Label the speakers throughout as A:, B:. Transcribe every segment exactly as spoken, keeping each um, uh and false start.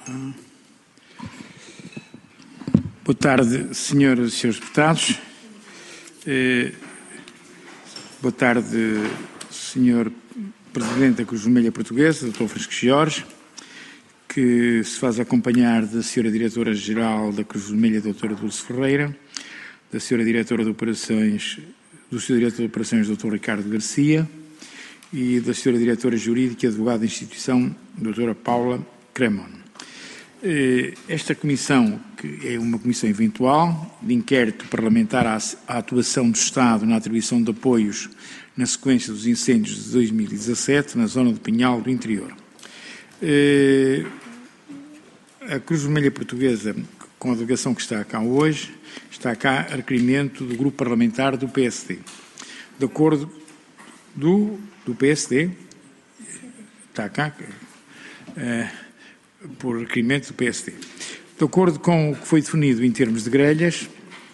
A: Boa tarde, senhoras e senhores deputados. Eh, boa tarde, senhor Presidente da Cruz Vermelha Portuguesa, doutor Francisco Jorge, que se faz acompanhar da senhora Diretora-Geral da Cruz Vermelha, doutora Dulce Ferreira, da senhora Diretora de Operações, do senhor Diretor de Operações, doutor Ricardo Garcia, e da senhora Diretora Jurídica e Advogada da Instituição, doutora Paula Cremon. Esta comissão, que é uma comissão eventual, de inquérito parlamentar à, à atuação do Estado na atribuição de apoios na sequência dos incêndios de dois mil e dezassete, na zona do Pinhal do Interior. A Cruz Vermelha Portuguesa, com a delegação que está cá hoje, está cá a requerimento do grupo parlamentar do P S D. De acordo do, do P S D, está cá, é, por requerimento do P S D. De acordo com o que foi definido em termos de grelhas,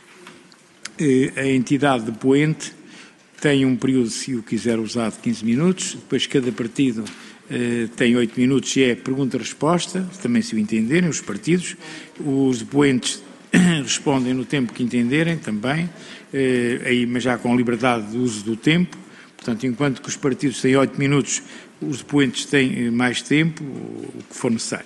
A: a entidade depoente tem um período, se o quiser usar, de quinze minutos, depois cada partido eh, tem oito minutos e é pergunta-resposta, também se o entenderem, os partidos. Os depoentes respondem no tempo que entenderem também, eh, aí, mas já com liberdade de uso do tempo. Portanto, enquanto que os partidos têm oito minutos, os depoentes têm mais tempo, o que for necessário.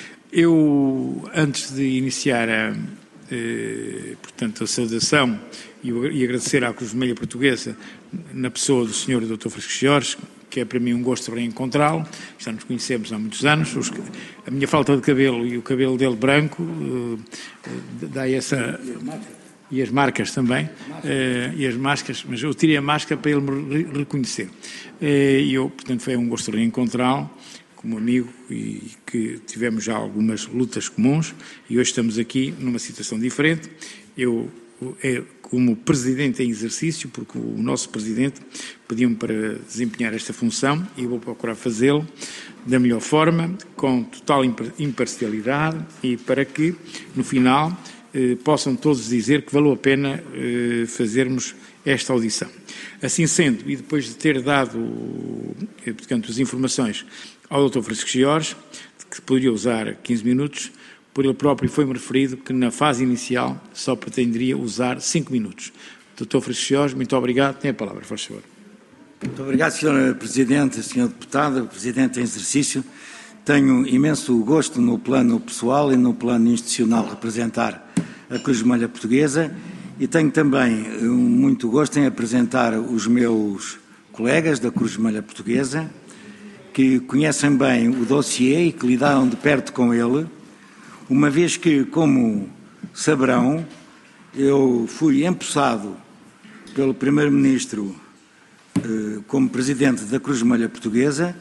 A: Eu, antes de iniciar a, eh, portanto, a saudação e, e agradecer à Cruz Vermelha Portuguesa, na pessoa do senhor doutor Francisco Jorge, que é para mim um gosto de reencontrá-lo, já nos conhecemos há muitos anos, os, a minha falta de cabelo e o cabelo dele branco eh, dá essa... E as marcas também, uh, e as máscaras, mas eu tirei a máscara para ele me re reconhecer. E uh, eu, portanto, foi um gosto de reencontrá-lo como amigo e que tivemos já algumas lutas comuns e hoje estamos aqui numa situação diferente. Eu, é, como Presidente em exercício, porque o nosso Presidente pediu-me para desempenhar esta função e eu vou procurar fazê-lo da melhor forma, com total imparcialidade e para que, no final, Eh, possam todos dizer que valeu a pena eh, fazermos esta audição. Assim sendo, e depois de ter dado, eh, portanto, as informações ao doutor Francisco Jorge, que poderia usar quinze minutos, por ele próprio foi-me referido que na fase inicial só pretenderia usar cinco minutos. doutor Francisco Jorge, muito obrigado. Tem a palavra, por favor.
B: Muito obrigado, senhor Presidente, senhor Deputado, Presidente em exercício. Tenho imenso gosto no plano pessoal e no plano institucional representar a Cruz Vermelha Portuguesa e tenho também muito gosto em apresentar os meus colegas da Cruz Vermelha Portuguesa que conhecem bem o dossiê e que lidaram de perto com ele, uma vez que, como saberão, eu fui empossado pelo Primeiro-Ministro eh, como Presidente da Cruz Vermelha Portuguesa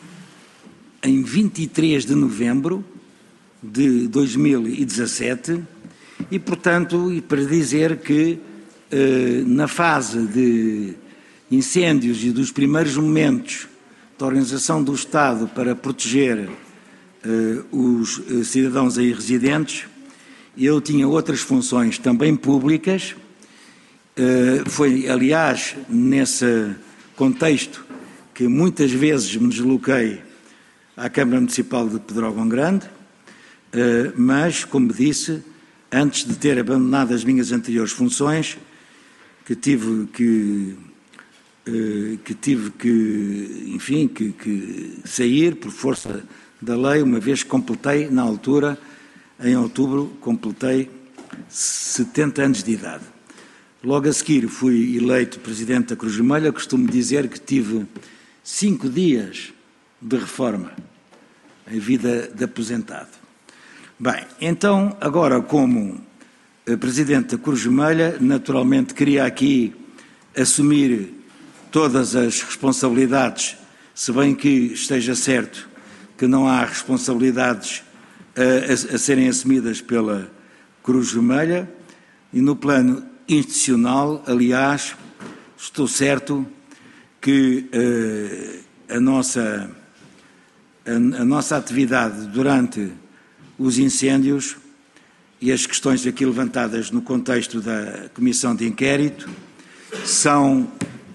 B: em vinte e três de novembro de dois mil e dezassete e, portanto, e para dizer que eh, na fase de incêndios e dos primeiros momentos da organização do Estado para proteger eh, os eh, cidadãos aí residentes, eu tinha outras funções também públicas. Eh, foi, aliás, nesse contexto que muitas vezes me desloquei à Câmara Municipal de Pedrógão Grande, mas, como disse, antes de ter abandonado as minhas anteriores funções, que tive que, que, tive que enfim, que, que sair por força da lei, uma vez que completei, na altura, em outubro, completei setenta anos de idade. Logo a seguir fui eleito Presidente da Cruz Vermelha. Costumo dizer que tive cinco dias de reforma em vida de aposentado. Bem, então, agora como Presidente da Cruz Vermelha, naturalmente queria aqui assumir todas as responsabilidades, se bem que esteja certo que não há responsabilidades a, a, a serem assumidas pela Cruz Vermelha, e no plano institucional, aliás, estou certo que uh, a nossa A, a nossa atividade durante os incêndios e as questões aqui levantadas no contexto da Comissão de Inquérito são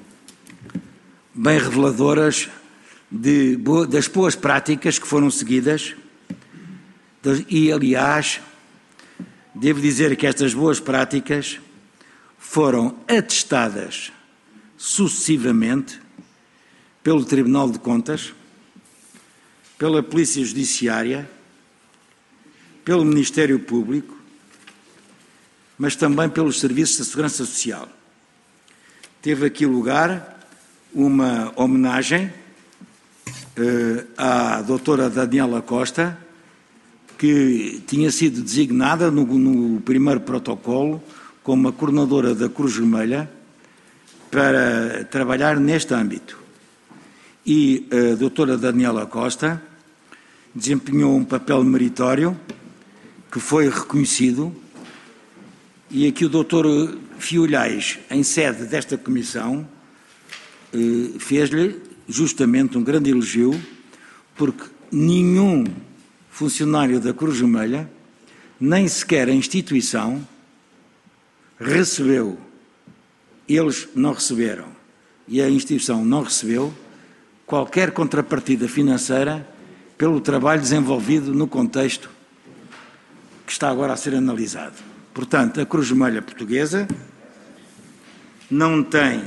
B: bem reveladoras de, das boas práticas que foram seguidas E, aliás, devo dizer que estas boas práticas foram atestadas sucessivamente pelo Tribunal de Contas, pela Polícia Judiciária, pelo Ministério Público, mas também pelos Serviços da Segurança Social. Teve aqui lugar uma homenagem eh, à doutora Daniela Costa, que tinha sido designada no, no primeiro protocolo como a coordenadora da Cruz Vermelha para trabalhar neste âmbito. E a doutora Daniela Costa desempenhou um papel meritório que foi reconhecido, e aqui o doutor Fiolhais, em sede desta comissão, eh, fez-lhe justamente um grande elogio, porque nenhum funcionário da Cruz Vermelha, nem sequer a instituição, recebeu, eles não receberam, e a instituição não recebeu qualquer contrapartida financeira pelo trabalho desenvolvido no contexto que está agora a ser analisado. Portanto, a Cruz Vermelha Portuguesa não tem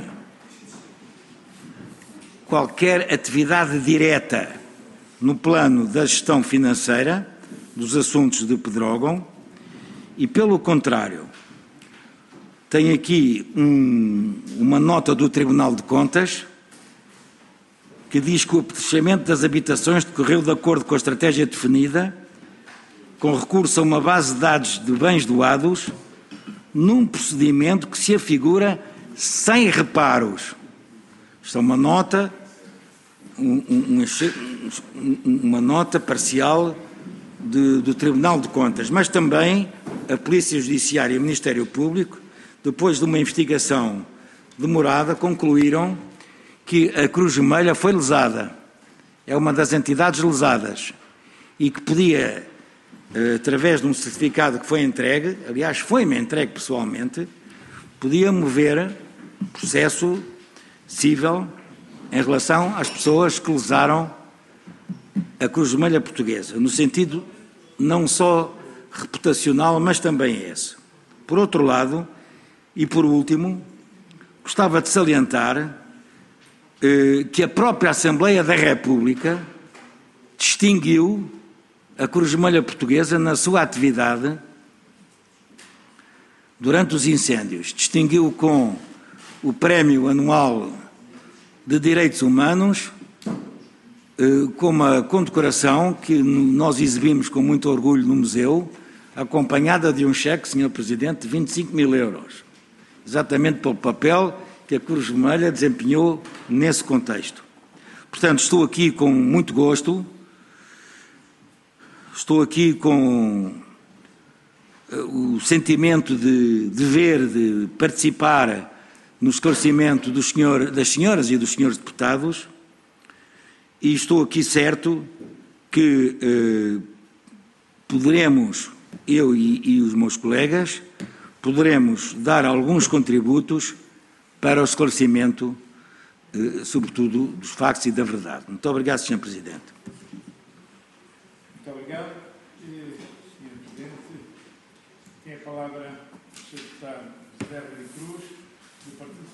B: qualquer atividade direta no plano da gestão financeira dos assuntos de Pedrógão e, pelo contrário, tem aqui um, uma nota do Tribunal de Contas que diz que o apetrechamento das habitações decorreu de acordo com a estratégia definida, com recurso a uma base de dados de bens doados, num procedimento que se afigura sem reparos. Isto é uma nota, um, um, uma nota parcial de, do Tribunal de Contas, mas também a Polícia Judiciária e o Ministério Público, depois de uma investigação demorada, concluíram que a Cruz Vermelha foi lesada, é uma das entidades lesadas, e que podia, através de um certificado que foi entregue, aliás, foi-me entregue pessoalmente, podia mover processo cível em relação às pessoas que lesaram a Cruz Vermelha Portuguesa, no sentido não só reputacional, mas também esse. Por outro lado, e por último, gostava de salientar eh, que a própria Assembleia da República distinguiu a Cruz Vermelha Portuguesa na sua atividade durante os incêndios. Distinguiu com o Prémio Anual de Direitos Humanos, eh, com uma condecoração que nós exibimos com muito orgulho no museu, acompanhada de um cheque, senhor Presidente, de vinte e cinco mil euros, exatamente pelo papel que a Cruz Vermelha desempenhou nesse contexto. Portanto, estou aqui com muito gosto, estou aqui com o sentimento de dever de participar no esclarecimento dos senhor, das senhoras e dos senhores deputados, e estou aqui certo que eh, poderemos, eu e, e os meus colegas, poderemos dar alguns contributos para o esclarecimento, eh, sobretudo, dos factos e da verdade. Muito obrigado, senhor Presidente.
A: Muito obrigado. senhor Presidente, tem a palavra o senhor Deputado José Rui Cruz, do Partido...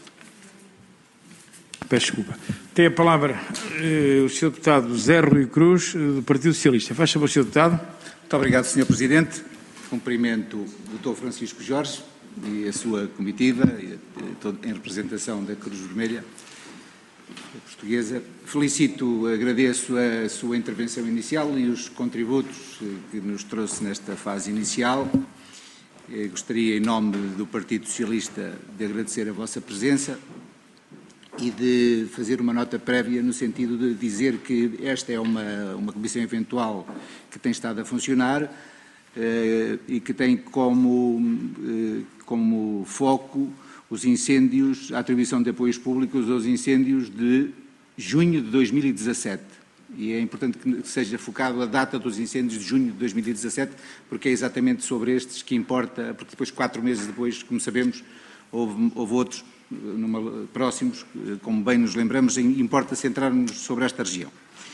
A: Peço desculpa. Tem a palavra eh, o senhor Deputado José Rui Cruz, do Partido Socialista. Faz favor, senhor Deputado.
C: Muito obrigado, senhor Presidente. Cumprimento o doutor Francisco Jorge e a sua comitiva, em representação da Cruz Vermelha Portuguesa. Felicito, agradeço a sua intervenção inicial e os contributos que nos trouxe nesta fase inicial. Eu gostaria, em nome do Partido Socialista, de agradecer a vossa presença e de fazer uma nota prévia no sentido de dizer que esta é uma, uma comissão eventual que tem estado a funcionar eh, e que tem como, eh, como foco os incêndios, a atribuição de apoios públicos aos incêndios de junho de dois mil e dezassete. E é importante que seja focado a data dos incêndios de junho de dois mil e dezassete, porque é exatamente sobre estes que importa, porque depois, quatro meses depois, como sabemos, houve, houve outros numa, próximos, como bem nos lembramos, importa centrar-nos sobre esta região.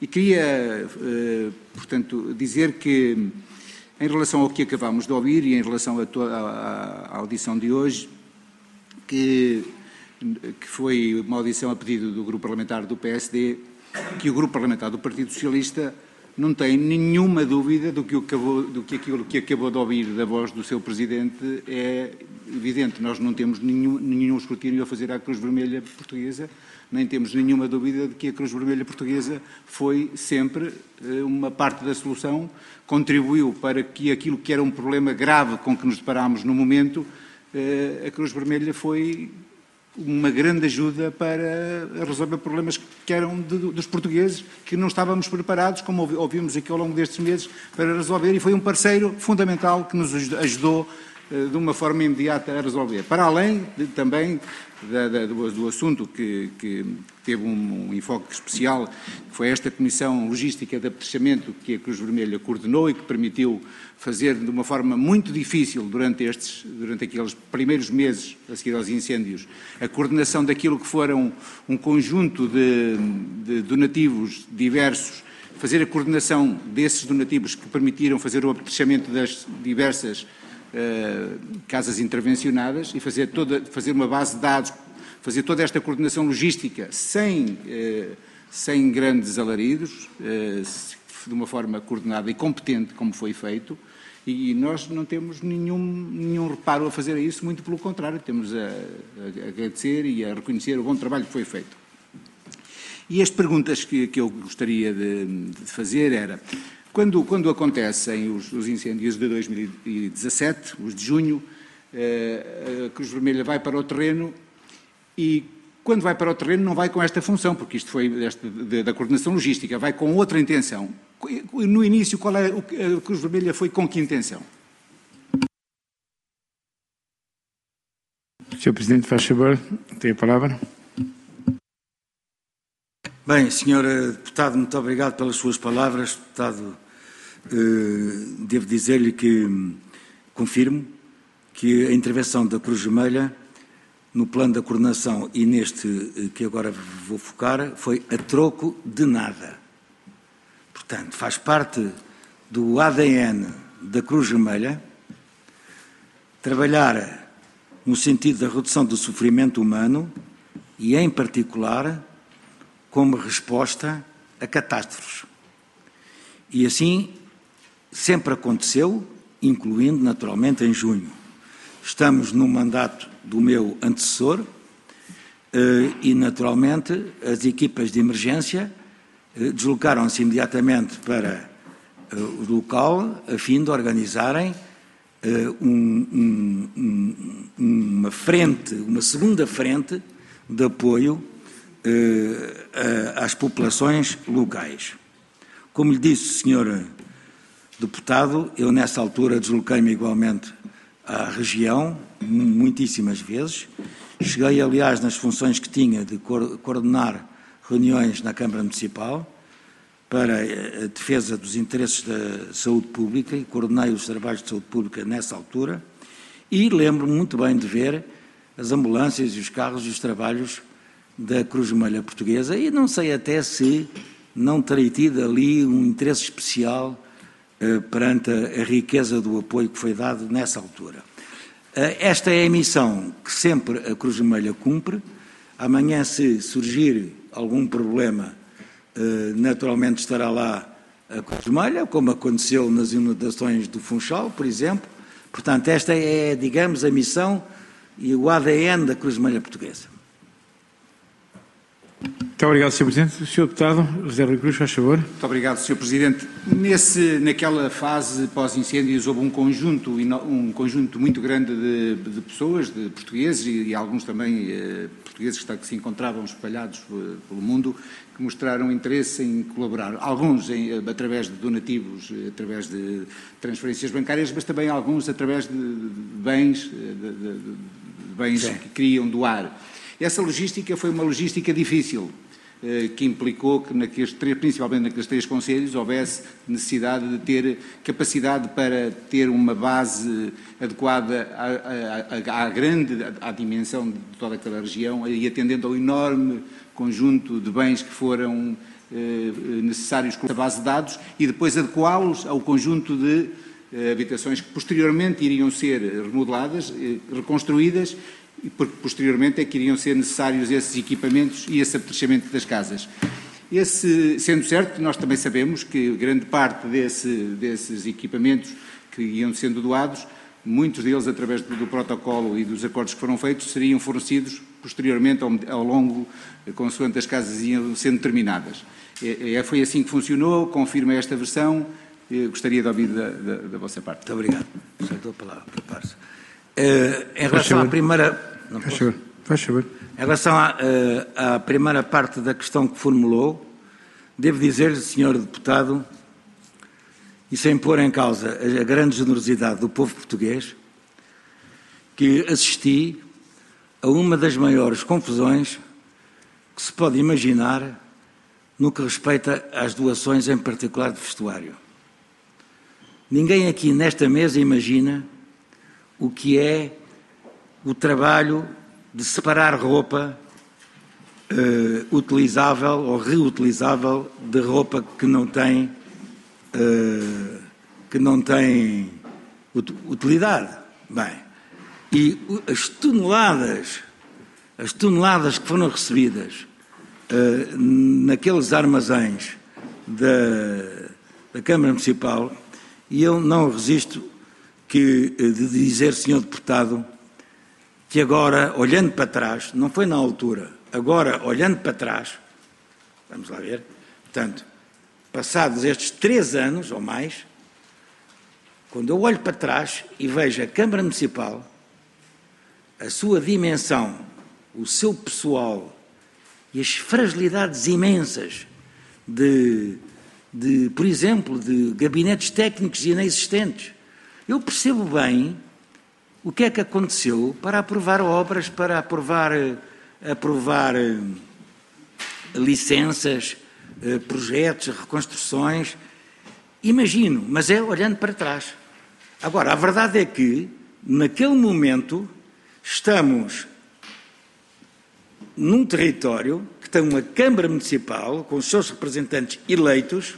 C: E queria, portanto, dizer que, em relação ao que acabámos de ouvir e em relação a toda a, a audição de hoje, que, que foi uma audição a pedido do Grupo Parlamentar do P S D, que o Grupo Parlamentar do Partido Socialista não tem nenhuma dúvida do que, acabou, do que aquilo que acabou de ouvir da voz do seu Presidente é evidente. Nós não temos nenhum, nenhum escrutínio a fazer à Cruz Vermelha Portuguesa, nem temos nenhuma dúvida de que a Cruz Vermelha Portuguesa foi sempre uma parte da solução, contribuiu para que aquilo que era um problema grave com que nos deparámos no momento, a Cruz Vermelha foi uma grande ajuda para resolver problemas que eram de, dos portugueses, que não estávamos preparados, como ouvimos aqui ao longo destes meses, para resolver, e foi um parceiro fundamental que nos ajudou de uma forma imediata a resolver. Para além de, também da, da, do, do assunto que, que teve um, um enfoque especial, que foi esta Comissão Logística de Apetrechamento que a Cruz Vermelha coordenou e que permitiu fazer de uma forma muito difícil durante, estes, durante aqueles primeiros meses a seguir aos incêndios, a coordenação daquilo que foram um conjunto de, de donativos diversos, fazer a coordenação desses donativos que permitiram fazer o apetrechamento das diversas Uh, casas intervencionadas e fazer, toda, fazer uma base de dados, fazer toda esta coordenação logística sem, uh, sem grandes alaridos, uh, de uma forma coordenada e competente, como foi feito, e nós não temos nenhum, nenhum reparo a fazer isso, muito pelo contrário, temos a, a agradecer e a reconhecer o bom trabalho que foi feito. E as perguntas que, que eu gostaria de, de fazer era: Quando, quando acontecem os, os incêndios de dois mil e dezassete, os de junho, a Cruz Vermelha vai para o terreno e, quando vai para o terreno, não vai com esta função, porque isto foi deste, de, da coordenação logística, vai com outra intenção. No início, qual é, a Cruz Vermelha foi com que intenção?
A: senhor Presidente, faz favor, tem a palavra.
B: Bem, senhor Deputado, muito obrigado pelas suas palavras. Deputado, eh, devo dizer-lhe que confirmo que a intervenção da Cruz Vermelha no plano da coordenação e neste que agora vou focar foi a troco de nada. Portanto, faz parte do A D N da Cruz Vermelha trabalhar no sentido da redução do sofrimento humano e, em particular, como resposta a catástrofes. E assim sempre aconteceu, incluindo naturalmente em junho. Estamos no mandato do meu antecessor e naturalmente as equipas de emergência deslocaram-se imediatamente para o local a fim de organizarem um, um, um, uma frente, uma segunda frente de apoio às populações locais. Como lhe disse, senhor Deputado, eu nessa altura desloquei-me igualmente à região, muitíssimas vezes. Cheguei, aliás, nas funções que tinha de coordenar reuniões na Câmara Municipal para a defesa dos interesses da saúde pública e coordenei os trabalhos de saúde pública nessa altura e lembro-me muito bem de ver as ambulâncias e os carros e os trabalhos da Cruz Vermelha Portuguesa e não sei até se não terei tido ali um interesse especial eh, perante a, a riqueza do apoio que foi dado nessa altura. Eh, esta é a missão que sempre a Cruz Vermelha cumpre. Amanhã, se surgir algum problema, eh, naturalmente estará lá a Cruz Vermelha, como aconteceu nas inundações do Funchal, por exemplo. Portanto, esta é, digamos, a missão e o A D N da Cruz Vermelha Portuguesa.
A: Muito obrigado, senhor Presidente. O senhor Deputado, José Rui Cruz, faz favor.
C: Muito obrigado, senhor Presidente. Nesse, naquela fase pós-incêndios houve um conjunto, um conjunto muito grande de, de pessoas, de portugueses e, e alguns também eh, portugueses que, está, que se encontravam espalhados eh, pelo mundo, que mostraram interesse em colaborar. Alguns em, através de donativos, através de transferências bancárias, mas também alguns através de, de bens, de, de, de bens Sim. que queriam doar. Essa logística foi uma logística difícil, que implicou que, naqueles, principalmente naqueles três concelhos, houvesse necessidade de ter capacidade para ter uma base adequada à, à, à grande à dimensão de toda aquela região e atendendo ao enorme conjunto de bens que foram necessários com a base de dados e depois adequá-los ao conjunto de habitações que posteriormente iriam ser remodeladas, reconstruídas, e porque posteriormente é que iriam ser necessários esses equipamentos e esse apetrechamento das casas. Esse, sendo certo que nós também sabemos que grande parte desse, desses equipamentos que iam sendo doados, muitos deles, através do, do protocolo e dos acordos que foram feitos, seriam fornecidos posteriormente ao, ao longo, consoante as casas iam sendo terminadas. É, é, foi assim que funcionou, confirma esta versão. Eu gostaria de ouvir da, da, da vossa parte.
B: Muito obrigado. Já dou a palavra. Prepare-se. Uh, em relação à primeira... Não
A: Faz favor. Faz favor.
B: Em relação à, à primeira parte da questão que formulou, devo dizer-lhe, senhor deputado, e sem pôr em causa a grande generosidade do povo português, que assisti a uma das maiores confusões que se pode imaginar no que respeita às doações, em particular de vestuário. Ninguém aqui nesta mesa imagina o que é o trabalho de separar roupa uh, utilizável ou reutilizável de roupa que não tem, uh, que não tem ut utilidade. Bem, e as toneladas, as toneladas que foram recebidas uh, naqueles armazéns da, da Câmara Municipal, e eu não resisto que, de dizer, senhor deputado, que agora, olhando para trás, não foi na altura, agora, olhando para trás, vamos lá ver, portanto, passados estes três anos ou mais, quando eu olho para trás e vejo a Câmara Municipal, a sua dimensão, o seu pessoal e as fragilidades imensas de, de, por exemplo, de gabinetes técnicos inexistentes, eu percebo bem o que é que aconteceu para aprovar obras, para aprovar, aprovar licenças, projetos, reconstruções. Imagino, mas é olhando para trás. Agora, a verdade é que, naquele momento, estamos num território que tem uma Câmara Municipal com os seus representantes eleitos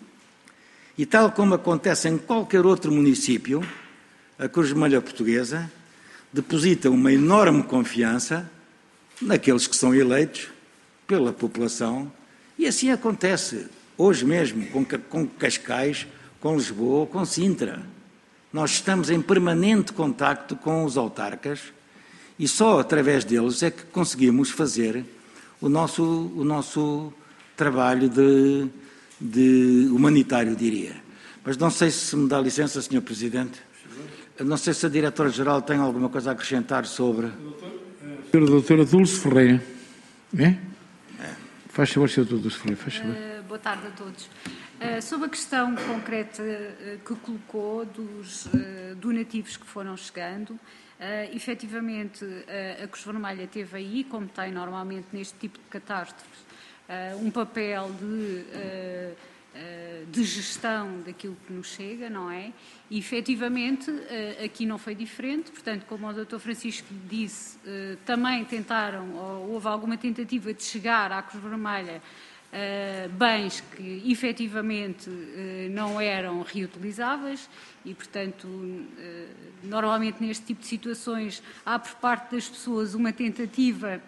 B: e, tal como acontece em qualquer outro município, a Cruz Vermelha Portuguesa deposita uma enorme confiança naqueles que são eleitos pela população, e assim acontece hoje mesmo com, com Cascais, com Lisboa, com Sintra. Nós estamos em permanente contacto com os autarcas e só através deles é que conseguimos fazer o nosso, o nosso trabalho de, de humanitário, diria. Mas não sei se me dá licença, senhor Presidente. Não sei se a Diretora-Geral tem alguma coisa a acrescentar sobre...
A: A doutora Dulce Ferreira. É? É. Faz favor, senhor Dulce Ferreira, faz favor.
D: Uh, boa tarde a todos. Uh, sobre a questão concreta uh, que colocou dos uh, donativos que foram chegando, uh, efetivamente uh, a Cruz Vermelha teve aí, como tem normalmente neste tipo de catástrofes, uh, um papel de... Uh, de gestão daquilo que nos chega, não é? E, efetivamente, aqui não foi diferente, portanto, como o doutor Francisco disse, também tentaram, ou houve alguma tentativa de chegar à Cruz Vermelha bens que, efetivamente, não eram reutilizáveis e, portanto, normalmente neste tipo de situações há por parte das pessoas uma tentativa,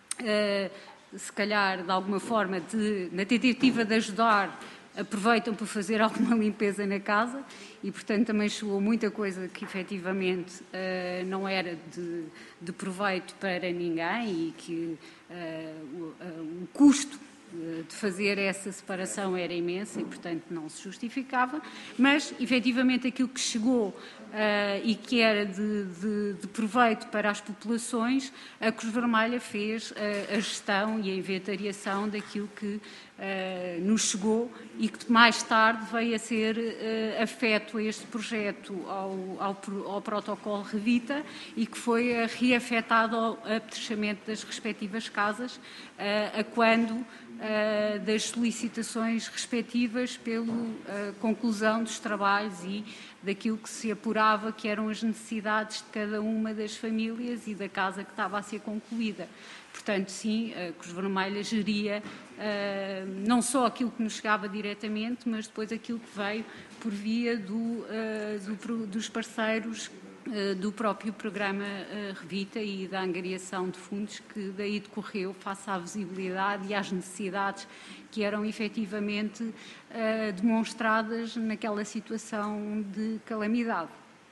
D: se calhar, de alguma forma, de, na tentativa de ajudar, aproveitam para fazer alguma limpeza na casa e, portanto, também chegou muita coisa que, efetivamente, uh, não era de, de proveito para ninguém e que uh, o, uh, o custo de fazer essa separação era imensa e, portanto, não se justificava, mas, efetivamente, aquilo que chegou uh, e que era de, de, de proveito para as populações, a Cruz Vermelha fez uh, a gestão e a inventariação daquilo que Uh, nos chegou e que mais tarde veio a ser uh, afeto a este projeto ao, ao, ao protocolo Revita e que foi uh, reafetado ao apetrechamento das respectivas casas uh, a quando uh, das solicitações respectivas pela uh, conclusão dos trabalhos e daquilo que se apurava que eram as necessidades de cada uma das famílias e da casa que estava a ser concluída. Portanto, sim, a Cruz Vermelha geria uh, não só aquilo que nos chegava diretamente, mas depois aquilo que veio por via do, uh, do, dos parceiros uh, do próprio programa uh, Revita e da angariação de fundos que daí decorreu face à visibilidade e às necessidades que eram efetivamente uh, demonstradas naquela situação de calamidade.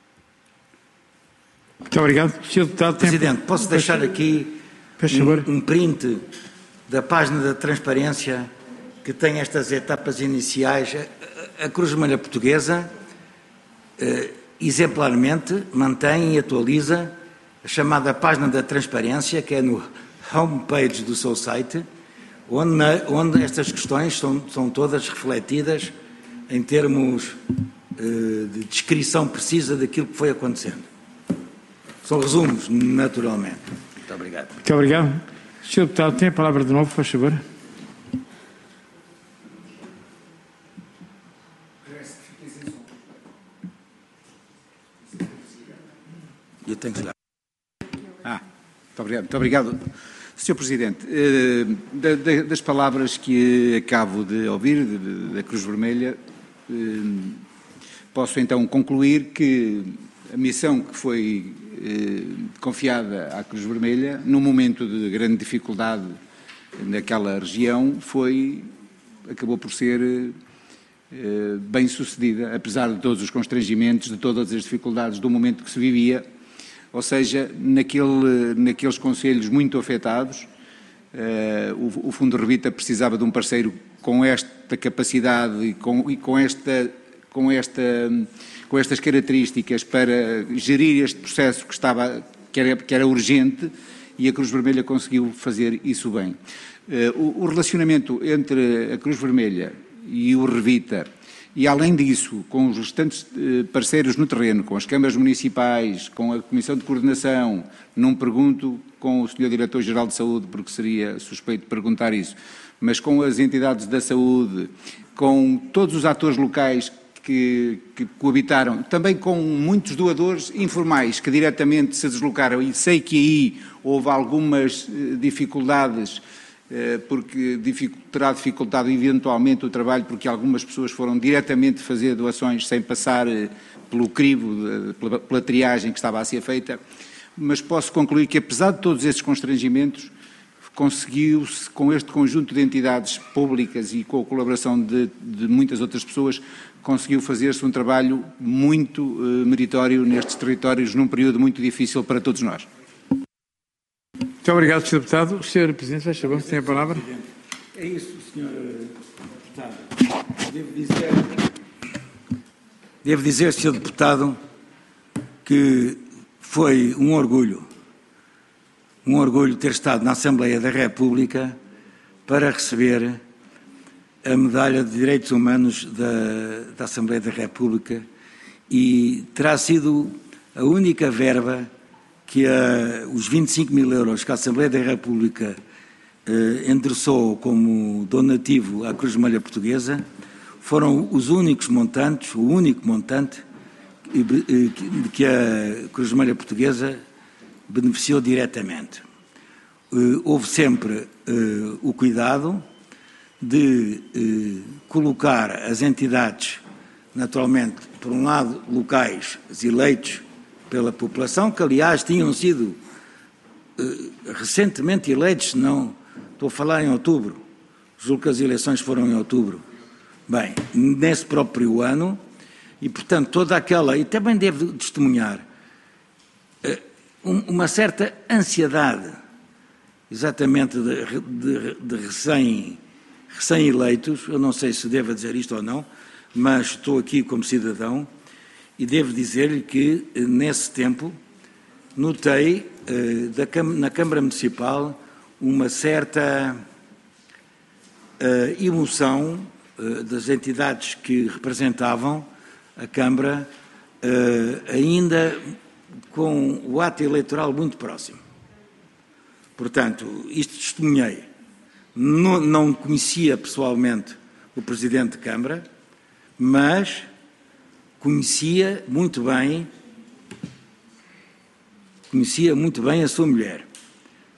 A: Muito obrigado. senhor Deputado,
B: Presidente,
A: tempo.
B: posso deixar aqui um, um print da página da transparência que tem estas etapas iniciais. A, a Cruz Vermelha Portuguesa eh, exemplarmente mantém e atualiza a chamada página da transparência, que é no homepage do seu site, onde, na, onde estas questões são, são todas refletidas em termos eh, de descrição precisa daquilo que foi acontecendo. São resumos, naturalmente. Muito obrigado.
A: Muito obrigado. senhor Deputado, tem a palavra de novo, faz favor.
B: Eu tenho que dar.
C: Ah, muito obrigado. Muito obrigado. senhor Presidente, das palavras que acabo de ouvir da Cruz Vermelha, posso então concluir que a missão que foi confiada à Cruz Vermelha, num momento de grande dificuldade naquela região, foi, acabou por ser bem sucedida, apesar de todos os constrangimentos, de todas as dificuldades do momento que se vivia. Ou seja, naquele, naqueles concelhos muito afetados, uh, o, o Fundo Revita precisava de um parceiro com esta capacidade e com, e com, esta, com, esta, com estas características para gerir este processo que, estava, que, era, que era urgente, e a Cruz Vermelha conseguiu fazer isso bem. Uh, o, o relacionamento entre a Cruz Vermelha e o Revita, e, além disso, com os restantes parceiros no terreno, com as câmaras municipais, com a Comissão de Coordenação, não pergunto com o senhor Diretor-Geral de Saúde, porque seria suspeito perguntar isso, mas com as entidades da saúde, com todos os atores locais que, que coabitaram, também com muitos doadores informais que diretamente se deslocaram, e sei que aí houve algumas dificuldades, porque terá dificultado eventualmente o trabalho, porque algumas pessoas foram diretamente fazer doações sem passar pelo crivo, pela, pela triagem que estava a ser feita, mas posso concluir que, apesar de todos esses constrangimentos, conseguiu-se, com este conjunto de entidades públicas e com a colaboração de, de muitas outras pessoas, conseguiu fazer-se um trabalho muito uh, meritório nestes territórios, num período muito difícil para todos nós.
A: Muito obrigado, senhor Deputado. O senhor Presidente, faz favor, tem a palavra.
B: É isso, senhor Deputado. Devo dizer, devo dizer, senhor Deputado, que foi um orgulho, um orgulho ter estado na Assembleia da República para receber a Medalha de Direitos Humanos da, da Assembleia da República, e terá sido a única verba que a, os vinte e cinco mil euros que a Assembleia da República eh, endereçou como donativo à Cruz Vermelha Portuguesa foram os únicos montantes, o único montante de que a Cruz Vermelha Portuguesa beneficiou diretamente. Eh, houve sempre eh, o cuidado de eh, colocar as entidades, naturalmente, por um lado, locais eleitos pela população, que aliás tinham sido eh, recentemente eleitos, não, estou a falar em outubro, julgo que as eleições foram em outubro, bem, nesse próprio ano, e portanto toda aquela, e também devo testemunhar, eh, um, uma certa ansiedade, exatamente de, de, de recém, recém-eleitos, eu não sei se devo dizer isto ou não, mas estou aqui como cidadão, e devo dizer-lhe que, nesse tempo, notei eh, da, na Câmara Municipal uma certa eh, emoção eh, das entidades que representavam a Câmara, eh, ainda com o ato eleitoral muito próximo. Portanto, isto testemunhei. Não, não conhecia pessoalmente o Presidente de Câmara, mas conhecia muito bem, conhecia muito bem a sua mulher.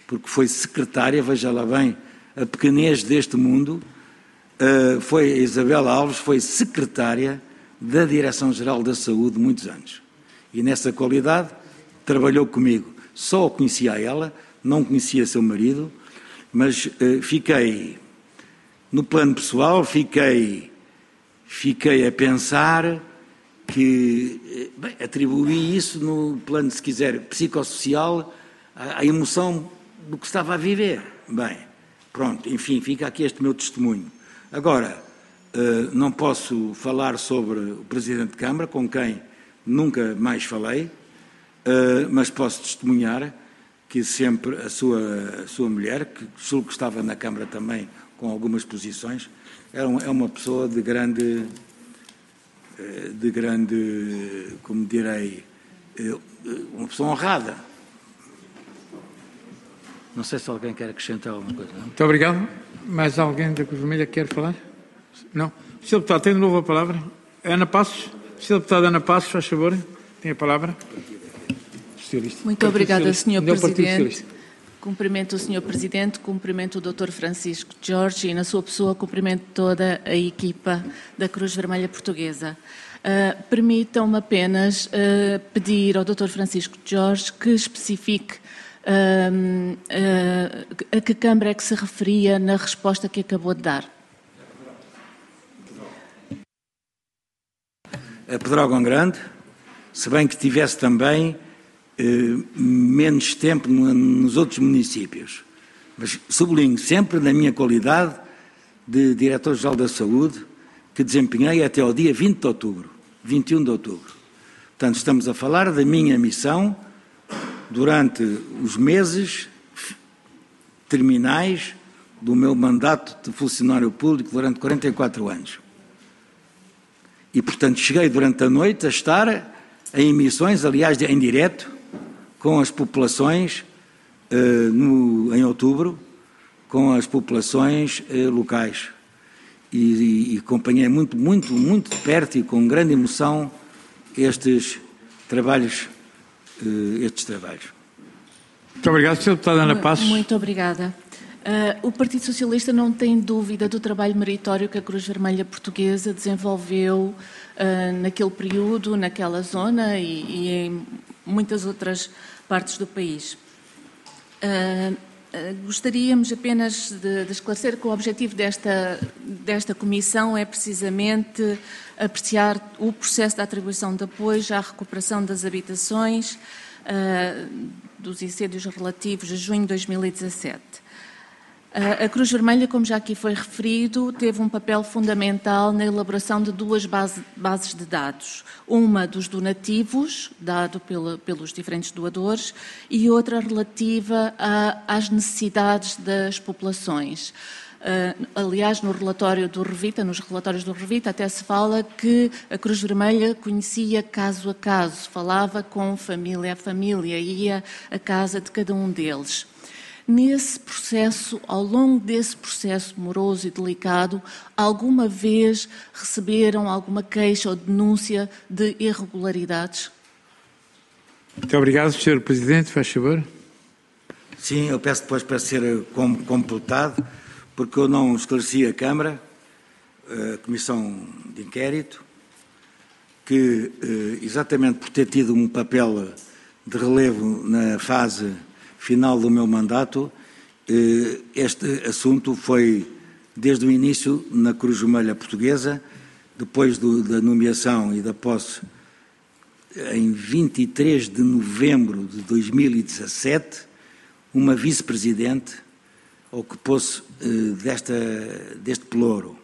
B: porque foi secretária, veja lá bem, a pequenez deste mundo, uh, foi a Isabel Alves, foi secretária da Direção-Geral da Saúde muitos anos. E nessa qualidade trabalhou comigo. Só conhecia a ela, não conhecia seu marido, mas uh, fiquei, no plano pessoal, fiquei, fiquei a pensar que, bem, atribuí isso no plano, se quiser, psicossocial, à, à emoção do que estava a viver. Bem, pronto, enfim, fica aqui este meu testemunho. Agora, uh, não posso falar sobre o Presidente de Câmara, com quem nunca mais falei, uh, mas posso testemunhar que sempre a sua, a sua mulher, que julgo que estava na Câmara também com algumas posições, é, um, é uma pessoa de grande, de grande, como direi, uma pessoa honrada. Não sei se alguém quer acrescentar alguma coisa. Não?
A: Muito obrigado. Mais alguém da Cruz Vermelha quer falar? Não. senhor Deputado, tem de novo a palavra. Ana Passos. senhor Deputado Ana Passos, faz favor. Tem a palavra. Socialista.
E: Muito
A: Partido
E: obrigada,
A: Socialista.
E: senhor
A: Não,
E: Presidente. Cumprimento o senhor Presidente, cumprimento o doutor Francisco Jorge e, na sua pessoa, cumprimento toda a equipa da Cruz Vermelha Portuguesa. Uh, Permitam-me apenas uh, pedir ao doutor Francisco Jorge que especifique uh, uh, a que Câmara é que se referia na resposta que acabou de dar.
B: A Pedrógão Grande, se bem que tivesse também eh, menos tempo no, nos outros municípios. Mas sublinho sempre na minha qualidade de Diretor-Geral da Saúde, que desempenhei até ao dia vinte de outubro, vinte e um de outubro. Portanto, estamos a falar da minha missão durante os meses terminais do meu mandato de funcionário público durante quarenta e quatro anos. E, portanto, cheguei durante a noite a estar em emissões, aliás, em direto, com as populações eh, no, em outubro, com as populações eh, locais. E, e, e acompanhei muito, muito, muito de perto e com grande emoção estes trabalhos. Eh, estes trabalhos.
A: Muito obrigado, senhor Deputado Ana Passos.
E: Muito obrigada. Uh, o Partido Socialista não tem dúvida do trabalho meritório que a Cruz Vermelha Portuguesa desenvolveu uh, naquele período, naquela zona e, e em muitas outras partes do país. Uh, uh, gostaríamos apenas de, de esclarecer que o objetivo desta, desta comissão é precisamente apreciar o processo da atribuição de apoios à recuperação das habitações uh, dos incêndios relativos a junho de dois mil e dezassete. A Cruz Vermelha, como já aqui foi referido, teve um papel fundamental na elaboração de duas base, bases de dados. Uma dos donativos, dado pela, pelos diferentes doadores, e outra relativa a, às necessidades das populações. Uh, aliás, no relatório do Revita, nos relatórios do Revita, até se fala que a Cruz Vermelha conhecia caso a caso, falava com família a família, ia à casa de cada um deles. Nesse processo, ao longo desse processo moroso e delicado, alguma vez receberam alguma queixa ou denúncia de irregularidades?
A: Muito obrigado, senhor Presidente. Faz favor.
B: Sim, eu peço depois para ser completado, porque eu não esclareci a Câmara, a Comissão de Inquérito, que, exatamente por ter tido um papel de relevo na fase final do meu mandato, este assunto foi, desde o início, na Cruz Vermelha Portuguesa, depois do, da nomeação e da posse, em vinte e três de novembro de dois mil e dezassete, uma vice-presidente ocupou-se desta, deste pelouro.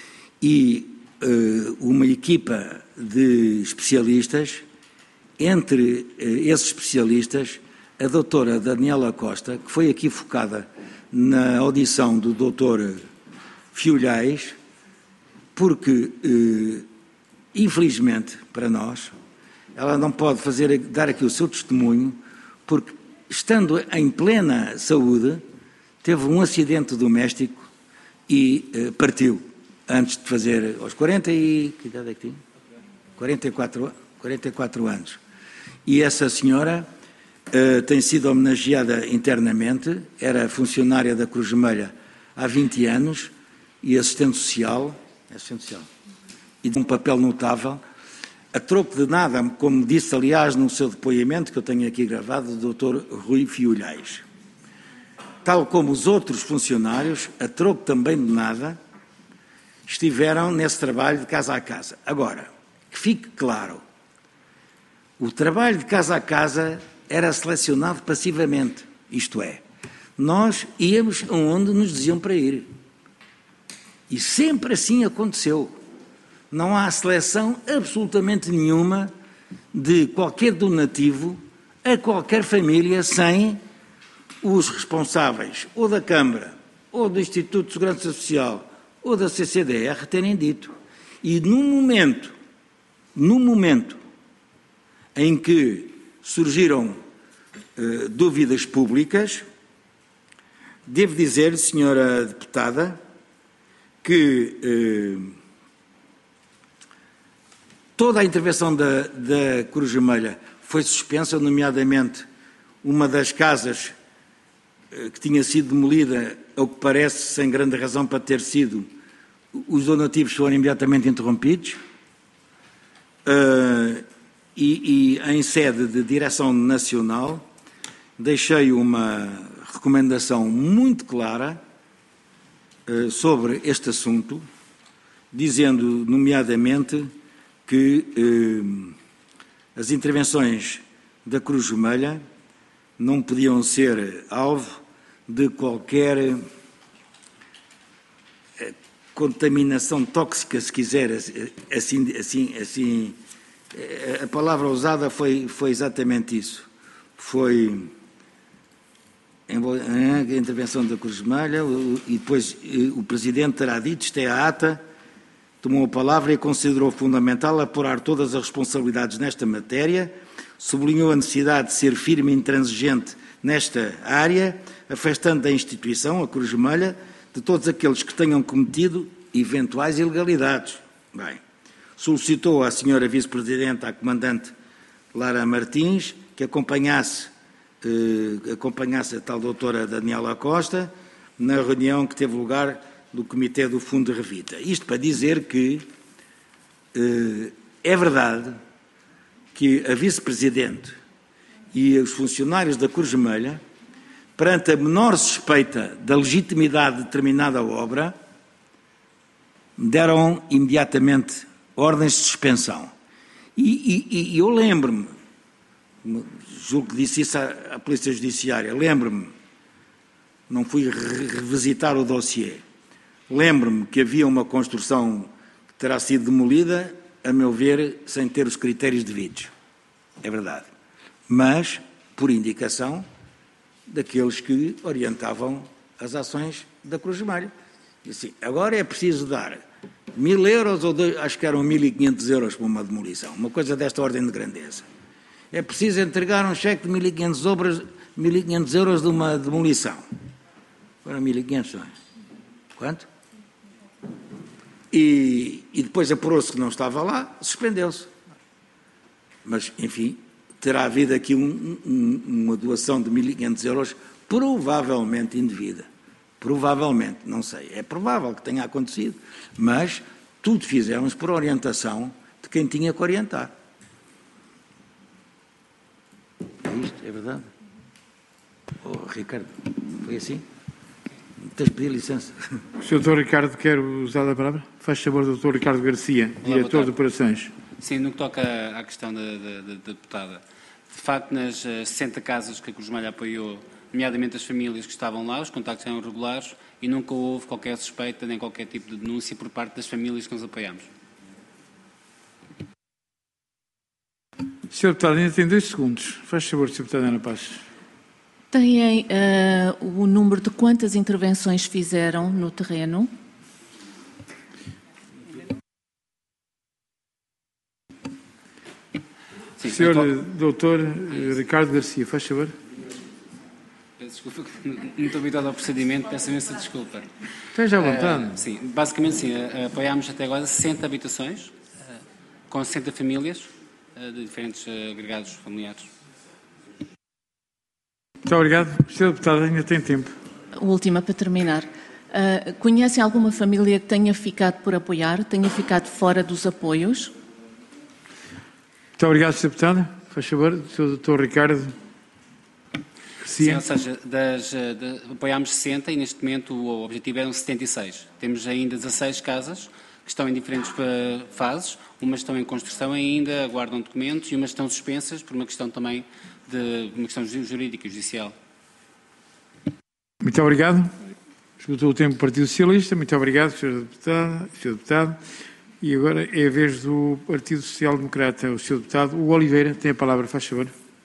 B: E uma equipa de especialistas, entre esses especialistas, a doutora Daniela Costa, que foi aqui focada na audição do doutor Fiolhais, porque, eh, infelizmente para nós, ela não pode fazer, dar aqui o seu testemunho, porque, estando em plena saúde, teve um acidente doméstico e eh, partiu, antes de fazer, aos quarenta e... que idade é que tinha? quarenta e quatro, quarenta e quatro anos. E essa senhora... uh, tem sido homenageada internamente, era funcionária da Cruz Vermelha há vinte anos e assistente social, assistente social e de um papel notável, a troco de nada, como disse, aliás, no seu depoimento, que eu tenho aqui gravado, do doutor Rui Fiolhais. Tal como os outros funcionários, a troco também de nada, estiveram nesse trabalho de casa a casa. Agora, que fique claro, o trabalho de casa a casa era selecionado passivamente, isto é, nós íamos onde nos diziam para ir. E sempre assim aconteceu. Não há seleção absolutamente nenhuma de qualquer donativo a qualquer família sem os responsáveis ou da Câmara, ou do Instituto de Segurança Social, ou da C C D R terem dito. E no momento, no momento em que surgiram eh, dúvidas públicas, devo dizer, senhora deputada, que eh, toda a intervenção da, da Cruz Vermelha foi suspensa, nomeadamente uma das casas eh, que tinha sido demolida, ao que parece, sem grande razão para ter sido, os donativos foram imediatamente interrompidos uh, e, e em sede de direção nacional deixei uma recomendação muito clara uh, sobre este assunto, dizendo nomeadamente que uh, as intervenções da Cruz Vermelha não podiam ser alvo de qualquer contaminação tóxica, se quiser, assim, assim, assim, a palavra usada foi, foi exatamente isso. Foi a intervenção da Cruz Vermelha e depois o Presidente terá dito, isto é a ata, tomou a palavra e considerou fundamental apurar todas as responsabilidades nesta matéria, sublinhou a necessidade de ser firme e intransigente nesta área, afastando da instituição, a Cruz Vermelha, de todos aqueles que tenham cometido eventuais ilegalidades. Bem, solicitou à senhora Vice-Presidente, à Comandante Lara Martins, que acompanhasse, eh, acompanhasse a tal doutora Daniela Costa na reunião que teve lugar no Comitê do Fundo de Revita. Isto para dizer que eh, é verdade que a Vice-Presidente e os funcionários da Cruz Vermelha, perante a menor suspeita da legitimidade de determinada obra, deram imediatamente ordens de suspensão. E, e, e eu lembro-me, julgo que disse isso à, à Polícia Judiciária, lembro-me, não fui re revisitar o dossiê, lembro-me que havia uma construção que terá sido demolida, a meu ver, sem ter os critérios devidos. É verdade. Mas, por indicação daqueles que orientavam as ações da Cruz Vermelha. E assim, agora é preciso dar mil euros, ou dois, acho que eram mil e quinhentos euros para uma demolição, uma coisa desta ordem de grandeza. É preciso entregar um cheque de mil e quinhentos euros de uma demolição. Foram mil e quinhentos, não é? Quanto? E, e depois apurou-se que não estava lá, suspendeu-se. Mas, enfim, terá havido aqui um, um, uma doação de mil e quinhentos euros provavelmente indevida. Provavelmente, não sei. É provável que tenha acontecido, mas tudo fizemos por orientação de quem tinha que orientar. É isto? É verdade? Oh, Ricardo, foi assim? Tens de pedir licença.
A: O senhor doutor Ricardo quer usar a palavra? Faz favor, doutor Ricardo Garcia,
F: Olá,
A: diretor de operações.
F: Sim, no que toca à questão da, da, da deputada. De facto, nas sessenta casas que a Cruz Vermelha apoiou, nomeadamente as famílias que estavam lá, os contactos eram regulares e nunca houve qualquer suspeita nem qualquer tipo de denúncia por parte das famílias que nós apoiamos.
A: senhor Deputado, ainda tem dois segundos. Faz favor, senhor Deputado Ana Passos.
E: Têm uh, o número de quantas intervenções fizeram no terreno?
A: Sim, senhor tô... doutor Ricardo Garcia, faz favor.
F: Peço desculpa, não estou habituado ao procedimento, peço imensa desculpa.
A: Esteja à vontade.
F: Uh, sim, basicamente sim, uh, apoiámos até agora sessenta habitações, uh, com sessenta famílias uh, de diferentes uh, agregados familiares.
A: Muito obrigado. senhor Deputado, ainda tem tempo.
E: Última para terminar. Uh, conhecem alguma família que tenha ficado por apoiar, tenha ficado fora dos apoios?
A: Muito obrigado, senhor Deputado. Faz favor, senhor doutor Ricardo.
F: Sim, ou seja, das, de, apoiámos sessenta e neste momento o objetivo eram setenta e seis. Temos ainda dezasseis casas que estão em diferentes fases, umas estão em construção ainda, aguardam documentos e umas estão suspensas por uma questão também de uma questão jurídica e judicial.
A: Muito obrigado. Esgotou o tempo do Partido Socialista. Muito obrigado, senhor Deputado. senhor Deputado. E agora é a vez do Partido Social Democrata, o senhor Deputado. O Oliveira tem a palavra, faz favor.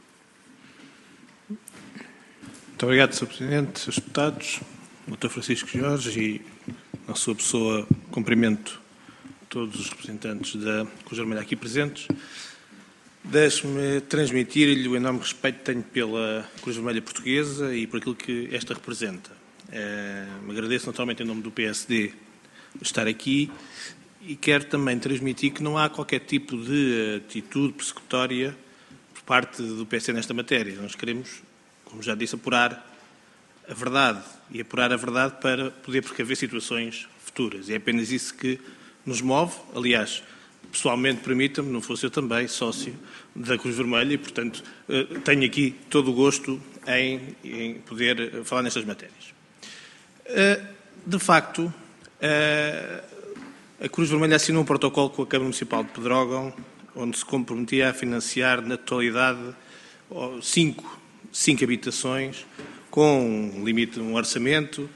G: Muito obrigado, senhor Presidente, senhores Deputados, doutor Francisco Jorge e, na sua pessoa, cumprimento todos os representantes da Cruz Vermelha aqui presentes. Deixe-me transmitir-lhe o enorme respeito que tenho pela Cruz Vermelha Portuguesa e por aquilo que esta representa. É, me agradeço naturalmente em nome do P S D estar aqui e quero também transmitir que não há qualquer tipo de atitude persecutória por parte do P S D nesta matéria. Nós queremos, como já disse, apurar a verdade e apurar a verdade para poder precaver situações futuras. E é apenas isso que nos move. Aliás, pessoalmente, permita-me, não fosse eu também sócio da Cruz Vermelha e, portanto, tenho aqui todo o gosto em, em poder falar nestas matérias. De facto, a Cruz Vermelha assinou um protocolo com a Câmara Municipal de Pedrógão, onde se comprometia a financiar na totalidade cinco, cinco habitações, com um limite, um orçamento,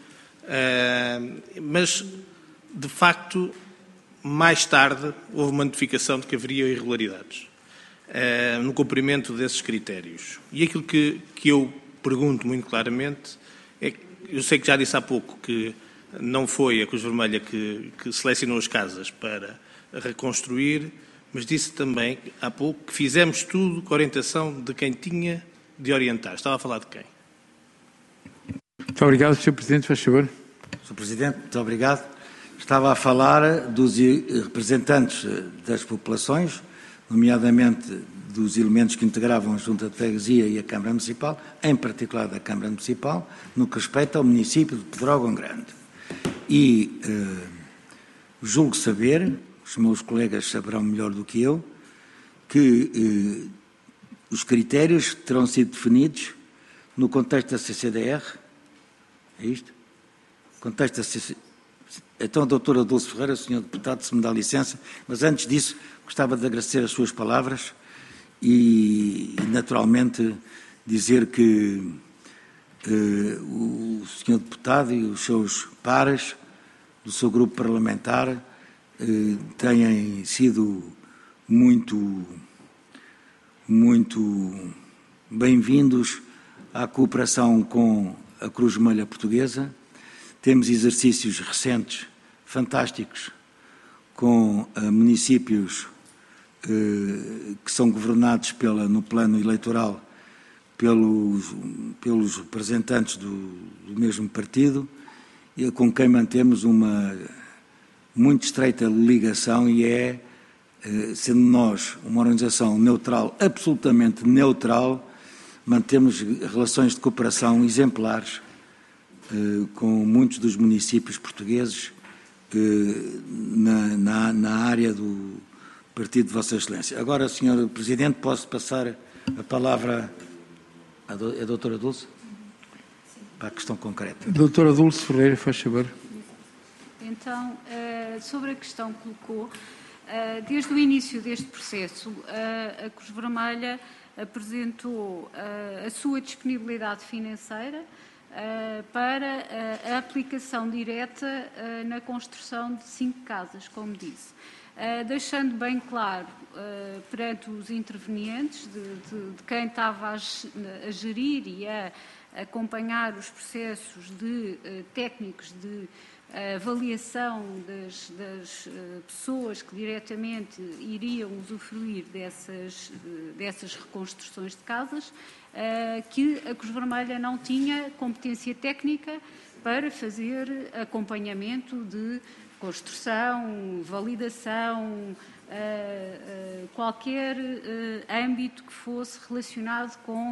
G: mas, de facto, mais tarde houve uma notificação de que haveria irregularidades no cumprimento desses critérios. E aquilo que, que eu pergunto muito claramente é que, eu sei que já disse há pouco que não foi a Cruz Vermelha que, que selecionou as casas para reconstruir, mas disse também há pouco que fizemos tudo com a orientação de quem tinha de orientar. Estava a falar de quem?
A: Muito obrigado, senhor Presidente. Faz favor.
B: senhor Presidente, muito obrigado. Estava a falar dos representantes das populações, nomeadamente dos elementos que integravam a Junta de Freguesia e a Câmara Municipal, em particular da Câmara Municipal, no que respeita ao município de Pedrógão Grande. E eh, julgo saber, os meus colegas saberão melhor do que eu, que eh, os critérios terão sido definidos no contexto da C C D R. É isto? Contexto da C C D R. Então, a doutora Dulce Ferreira, senhor Deputado, se me dá licença, mas antes disso gostava de agradecer as suas palavras e, e naturalmente, dizer que eh, o senhor Deputado e os seus pares do seu grupo parlamentar eh, têm sido muito, muito bem-vindos à cooperação com a Cruz Vermelha Portuguesa. Temos exercícios recentes, fantásticos, com uh, municípios uh, que são governados pela, no plano eleitoral pelos, pelos representantes do, do mesmo partido, e com quem mantemos uma muito estreita ligação e é, uh, sendo nós uma organização neutral, absolutamente neutral, mantemos relações de cooperação exemplares com muitos dos municípios portugueses na, na, na área do Partido de Vossa Excelência. Agora, senhor Presidente, posso passar a palavra à do, à doutora Dulce? Para a questão concreta.
A: Doutora Dulce Ferreira, faz favor.
D: Então, sobre a questão que colocou, desde o início deste processo, a Cruz Vermelha apresentou a sua disponibilidade financeira Uh, para uh, a aplicação direta uh, na construção de cinco casas, como disse. Uh, deixando bem claro uh, perante os intervenientes de, de, de quem estava a, a gerir e a acompanhar os processos de uh, técnicos de uh, avaliação das, das uh, pessoas que diretamente iriam usufruir dessas, uh, dessas reconstruções de casas, Uh, que a Cruz Vermelha não tinha competência técnica para fazer acompanhamento de construção, validação, uh, uh, qualquer uh, âmbito que fosse relacionado com uh,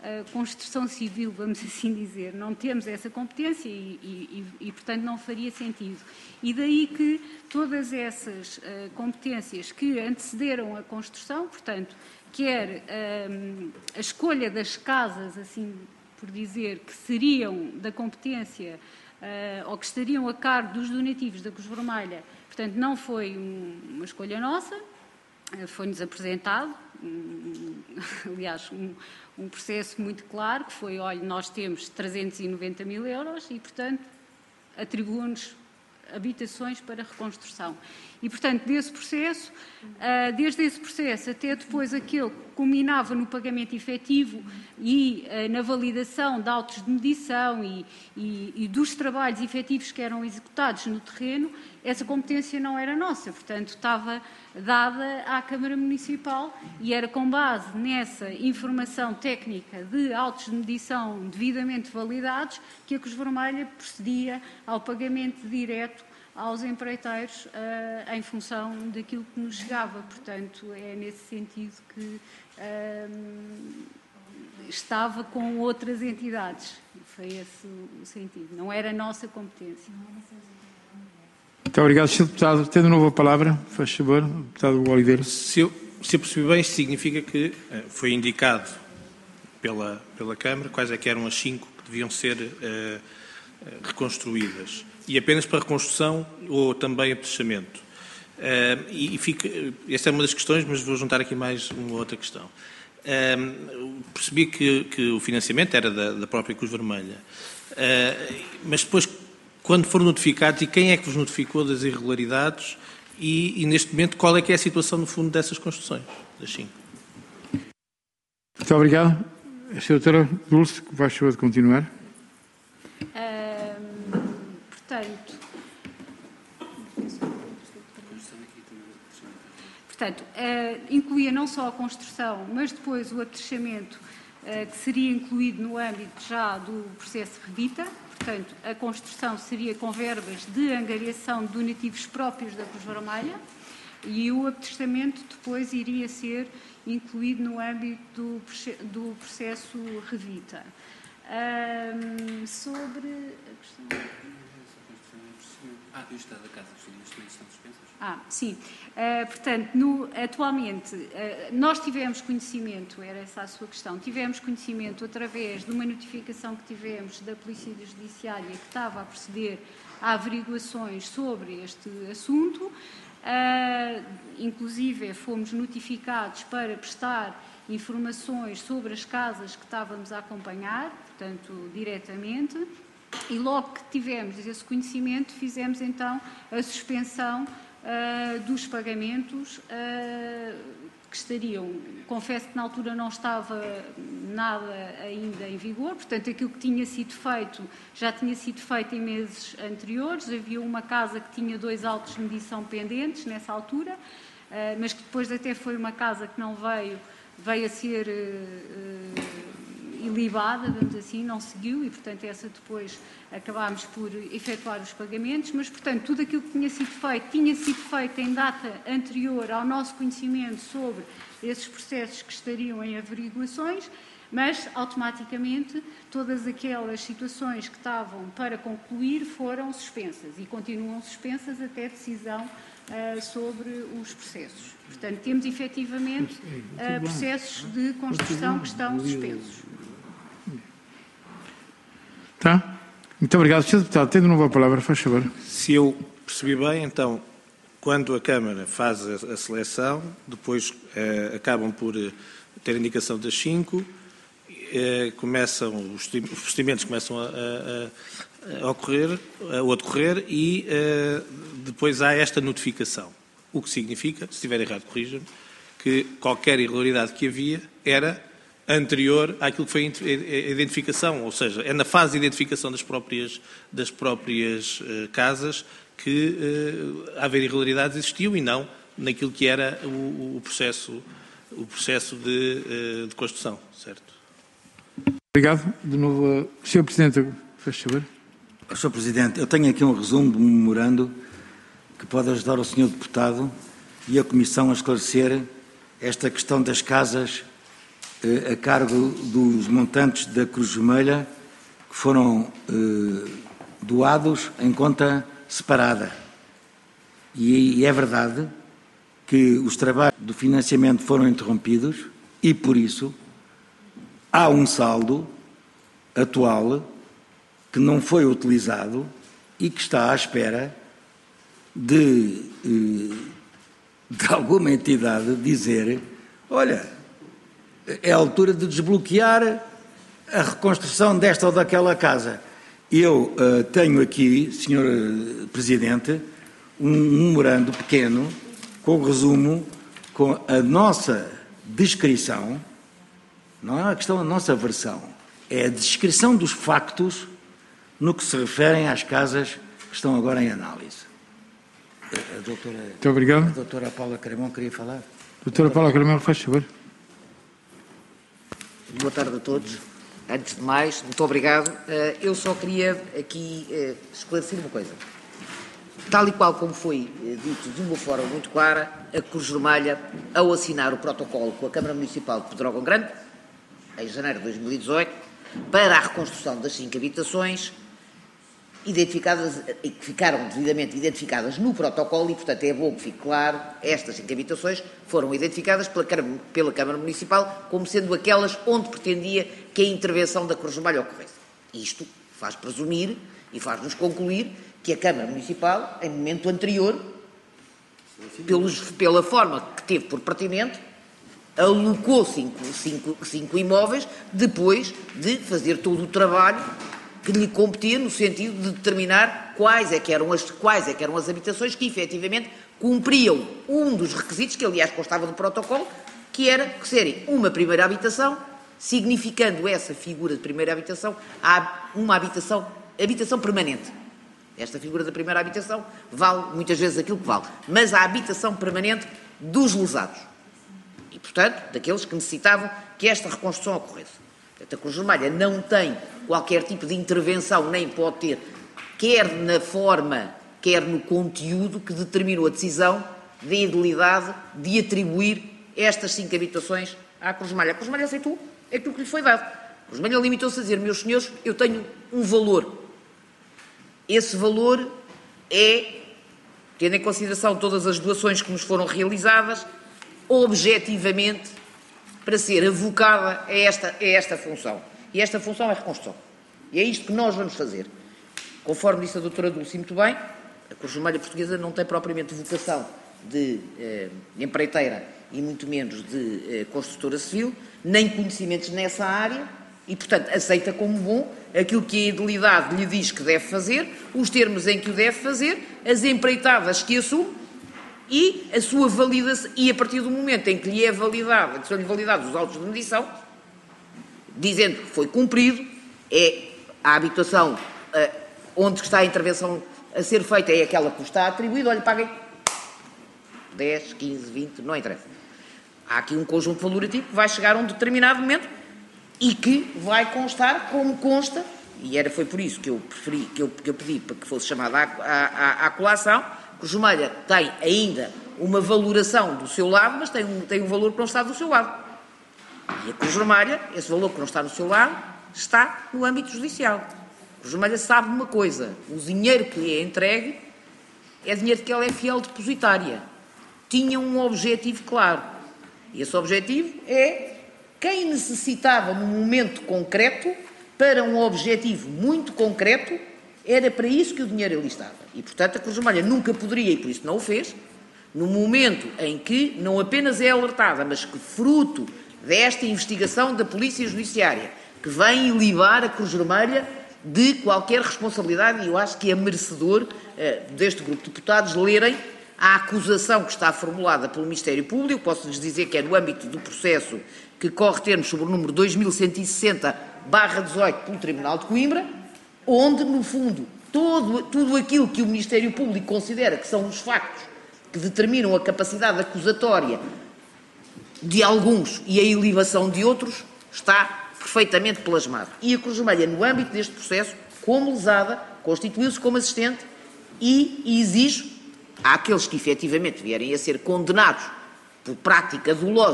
D: a construção civil, vamos assim dizer. Não temos essa competência e, e, e, portanto, não faria sentido. E daí que todas essas uh, competências que antecederam a construção, portanto, quer uh, a escolha das casas, assim por dizer, que seriam da competência uh, ou que estariam a cargo dos donativos da Cruz Vermelha, portanto, não foi um, uma escolha nossa, uh, foi-nos apresentado, um, aliás, um, um processo muito claro, que foi, olha, nós temos trezentos e noventa mil euros e, portanto, atribuam-nos habitações para reconstrução. E, portanto, desse processo, desde esse processo até depois aquele que culminava no pagamento efetivo e na validação de autos de medição e, e, e dos trabalhos efetivos que eram executados no terreno, essa competência não era nossa, portanto, estava dada à Câmara Municipal e era com base nessa informação técnica de autos de medição devidamente validados que a Cruz Vermelha procedia ao pagamento direto aos empreiteiros uh, em função daquilo que nos chegava. Portanto, é nesse sentido que uh, estava com outras entidades. Foi esse o sentido. Não era a nossa competência.
A: Muito obrigado, senhor Deputado. Tendo de novo a palavra, faz favor, Deputado Oliveira.
G: Se eu, se eu percebi bem, isto significa que uh, foi indicado pela, pela Câmara quais é que eram as cinco que deviam ser uh, reconstruídas. E apenas para reconstrução ou também apetrechamento. Uh, e, e fica, esta é uma das questões, mas vou juntar aqui mais uma outra questão. Uh, percebi que, que o financiamento era da, da própria Cruz Vermelha, uh, mas depois, quando foram notificados, e quem é que vos notificou das irregularidades e, e neste momento, qual é que é a situação, no fundo, dessas construções, das cinco?
A: Muito obrigado. A senhora Dulce, vai favor de continuar.
D: Portanto, portanto uh, incluía não só a construção, mas depois o apetrechamento uh, que seria incluído no âmbito já do processo Revita. Portanto, a construção seria com verbas de angariação de donativos próprios da Cruz Vermelha e o apetrechamento depois iria ser incluído no âmbito do, do processo Revita. Um, sobre a questão...
F: Ah, e o estado da casa, os investimentos estão suspensas?
D: Ah, sim. Uh, portanto, no, atualmente, uh, nós tivemos conhecimento, era essa a sua questão, tivemos conhecimento através de uma notificação que tivemos da Polícia Judiciária que estava a proceder a averiguações sobre este assunto. Uh, inclusive, fomos notificados para prestar informações sobre as casas que estávamos a acompanhar, portanto, diretamente. E logo que tivemos esse conhecimento, fizemos então a suspensão uh, dos pagamentos uh, que estariam, confesso que na altura não estava nada ainda em vigor, portanto aquilo que tinha sido feito já tinha sido feito em meses anteriores, havia uma casa que tinha dois autos de medição pendentes nessa altura, uh, mas que depois até foi uma casa que não veio, veio a ser... Uh, uh, ilibada, vamos assim, não seguiu e, portanto, essa depois acabámos por efetuar os pagamentos, mas, portanto, tudo aquilo que tinha sido feito, tinha sido feito em data anterior ao nosso conhecimento sobre esses processos que estariam em averiguações, mas, automaticamente, todas aquelas situações que estavam para concluir foram suspensas e continuam suspensas até decisão uh, sobre os processos. Portanto, temos, efetivamente, uh, processos de construção que estão suspensos.
A: Tá? Muito obrigado. senhor Deputado, tendo de novo a palavra, faz favor.
G: Se eu percebi bem, então, quando a Câmara faz a, a seleção, depois eh, acabam por eh, ter a indicação das cinco, eh, começam, os, os procedimentos começam a, a, a ocorrer, a ocorrer e eh, depois há esta notificação. O que significa, se estiver errado, corrija-me, que qualquer irregularidade que havia era anterior àquilo que foi a identificação, ou seja, é na fase de identificação das próprias, das próprias uh, casas que uh, haver irregularidades existiu e não naquilo que era o, o processo, o processo de, uh, de construção, certo?
A: Obrigado. De novo, senhor Presidente, faz favor.
B: senhor Presidente, eu tenho aqui um resumo de um memorando que pode ajudar o senhor Deputado e a Comissão a esclarecer esta questão das casas a cargo dos montantes da Cruz Vermelha que foram eh, doados em conta separada. E, e é verdade que os trabalhos do financiamento foram interrompidos e, por isso, há um saldo atual que não foi utilizado e que está à espera de, de alguma entidade dizer: olha, é a altura de desbloquear a reconstrução desta ou daquela casa. Eu uh, tenho aqui, senhor Presidente, um memorando pequeno com o resumo, com a nossa descrição, não é a questão da nossa versão, é a descrição dos factos no que se referem às casas que estão agora em análise. A doutora,
A: Muito obrigado.
B: A doutora Paula Caramão queria falar.
A: Doutora Paula Caramão, faz favor.
H: Boa tarde a todos. Antes de mais, muito obrigado. Eu só queria aqui esclarecer uma coisa. Tal e qual como foi dito de uma forma muito clara, a Cruz Vermelha, ao assinar o protocolo com a Câmara Municipal de Pedrógão Grande, em janeiro de dois mil e dezoito, para a reconstrução das cinco habitações, identificadas, que ficaram devidamente identificadas no protocolo e, portanto, é bom que fique claro, estas cinco habitações foram identificadas pela, pela Câmara Municipal como sendo aquelas onde pretendia que a intervenção da Cruz Vermelha ocorresse. Isto faz presumir e faz-nos concluir que a Câmara Municipal, em momento anterior, pelos, pela forma que teve por pertinente, alocou cinco, cinco, cinco imóveis depois de fazer todo o trabalho que lhe competia no sentido de determinar quais é que eram as, quais é que eram as habitações que efetivamente cumpriam um dos requisitos que, aliás, constava do protocolo, que era que serem uma primeira habitação, significando essa figura de primeira habitação uma habitação, habitação permanente. Esta figura da primeira habitação vale muitas vezes aquilo que vale, mas a habitação permanente dos lesados. E, portanto, daqueles que necessitavam que esta reconstrução ocorresse. Portanto, a Cruz Vermelha não tem qualquer tipo de intervenção, nem pode ter, quer na forma, quer no conteúdo que determinou a decisão da idilidade de atribuir estas cinco habitações à Cruz Vermelha. A Cruz Vermelha aceitou aquilo que lhe foi dado. A Cruz Vermelha limitou-se a dizer: meus senhores, eu tenho um valor. Esse valor é, tendo em consideração todas as doações que nos foram realizadas, objetivamente para ser avocada a esta, a esta função. E esta função é a reconstrução. E é isto que nós vamos fazer. Conforme disse a doutora Dulce muito bem, a Cruz Vermelha Portuguesa não tem propriamente vocação de eh, empreiteira e muito menos de eh, construtora civil, nem conhecimentos nessa área e, portanto, aceita como bom aquilo que a idilidade lhe diz que deve fazer, os termos em que o deve fazer, as empreitadas que assume e a sua validação, e a partir do momento em que lhe é validada, que são-lhe validados os autos de medição, dizendo que foi cumprido, é a habitação uh, onde está a intervenção a ser feita, é aquela que está atribuída, olha, paguem dez, quinze, vinte, não interessa. Há aqui um conjunto valorativo que vai chegar a um determinado momento e que vai constar como consta, e era, foi por isso que eu, preferi, que eu, que eu pedi para que fosse chamada à, à, à colação. A Cruz Vermelha tem ainda uma valoração do seu lado, mas tem um, tem um valor que não está do seu lado. E a Cruz Vermelha, esse valor que não está no seu lado, está no âmbito judicial. A Cruz Vermelha sabe uma coisa: o dinheiro que lhe é entregue é dinheiro de que ela é fiel depositária. Tinha um objetivo claro. E esse objetivo é quem necessitava num momento concreto, para um objetivo muito concreto, era para isso que o dinheiro ali estava. E, portanto, a Cruz Vermelha nunca poderia, e por isso não o fez, no momento em que não apenas é alertada, mas que fruto desta investigação da Polícia Judiciária, que vem ilibar a Cruz Vermelha de qualquer responsabilidade, e eu acho que é merecedor uh, deste grupo de deputados lerem a acusação que está formulada pelo Ministério Público. Posso-lhes dizer que é no âmbito do processo que corre termos sobre o número dois mil cento e sessenta barra dezoito pelo Tribunal de Coimbra, onde, no fundo, todo, tudo aquilo que o Ministério Público considera que são os factos que determinam a capacidade acusatória de alguns e a ilibação de outros, está perfeitamente plasmado. E a Cruz Vermelha, no âmbito deste processo, como lesada, constituiu-se como assistente e, e exige àqueles que efetivamente vierem a ser condenados por prática dolosa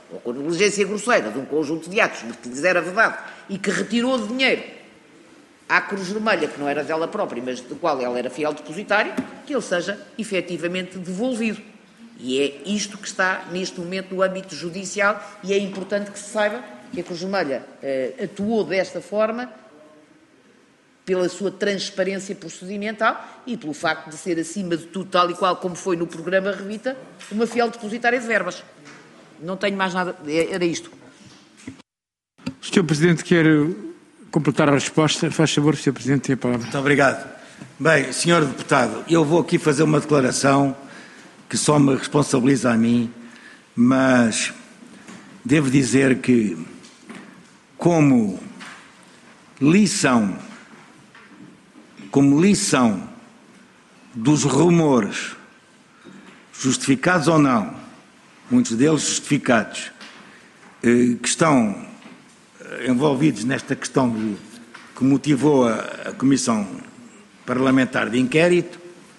H: ou com negligência grosseira de um conjunto de atos de que lhes era verdade e que retirou dinheiro à Cruz Vermelha, que não era dela própria, mas do qual ela era fiel depositário, que ele seja efetivamente devolvido. E é isto que está neste momento no âmbito judicial e é importante que se saiba que a Cruz Vermelha eh, atuou desta forma pela sua transparência procedimental e pelo facto de ser, acima de tudo, tal e qual como foi no programa Revita, uma fiel depositária de verbas. Não tenho mais nada, era isto.
A: O senhor Presidente quer completar a resposta? Faz favor, senhor Presidente, tem a palavra.
B: Muito obrigado. Bem, senhor Deputado, eu vou aqui fazer uma declaração que só me responsabiliza a mim, mas devo dizer que, como lição, como lição dos rumores, justificados ou não, muitos deles justificados, que estão envolvidos nesta questão de, que motivou a, a Comissão Parlamentar de Inquérito,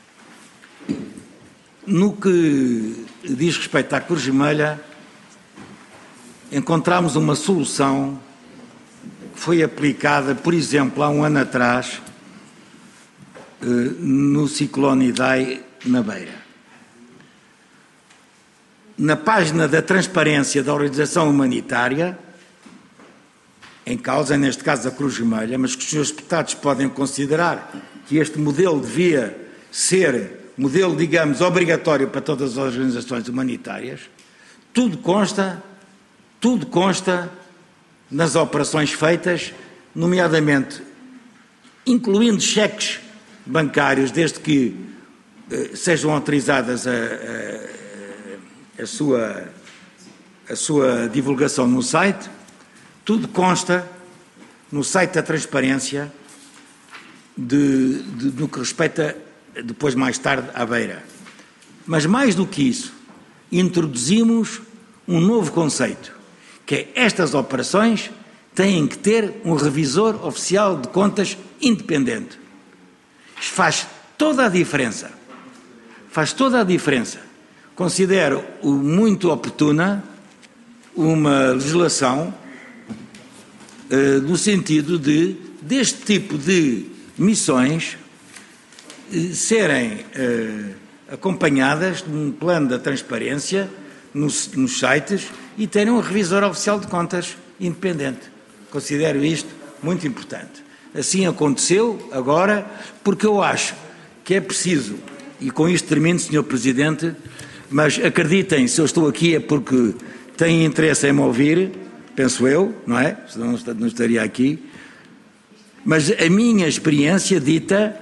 B: no que diz respeito à Cruz Vermelha, encontramos uma solução que foi aplicada, por exemplo, há um ano atrás, no ciclone Idai, na Beira. Na página da transparência da organização humanitária, em causa, neste caso a Cruz Vermelha, mas que os senhores deputados podem considerar que este modelo devia ser modelo, digamos, obrigatório para todas as organizações humanitárias, tudo consta, tudo consta nas operações feitas, nomeadamente, incluindo cheques bancários, desde que eh, sejam autorizadas a, a, a, sua, a sua divulgação no site, tudo consta no site da transparência de, de, no que respeita depois mais tarde à Beira. Mas mais do que isso, introduzimos um novo conceito, que é estas operações têm que ter um revisor oficial de contas independente. Isto faz toda a diferença. Faz toda a diferença. Considero muito oportuna uma legislação uh, no sentido de, deste tipo de missões serem eh, acompanhadas de um plano da transparência nos, nos sites e terem um revisor oficial de contas independente. Considero isto muito importante. Assim aconteceu agora, porque eu acho que é preciso, e com isto termino, senhor Presidente, mas acreditem, se eu estou aqui é porque têm interesse em me ouvir, penso eu, não é? Senão não estaria aqui. Mas a minha experiência dita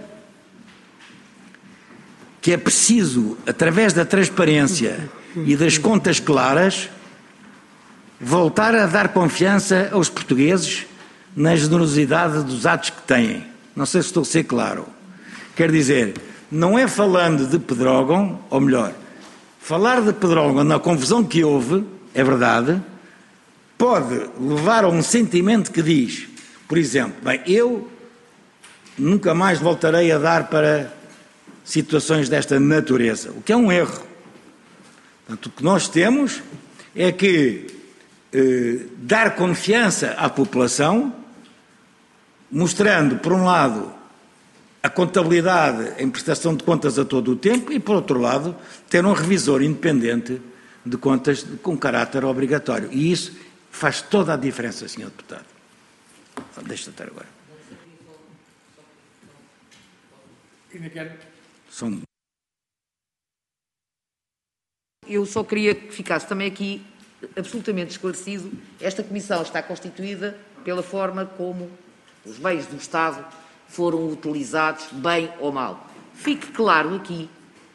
B: que é preciso, através da transparência e das contas claras, voltar a dar confiança aos portugueses na generosidade dos atos que têm. Não sei se estou a ser claro. Quer dizer, não é falando de Pedrógão, ou melhor, falar de Pedrógão na confusão que houve, é verdade, pode levar a um sentimento que diz, por exemplo, bem, eu nunca mais voltarei a dar para situações desta natureza, o que é um erro. Portanto, o que nós temos é que eh, dar confiança à população, mostrando, por um lado, a contabilidade em prestação de contas a todo o tempo e, por outro lado, ter um revisor independente de contas com caráter obrigatório. E isso faz toda a diferença, senhor Deputado. Deixa-me estar agora. São...
H: Eu só queria que ficasse também aqui absolutamente esclarecido. Esta comissão está constituída pela forma como os bens do Estado foram utilizados, bem ou mal. Fique claro aqui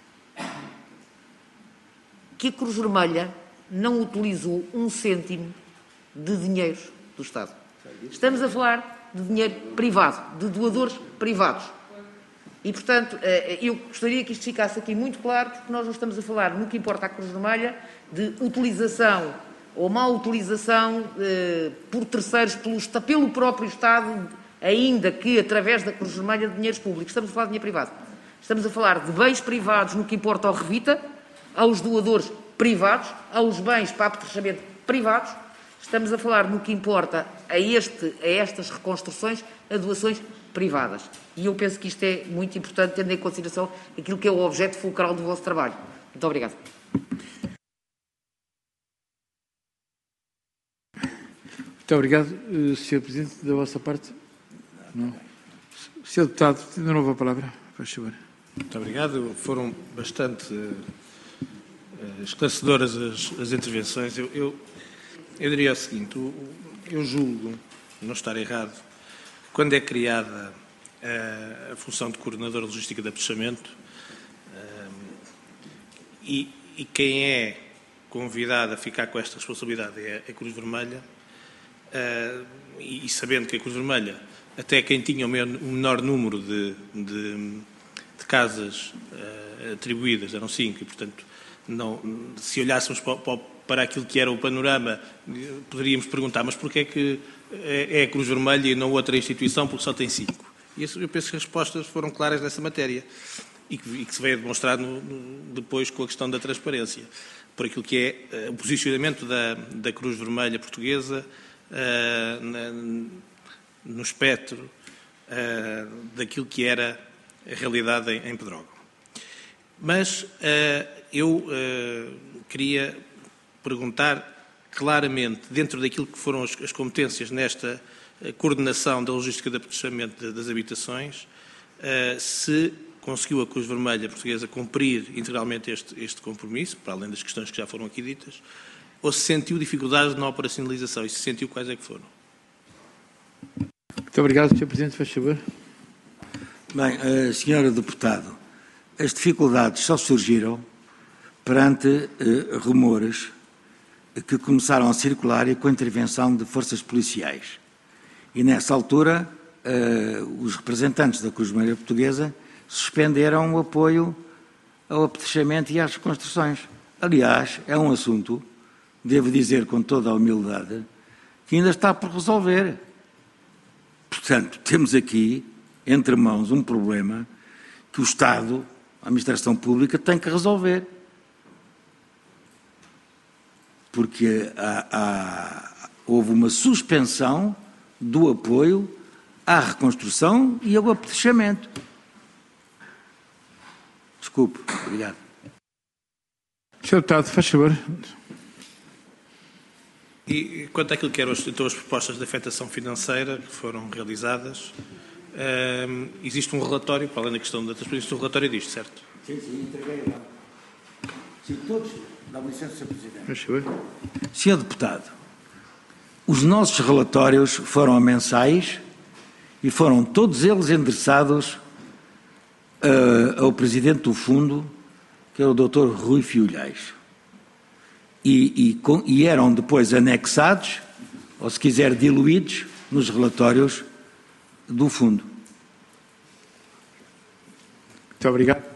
H: que a Cruz Vermelha não utilizou um cêntimo de dinheiro do Estado. Estamos a falar de dinheiro privado, de doadores privados. E, portanto, eu gostaria que isto ficasse aqui muito claro, porque nós não estamos a falar, no que importa à Cruz Vermelha, de utilização ou má utilização eh, por terceiros, pelo, pelo próprio Estado, ainda que através da Cruz Vermelha, de dinheiros públicos. Estamos a falar de dinheiro privado. Estamos a falar de bens privados no que importa ao Revita, aos doadores privados, aos bens para apetrechamento privados, estamos a falar no que importa a, este, a estas reconstruções, a doações privadas. E eu penso que isto é muito importante, tendo em consideração aquilo que é o objeto fulcral do vosso trabalho. Muito obrigado.
A: Muito obrigado, senhor Presidente. Da vossa parte? Não. senhor Deputado, de novo a palavra, faz favor.
G: Muito obrigado. Foram bastante uh, esclarecedoras as, as intervenções. Eu, eu, eu diria o seguinte, eu julgo, não estar errado, quando é criada uh, a função de coordenador de logística de abastecimento uh, e, e quem é convidado a ficar com esta responsabilidade é a Cruz Vermelha, uh, e, e sabendo que a Cruz Vermelha, até quem tinha o menor número de, de, de casas uh, atribuídas, eram cinco, e, portanto, não, se olhássemos para, para aquilo que era o panorama, poderíamos perguntar, mas porquê é que é a Cruz Vermelha e não outra instituição, porque só tem cinco? E eu penso que as respostas foram claras nessa matéria e que, e que se veio a demonstrar no, no, depois com a questão da transparência, por aquilo que é uh, o posicionamento da, da Cruz Vermelha portuguesa uh, na, no espectro uh, daquilo que era a realidade em, em Pedrógão. Mas uh, eu uh, queria perguntar claramente, dentro daquilo que foram as, as competências nesta uh, coordenação da logística de abastecimento de, das habitações, uh, se conseguiu a Cruz Vermelha Portuguesa cumprir integralmente este, este compromisso, para além das questões que já foram aqui ditas, ou se sentiu dificuldades na operacionalização, e se sentiu, quais é que foram?
A: Muito obrigado, senhor Presidente, faz favor.
B: Bem, uh, senhora Deputado, as dificuldades só surgiram perante uh, rumores que começaram a circular e com a intervenção de forças policiais. E nessa altura, uh, os representantes da Cruz Vermelha Portuguesa suspenderam o apoio ao apetrechamento e às reconstruções. Aliás, é um assunto, devo dizer com toda a humildade, que ainda está por resolver. Portanto, temos aqui, entre mãos, um problema que o Estado, a Administração Pública, tem que resolver. Porque há, há, houve uma suspensão do apoio à reconstrução e ao apetrechamento. Desculpe. Obrigado.
A: senhor Deputado, faz favor.
G: E quanto àquilo que eram então, as propostas de afetação financeira que foram realizadas, um, existe um relatório, para além da questão da transparência, um relatório disto, certo?
B: Sim, sim, entreguei lá. Sim, todos. Dá-me licença, senhor Presidente.
A: Faz favor.
B: senhor Deputado, os nossos relatórios foram mensais e foram todos eles endereçados uh, ao Presidente do Fundo, que é o doutor Rui Fiolhais. E, e, com, e eram depois anexados, ou se quiser diluídos, nos relatórios do Fundo.
A: Muito obrigado.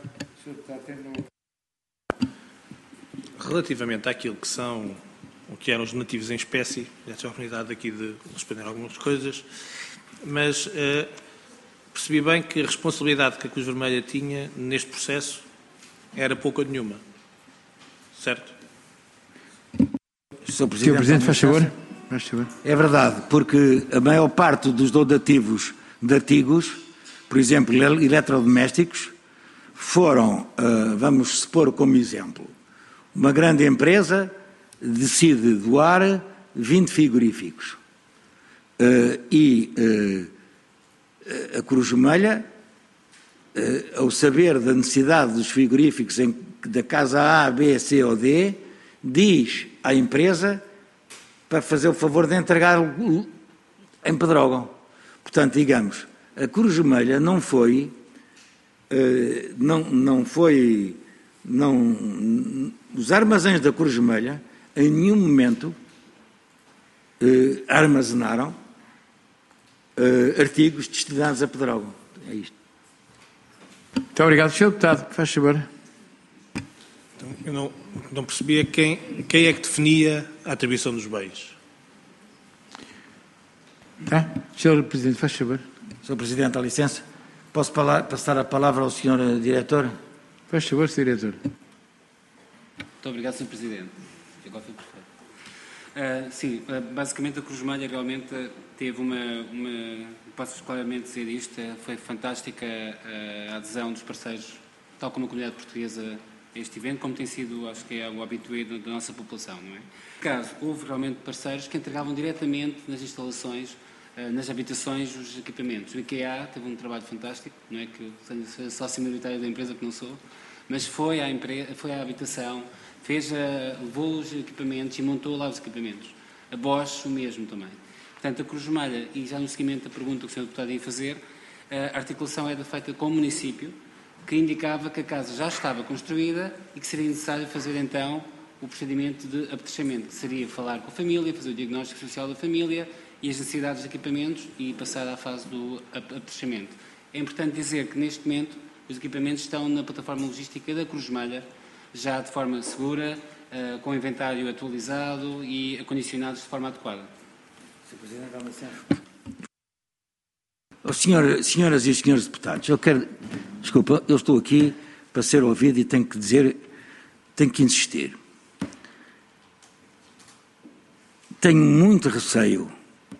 G: Relativamente àquilo que são, o que eram os donativos em espécie, já tive a oportunidade aqui de responder algumas coisas, mas uh, percebi bem que a responsabilidade que a Cruz Vermelha tinha neste processo era pouca ou nenhuma, certo?
B: senhor Presidente,
A: senhor Presidente, faz favor. faz favor.
B: É verdade, porque a maior parte dos donativos de artigos, por exemplo, eletrodomésticos, foram, uh, vamos supor como exemplo, uma grande empresa decide doar vinte frigoríficos uh, e uh, a Cruz Vermelha, uh, ao saber da necessidade dos frigoríficos em, da casa A, B, C ou D, diz à empresa para fazer o favor de entregar em Pedrógão. Portanto, digamos, a Cruz Vermelha não foi, uh, não, não foi, não, os armazéns da Cruz Vermelha em nenhum momento uh, armazenaram uh, artigos destinados a Pedrógão. É isto.
A: Muito obrigado, senhor Deputado, faz favor.
G: Então, eu não, não percebia quem, quem é que definia a atribuição dos bens.
A: Tá? senhor Presidente, faz favor.
B: senhor Presidente, dá licença. Posso falar, passar a palavra ao senhor Diretor?
A: Faz favor, senhor Diretor.
F: Muito obrigado, senhor Presidente. Agora foi perfeito. Uh, sim, uh, basicamente a Cruz Vermelha realmente uh, teve uma, uma, posso claramente dizer isto, uh, foi fantástica uh, a adesão dos parceiros, tal como a comunidade portuguesa a este evento, como tem sido, acho que é o habitué da, da nossa população, não é? No caso, houve realmente parceiros que entregavam diretamente nas instalações, uh, nas habitações, os equipamentos. O IKEA teve um trabalho fantástico, não é que eu tenho sócio minoritário da empresa, que não sou, mas foi à, empresa, foi à habitação, fez, levou os equipamentos e montou lá os equipamentos. A Bosch, o mesmo também. Portanto, a Cruz Vermelha, e já no seguimento da pergunta que o senhor Deputado ia fazer, a articulação era feita com o município, que indicava que a casa já estava construída e que seria necessário fazer, então, o procedimento de apetrechamento, que seria falar com a família, fazer o diagnóstico social da família e as necessidades de equipamentos e passar à fase do apetrechamento. É importante dizer que, neste momento, os equipamentos estão na plataforma logística da Cruz Vermelha, já de forma segura, uh, com inventário atualizado e acondicionados de forma adequada.
B: senhor Presidente, dá licença. Oh, senhor, senhoras e senhores deputados, eu quero... Desculpa, eu estou aqui para ser ouvido e tenho que dizer, tenho que insistir. Tenho muito receio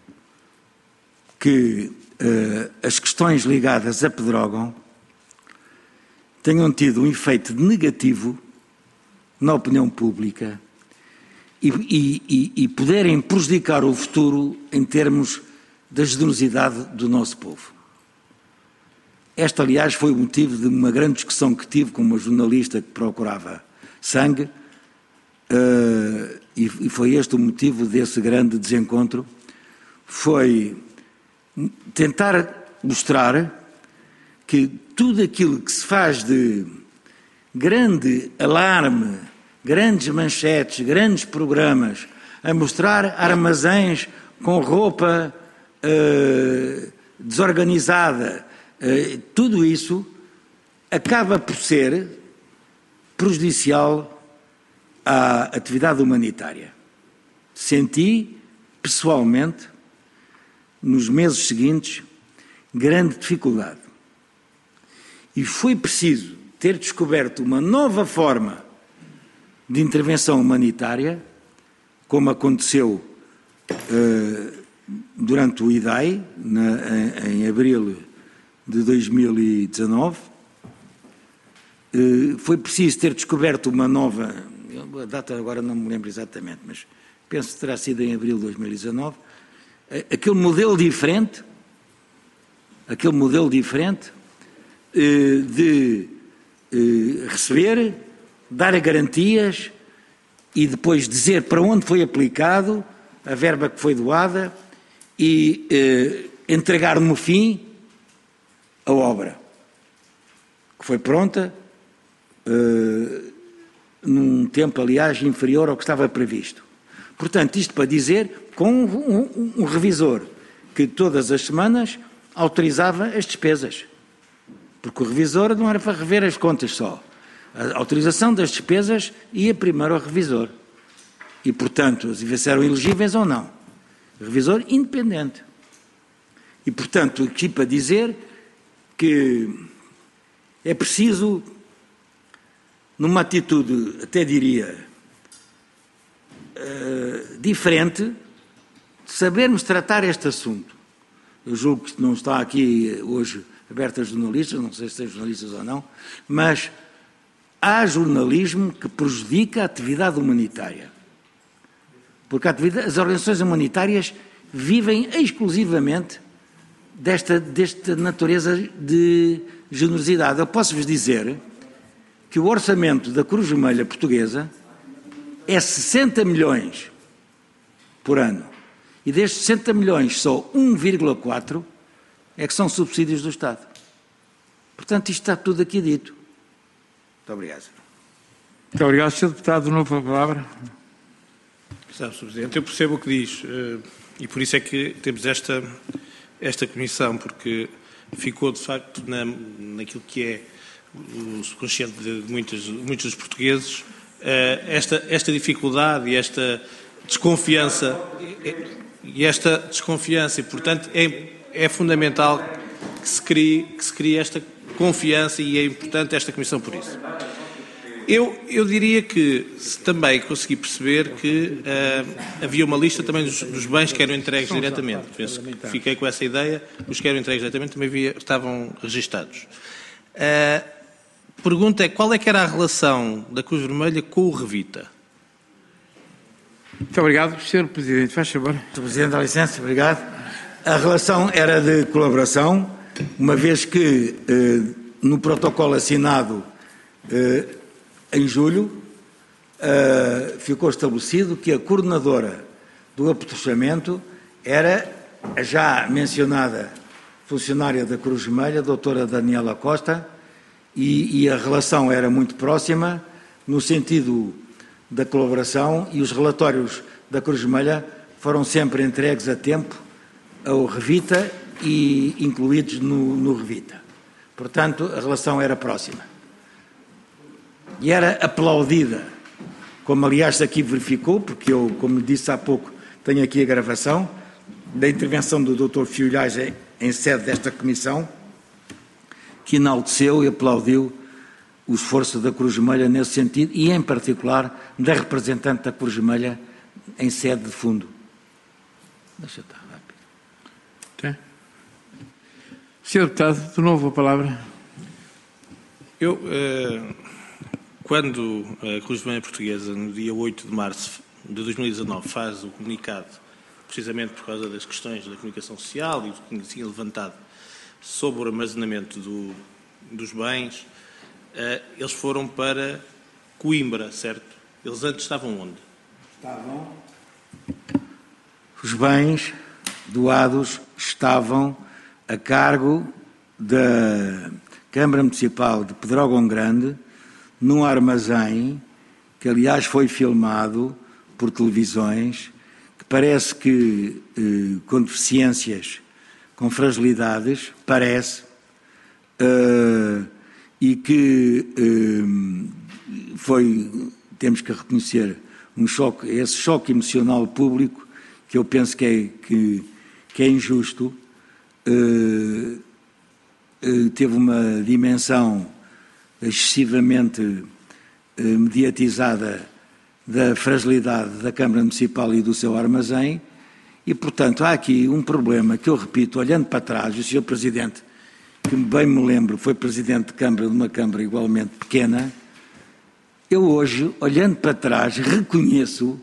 B: que uh, as questões ligadas a Pedrógão tenham tido um efeito negativo na opinião pública e, e, e poderem prejudicar o futuro em termos da generosidade do nosso povo. Este, aliás, foi o motivo de uma grande discussão que tive com uma jornalista que procurava sangue uh, e, e foi este o motivo desse grande desencontro, foi tentar mostrar que tudo aquilo que se faz de grande alarme, grandes manchetes, grandes programas, a mostrar armazéns com roupa uh, desorganizada, uh, tudo isso acaba por ser prejudicial à atividade humanitária. Senti, pessoalmente, nos meses seguintes, grande dificuldade. E foi preciso ter descoberto uma nova forma de intervenção humanitária, como aconteceu uh, durante o I D A I, na, em, em abril de dois mil e dezanove. Uh, foi preciso ter descoberto uma nova, a data agora não me lembro exatamente, mas penso que terá sido em abril de dois mil e dezanove, uh, aquele modelo diferente, aquele modelo diferente uh, de uh, receber, dar garantias e depois dizer para onde foi aplicado a verba que foi doada e eh, entregar no fim a obra, que foi pronta eh, num tempo, aliás, inferior ao que estava previsto. Portanto, isto para dizer, com um, um, um revisor que todas as semanas autorizava as despesas, porque o revisor não era para rever as contas só. A autorização das despesas ia primeiro ao revisor. E, portanto, se eram elegíveis ou não. Revisor independente. E, portanto, aqui para dizer que é preciso, numa atitude, até diria, uh, diferente, sabermos tratar este assunto. Eu julgo que não está aqui hoje aberto a jornalistas, não sei se tem jornalistas ou não, mas há jornalismo que prejudica a atividade humanitária. Porque a atividade, as organizações humanitárias vivem exclusivamente desta, desta natureza de generosidade. Eu posso-vos dizer que o orçamento da Cruz Vermelha Portuguesa é sessenta milhões por ano. E destes sessenta milhões, só um vírgula quatro é que são subsídios do Estado. Portanto, isto está tudo aqui dito. Muito obrigado.
A: Muito obrigado, senhor Deputado. De novo a palavra.
G: Sabe, senhor Presidente, eu percebo o que diz e por isso é que temos esta, esta comissão, porque ficou, de facto, na, naquilo que é o subconsciente de muitos, muitos dos portugueses, esta, esta dificuldade e esta desconfiança, e esta desconfiança, e, portanto, é, é fundamental que se, crie, que se crie esta confiança e é importante esta comissão por isso. Eu, eu diria que também consegui perceber que uh, havia uma lista também dos, dos bens que eram entregues diretamente. Penso que fiquei com essa ideia. Os que eram entregues diretamente também havia, estavam registados. A uh, pergunta é qual é que era a relação da Cruz Vermelha com o Revita?
A: Muito obrigado. senhor Presidente, faz favor.
B: senhor Presidente, dá licença, obrigado. A relação era de colaboração, uma vez que eh, no protocolo assinado eh, em julho eh, ficou estabelecido que a coordenadora do apetrechamento era a já mencionada funcionária da Cruz Vermelha, a doutora Daniela Costa, e, e a relação era muito próxima no sentido da colaboração, e os relatórios da Cruz Vermelha foram sempre entregues a tempo ao Revita e incluídos no, no Revita. Portanto, a relação era próxima. E era aplaudida, como aliás aqui verificou, porque eu, como disse há pouco, tenho aqui a gravação da intervenção do doutor Fiolhais em, em sede desta comissão, que enalteceu e aplaudiu o esforço da Cruz Vermelha nesse sentido e, em particular, da representante da Cruz Vermelha em sede de fundo. Deixa eu estar rápido.
A: Okay. senhor Deputado, de novo a palavra.
G: Eu, eh, quando a Cruz Vermelha Portuguesa, no dia oito de março de dois mil e dezanove, faz o comunicado, precisamente por causa das questões da comunicação social e do que tinha levantado sobre o armazenamento do, dos bens, Uh, eles foram para Coimbra, certo? Eles antes estavam onde?
B: Estavam. Os bens doados estavam a cargo da Câmara Municipal de Pedrógão Grande, num armazém que, aliás, foi filmado por televisões, que parece que, eh, com deficiências, com fragilidades, parece. Uh, e que eh, foi, temos que reconhecer, um choque, esse choque emocional público, que eu penso que é, que, que é injusto, eh, eh, teve uma dimensão excessivamente eh, mediatizada da fragilidade da Câmara Municipal e do seu armazém, e, portanto, há aqui um problema que eu repito, olhando para trás, o senhor Presidente, que bem me lembro, foi Presidente de Câmara de uma Câmara igualmente pequena, eu hoje, olhando para trás, reconheço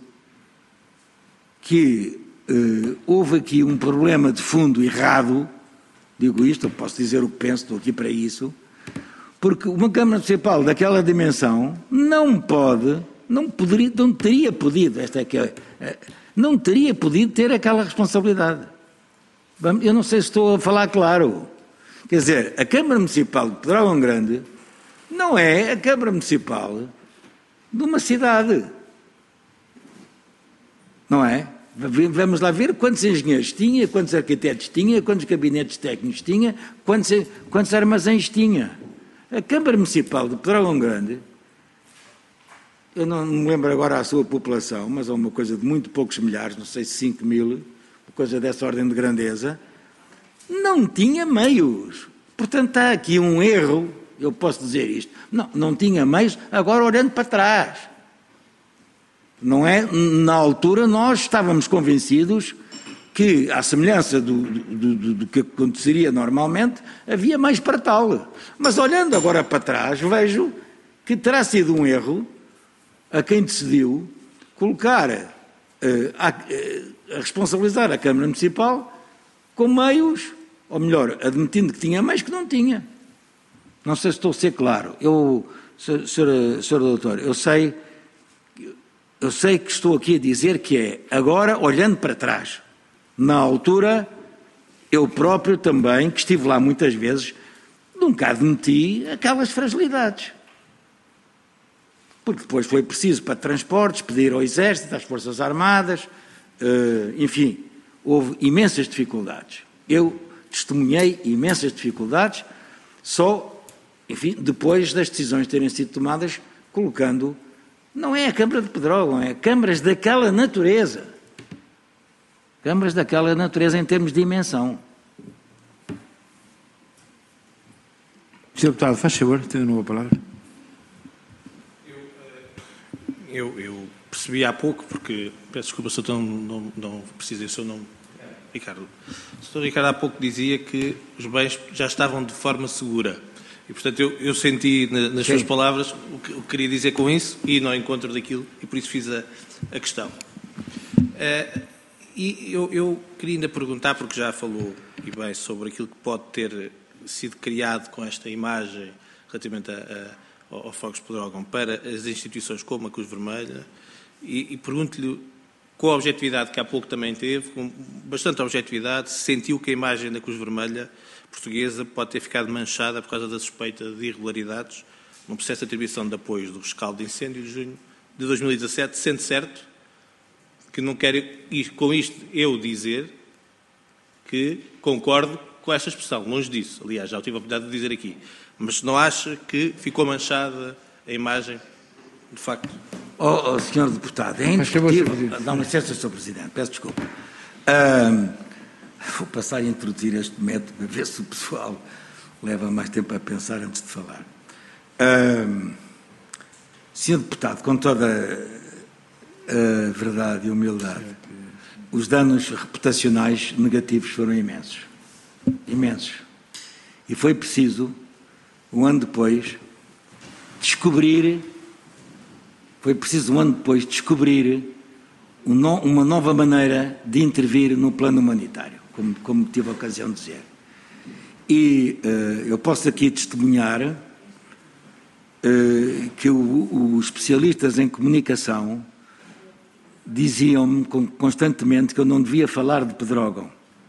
B: que eh, houve aqui um problema de fundo errado, digo isto, eu posso dizer o que penso, estou aqui para isso, porque uma Câmara Municipal daquela dimensão não pode, não poderia, não teria podido, esta é que é, não teria podido ter aquela responsabilidade. Eu não sei se estou a falar claro. Quer dizer, a Câmara Municipal de Pedrógão Grande não é a Câmara Municipal de uma cidade. Não é? Vamos lá ver quantos engenheiros tinha, quantos arquitetos tinha, quantos gabinetes técnicos tinha, quantos, quantos armazéns tinha. A Câmara Municipal de Pedrógão Grande, eu não me lembro agora a sua população, mas é uma coisa de muito poucos milhares, não sei se cinco mil, uma coisa dessa ordem de grandeza, não tinha meios. Portanto, está aqui um erro, eu posso dizer isto. Não, não tinha meios, agora olhando para trás. Não é? Na altura nós estávamos convencidos que, à semelhança do, do, do, do que aconteceria normalmente, havia mais para tal. Mas olhando agora para trás, vejo que terá sido um erro a quem decidiu colocar, uh, a, uh, a responsabilizar a Câmara Municipal com meios, ou melhor, admitindo que tinha meios que não tinha. Não sei se estou a ser claro. Eu, senhor, senhor doutor, eu sei, eu sei que estou aqui a dizer que é, agora, olhando para trás, na altura, eu próprio também, que estive lá muitas vezes, nunca admiti aquelas fragilidades. Porque depois foi preciso para transportes, pedir ao Exército, às Forças Armadas, enfim, houve imensas dificuldades. Eu testemunhei imensas dificuldades, só, enfim, depois das decisões terem sido tomadas, colocando, não é a Câmara de Pedrógão, é câmaras daquela natureza. Câmaras daquela natureza em termos de dimensão.
A: senhor Deputado, faz favor, tem de novo a palavra.
G: Eu, eu, eu percebi há pouco, porque, peço desculpa se eu não, não, não precisei o seu nome, Ricardo. O senhor Ricardo há pouco dizia que os bens já estavam de forma segura. E, portanto, eu, eu senti na, nas Sim. suas palavras o que, o que queria dizer com isso e não encontro daquilo, e por isso fiz a, a questão. Uh, e eu, eu queria ainda perguntar, porque já falou, e bem, sobre aquilo que pode ter sido criado com esta imagem relativamente a, a, ao Fogos de Pedrógão para as instituições como a Cruz Vermelha, e, e pergunto-lhe, com a objetividade que há pouco também teve, com bastante objetividade, sentiu que a imagem da Cruz Vermelha portuguesa pode ter ficado manchada por causa da suspeita de irregularidades no processo de atribuição de apoios do rescaldo de incêndio de junho de dois mil e dezassete, sendo certo que não quero, e com isto eu dizer que concordo com esta expressão, longe disso, aliás, já tive a oportunidade de dizer aqui, mas não acha que ficou manchada a imagem, de facto?
B: Oh, oh senhor Deputado, é indiscutível. Dá-me licença, senhor Presidente, peço desculpa. Um, vou passar a introduzir este método para ver se o pessoal leva mais tempo a pensar antes de falar. Um, senhor Deputado, com toda a verdade e humildade, os danos reputacionais negativos foram imensos. Imensos. E foi preciso, um ano depois, descobrir, foi preciso um ano depois descobrir uma nova maneira de intervir no plano humanitário, como, como tive a ocasião de dizer. E uh, eu posso aqui testemunhar uh, que o, os especialistas em comunicação diziam-me constantemente que eu não devia falar de Pedrógão.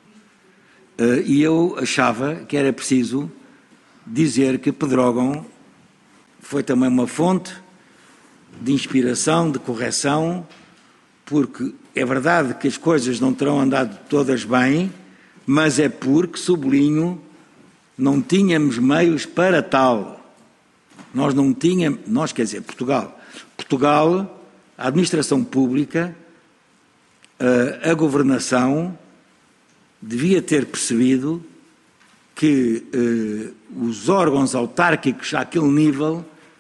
B: Uh, e eu achava que era preciso dizer que Pedrógão foi também uma fonte de inspiração, de correção, porque é verdade que as coisas não terão andado todas bem, mas é porque, sublinho, não tínhamos meios para tal. Nós não tínhamos, nós quer dizer, Portugal. Portugal, a administração pública, a, a governação, devia ter percebido que eh, os órgãos autárquicos àquele nível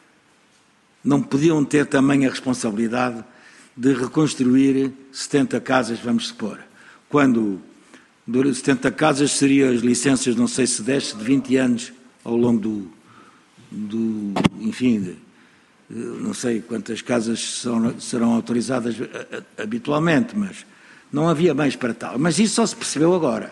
B: não podiam ter também a responsabilidade de reconstruir setenta casas, vamos supor. Quando setenta casas seriam as licenças, não sei se dez, de vinte anos ao longo do, do enfim, de, não sei quantas casas são, serão autorizadas habitualmente, mas não havia meios para tal. Mas isso só se percebeu agora.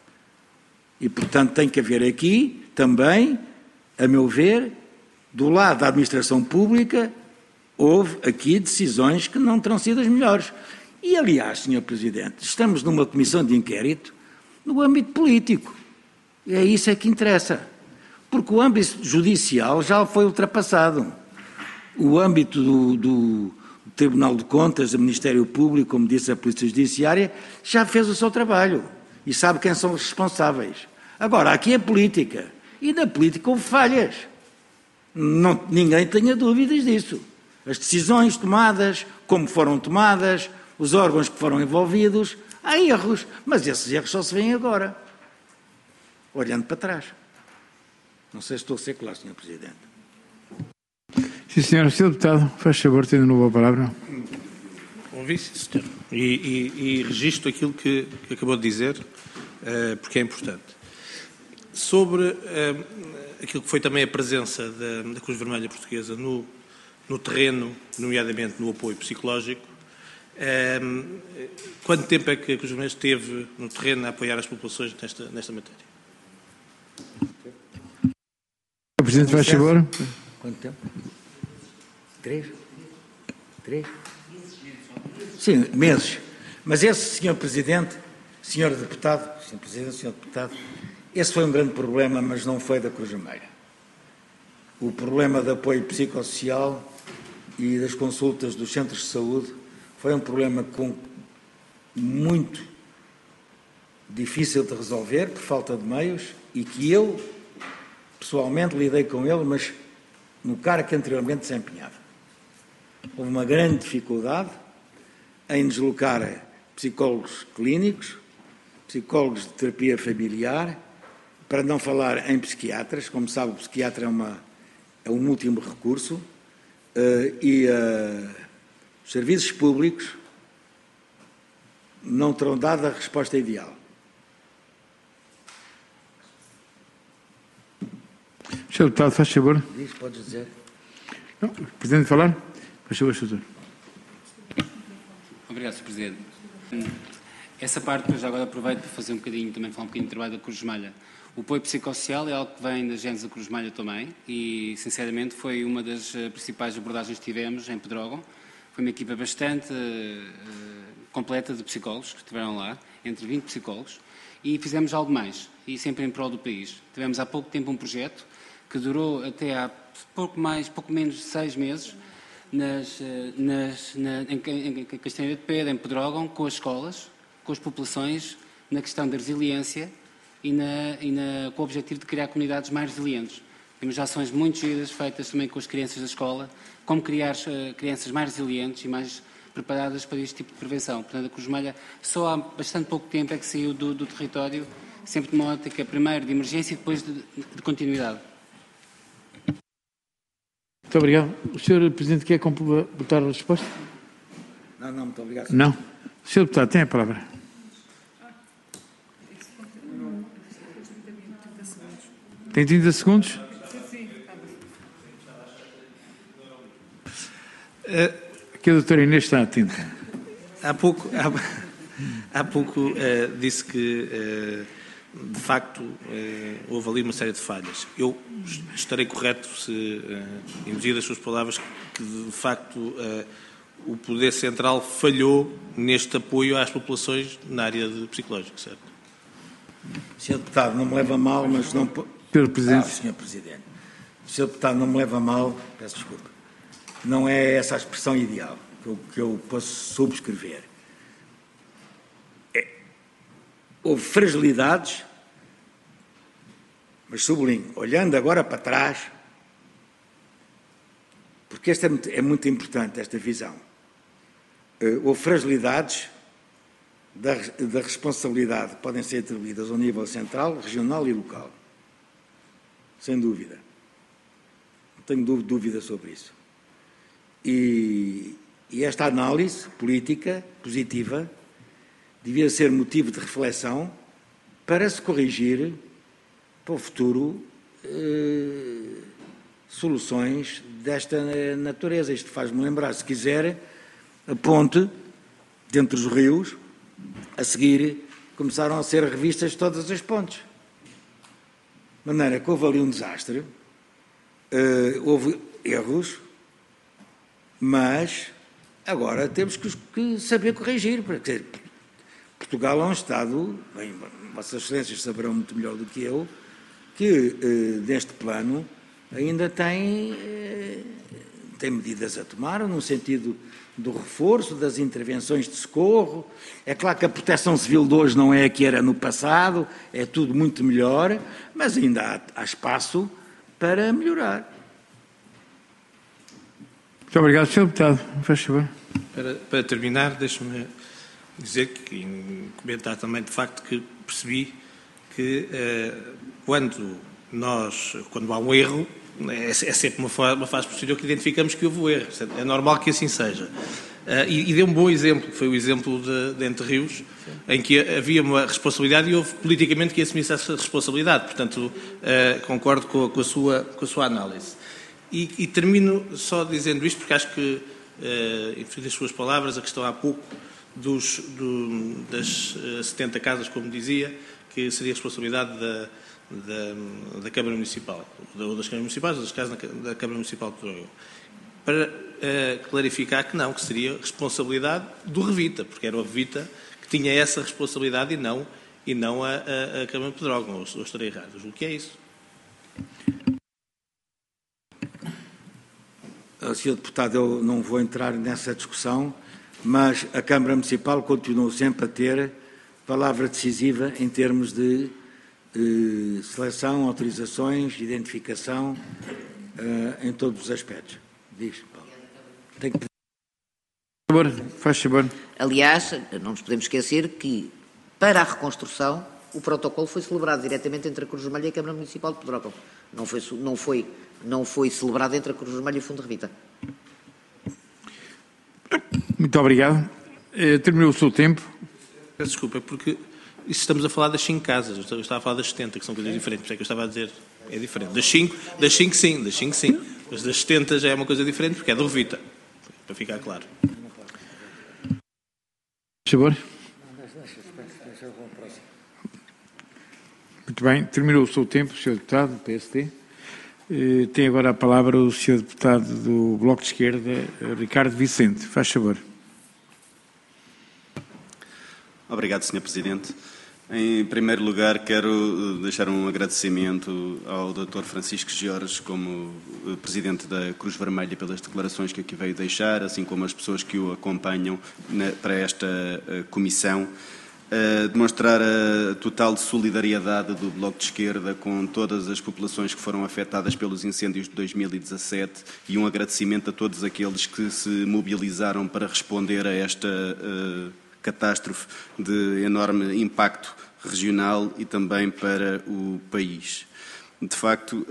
B: E, portanto, tem que haver aqui também, a meu ver, do lado da administração pública, houve aqui decisões que não terão sido as melhores. E, aliás, senhor Presidente, estamos numa comissão de inquérito no âmbito político. E é isso é que interessa. Porque o âmbito judicial já foi ultrapassado. O âmbito do, do Tribunal de Contas, do Ministério Público, como disse a Polícia Judiciária, já fez o seu trabalho e sabe quem são os responsáveis. Agora, aqui é política. E na política houve falhas. Não, ninguém tenha dúvidas disso. As decisões tomadas, como foram tomadas, os órgãos que foram envolvidos, há erros, mas esses erros só se veem agora, olhando para trás. Não sei se estou a ser claro, senhor Presidente.
A: Sim, senhor. senhor Deputado, faz favor, tendo de novo a palavra.
G: Ouvi, sim, senhor. E, e, e registro aquilo que, que acabou de dizer, uh, porque é importante. Sobre uh, aquilo que foi também a presença da, da Cruz Vermelha Portuguesa no, no terreno, nomeadamente no apoio psicológico, um, quanto tempo é que a Cruz Vermelha esteve no terreno a apoiar as populações nesta, nesta matéria?
A: O Presidente, faz favor.
B: Quanto tempo? Três? Três? Sim, meses. Mas esse, senhor Presidente, senhor Deputado, senhor Presidente, senhor Deputado, esse foi um grande problema, mas não foi da Cruz Vermelha. O problema de apoio psicossocial e das consultas dos centros de saúde foi um problema com, muito difícil de resolver, por falta de meios, e que eu, pessoalmente, lidei com ele, mas no cargo que anteriormente desempenhava. Houve uma grande dificuldade em deslocar psicólogos clínicos, psicólogos de terapia familiar, para não falar em psiquiatras. Como sabe, o psiquiatra é, uma, é um último recurso, uh, e, uh, Os serviços públicos não terão dado a resposta ideal.
A: senhor Deputado, faz favor.
B: Diz, podes dizer.
A: Não, o Presidente falar? Faz favor, senhor
F: Obrigado, senhor Presidente. Essa parte, já agora aproveito para fazer um bocadinho, também falar um bocadinho do trabalho da Cruz Vermelha. O apoio psicossocial é algo que vem da gênese da Cruz Vermelha também e, sinceramente, foi uma das principais abordagens que tivemos em Pedrógão. Foi uma equipa bastante uh, completa de psicólogos que estiveram lá, entre vinte psicólogos, e fizemos algo mais, e sempre em prol do país. Tivemos há pouco tempo um projeto que durou até há pouco mais, pouco menos de seis meses, nas, nas, na, em, em, em Castanheira de Pedra, em Pedrógão, com as escolas, com as populações, na questão da resiliência e, na, e na, com o objetivo de criar comunidades mais resilientes. Temos ações muito giras feitas também com as crianças da escola, como criar uh, crianças mais resilientes e mais preparadas para este tipo de prevenção. Portanto, a Cruz Vermelha só há bastante pouco tempo é que saiu do, do território, sempre de uma ótica primeiro de emergência e depois de, de continuidade.
A: Muito obrigado. O senhor Presidente quer completar a resposta?
B: Não, não, muito obrigado.
A: Não. O senhor Deputado tem a palavra. Tem trinta segundos? Aqui a doutora Inês está atenta.
G: Há pouco, há, há pouco uh, disse que, uh, de facto, uh, houve ali uma série de falhas. Eu estarei correto se, uh, induzir das suas palavras, que, de facto, uh, o Poder Central falhou neste apoio às populações na área de psicológico, certo?
B: senhor Deputado, não me leva a mal, mas não...
A: senhor Presidente.
B: Ah, senhor Presidente. senhor Deputado, não me leva a mal, peço desculpa. Não é essa a expressão ideal que eu, que eu posso subscrever. É, houve fragilidades, mas sublinho, olhando agora para trás, porque esta é muito, é muito importante, esta visão. Uh, houve fragilidades da, da responsabilidade que podem ser atribuídas ao nível central, regional e local. Sem dúvida. Não tenho dúvida sobre isso. E, e esta análise política positiva devia ser motivo de reflexão para se corrigir para o futuro eh, soluções desta natureza. Isto faz-me lembrar, se quiser, a ponte dentro dos rios, a seguir começaram a ser revistas todas as pontes. De maneira que houve ali um desastre, eh, houve erros, mas agora temos que, que saber corrigir. Porque Portugal é um Estado, bem, Vossas Excelências saberão muito melhor do que eu, que eh, deste plano ainda tem, eh, tem medidas a tomar, no sentido do reforço, das intervenções de socorro. É claro que a proteção civil de hoje não é a que era no passado, é tudo muito melhor, mas ainda há, há espaço para melhorar.
A: Muito obrigado, senhor Deputado. Faz favor.
G: Para, para terminar, deixe-me dizer que, e comentar também de facto que percebi que eh, quando nós, quando há um erro, é, é sempre uma fase, uma fase posterior que identificamos que houve o erro. É normal que assim seja. Uh, e, e deu um bom exemplo, que foi o exemplo de, de Entre Rios, em que havia uma responsabilidade e houve politicamente que assumisse essa responsabilidade. Portanto, uh, concordo com a, com, a sua, com a sua análise. E, e termino só dizendo isto, porque acho que, uh, enfim, das suas palavras, a questão há pouco dos, do, das uh, setenta casas, como dizia, que seria responsabilidade da, da, da Câmara Municipal, ou das Câmaras Municipais, ou das casas da Câmara Municipal de Pedrógão. Para uh, clarificar que não, que seria responsabilidade do Revita, porque era o Revita que tinha essa responsabilidade e não, e não a, a, a Câmara de Pedrógão, ou, ou estarei errado. Eu julgo que é isso.
B: senhor Deputado, eu não vou entrar nessa discussão, mas a Câmara Municipal continuou sempre a ter palavra decisiva em termos de eh, seleção, autorizações, identificação, eh, em todos os aspectos. Diz, Paulo. Tem que...
A: Por favor, faz favor.
H: Aliás, não nos podemos esquecer que, para a reconstrução, o protocolo foi celebrado diretamente entre a Cruz Vermelha e a Câmara Municipal de Pedrógão. Não foi, não foi, não foi celebrado entre a Cruz Vermelha e o Fundo Revita.
A: Muito obrigado. Eh, terminou o seu tempo.
G: Peço desculpa, porque isso estamos a falar das cinco casas. Eu estava a falar das setenta, que são coisas diferentes. Por isso é que eu estava a dizer, é diferente. Das cinco, das cinco sim, das cinco sim. Mas das setenta já é uma coisa diferente, porque é do Vita. Para ficar claro.
A: Por favor. Muito bem. Terminou o seu tempo, senhor Deputado do P S D. Eh, tem agora a palavra o senhor Deputado do Bloco de Esquerda, Ricardo Vicente. Faz favor.
I: Obrigado, senhor Presidente. Em primeiro lugar, quero deixar um agradecimento ao doutor Francisco Jorge, como Presidente da Cruz Vermelha, pelas declarações que aqui veio deixar, assim como as pessoas que o acompanham na, para esta uh, comissão. Uh, demonstrar a total solidariedade do Bloco de Esquerda com todas as populações que foram afetadas pelos incêndios de dois mil e dezassete e um agradecimento a todos aqueles que se mobilizaram para responder a esta uh, catástrofe de enorme impacto regional e também para o país. De facto,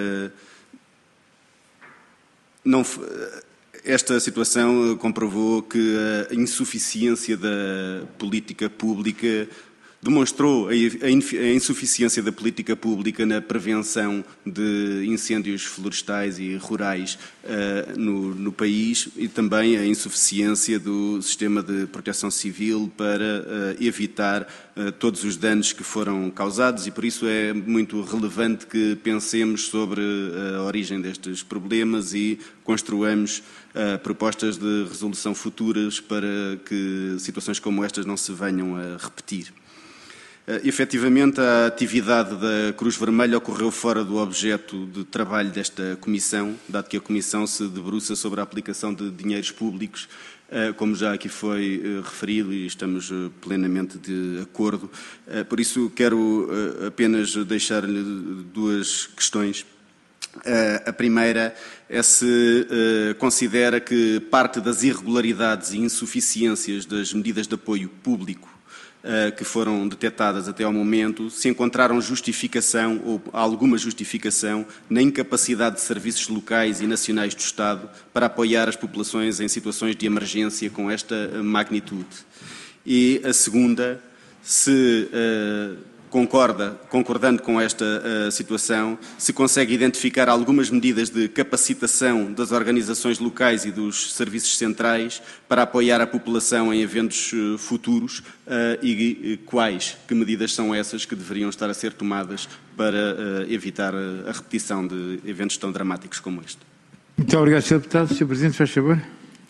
I: não, esta situação comprovou que a insuficiência da política pública demonstrou a insuficiência da política pública na prevenção de incêndios florestais e rurais uh, no, no país e também a insuficiência do sistema de proteção civil para uh, evitar uh, todos os danos que foram causados e por isso é muito relevante que pensemos sobre a origem destes problemas e construamos uh, propostas de resolução futuras para que situações como estas não se venham a repetir. Uh, efetivamente, a atividade da Cruz Vermelha ocorreu fora do objeto de trabalho desta Comissão, dado que a Comissão se debruça sobre a aplicação de dinheiros públicos, uh, como já aqui foi uh, referido e estamos uh, plenamente de acordo. Uh, por isso, quero uh, apenas deixar-lhe duas questões. Uh, a primeira é se uh, considera que parte das irregularidades e insuficiências das medidas de apoio público que foram detectadas até ao momento, se encontraram justificação ou alguma justificação na incapacidade de serviços locais e nacionais do Estado para apoiar as populações em situações de emergência com esta magnitude. E a segunda, se uh, concorda, concordando com esta uh, situação, se consegue identificar algumas medidas de capacitação das organizações locais e dos serviços centrais para apoiar a população em eventos uh, futuros uh, e, e quais, que medidas são essas que deveriam estar a ser tomadas para uh, evitar uh, a repetição de eventos tão dramáticos como este.
A: Muito obrigado, senhor Deputado. senhor Presidente, faz favor.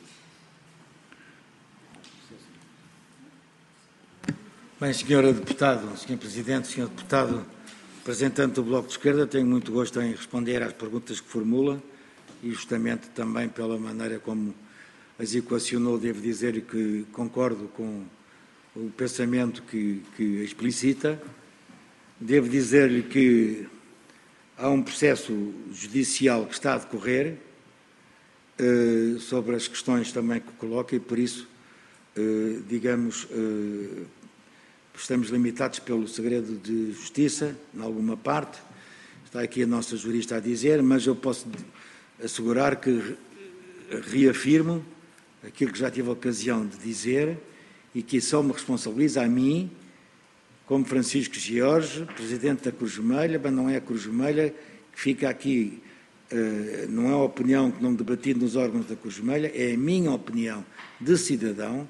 B: Bem, senhora Deputado, senhor Presidente, senhor Deputado, representante do Bloco de Esquerda, tenho muito gosto em responder às perguntas que formula e justamente também pela maneira como as equacionou, devo dizer que concordo com o pensamento que, que explicita. Devo dizer-lhe que há um processo judicial que está a decorrer eh, sobre as questões também que coloca e, por isso, eh, digamos, eh, estamos limitados pelo segredo de justiça, em alguma parte, está aqui a nossa jurista a dizer, mas eu posso assegurar que reafirmo aquilo que já tive a ocasião de dizer e que só me responsabiliza a mim, como Francisco Jorge, Presidente da Cruz Vermelha, mas não é a Cruz Vermelha que fica aqui, não é a opinião que não debati nos órgãos da Cruz Vermelha, é a minha opinião de cidadão,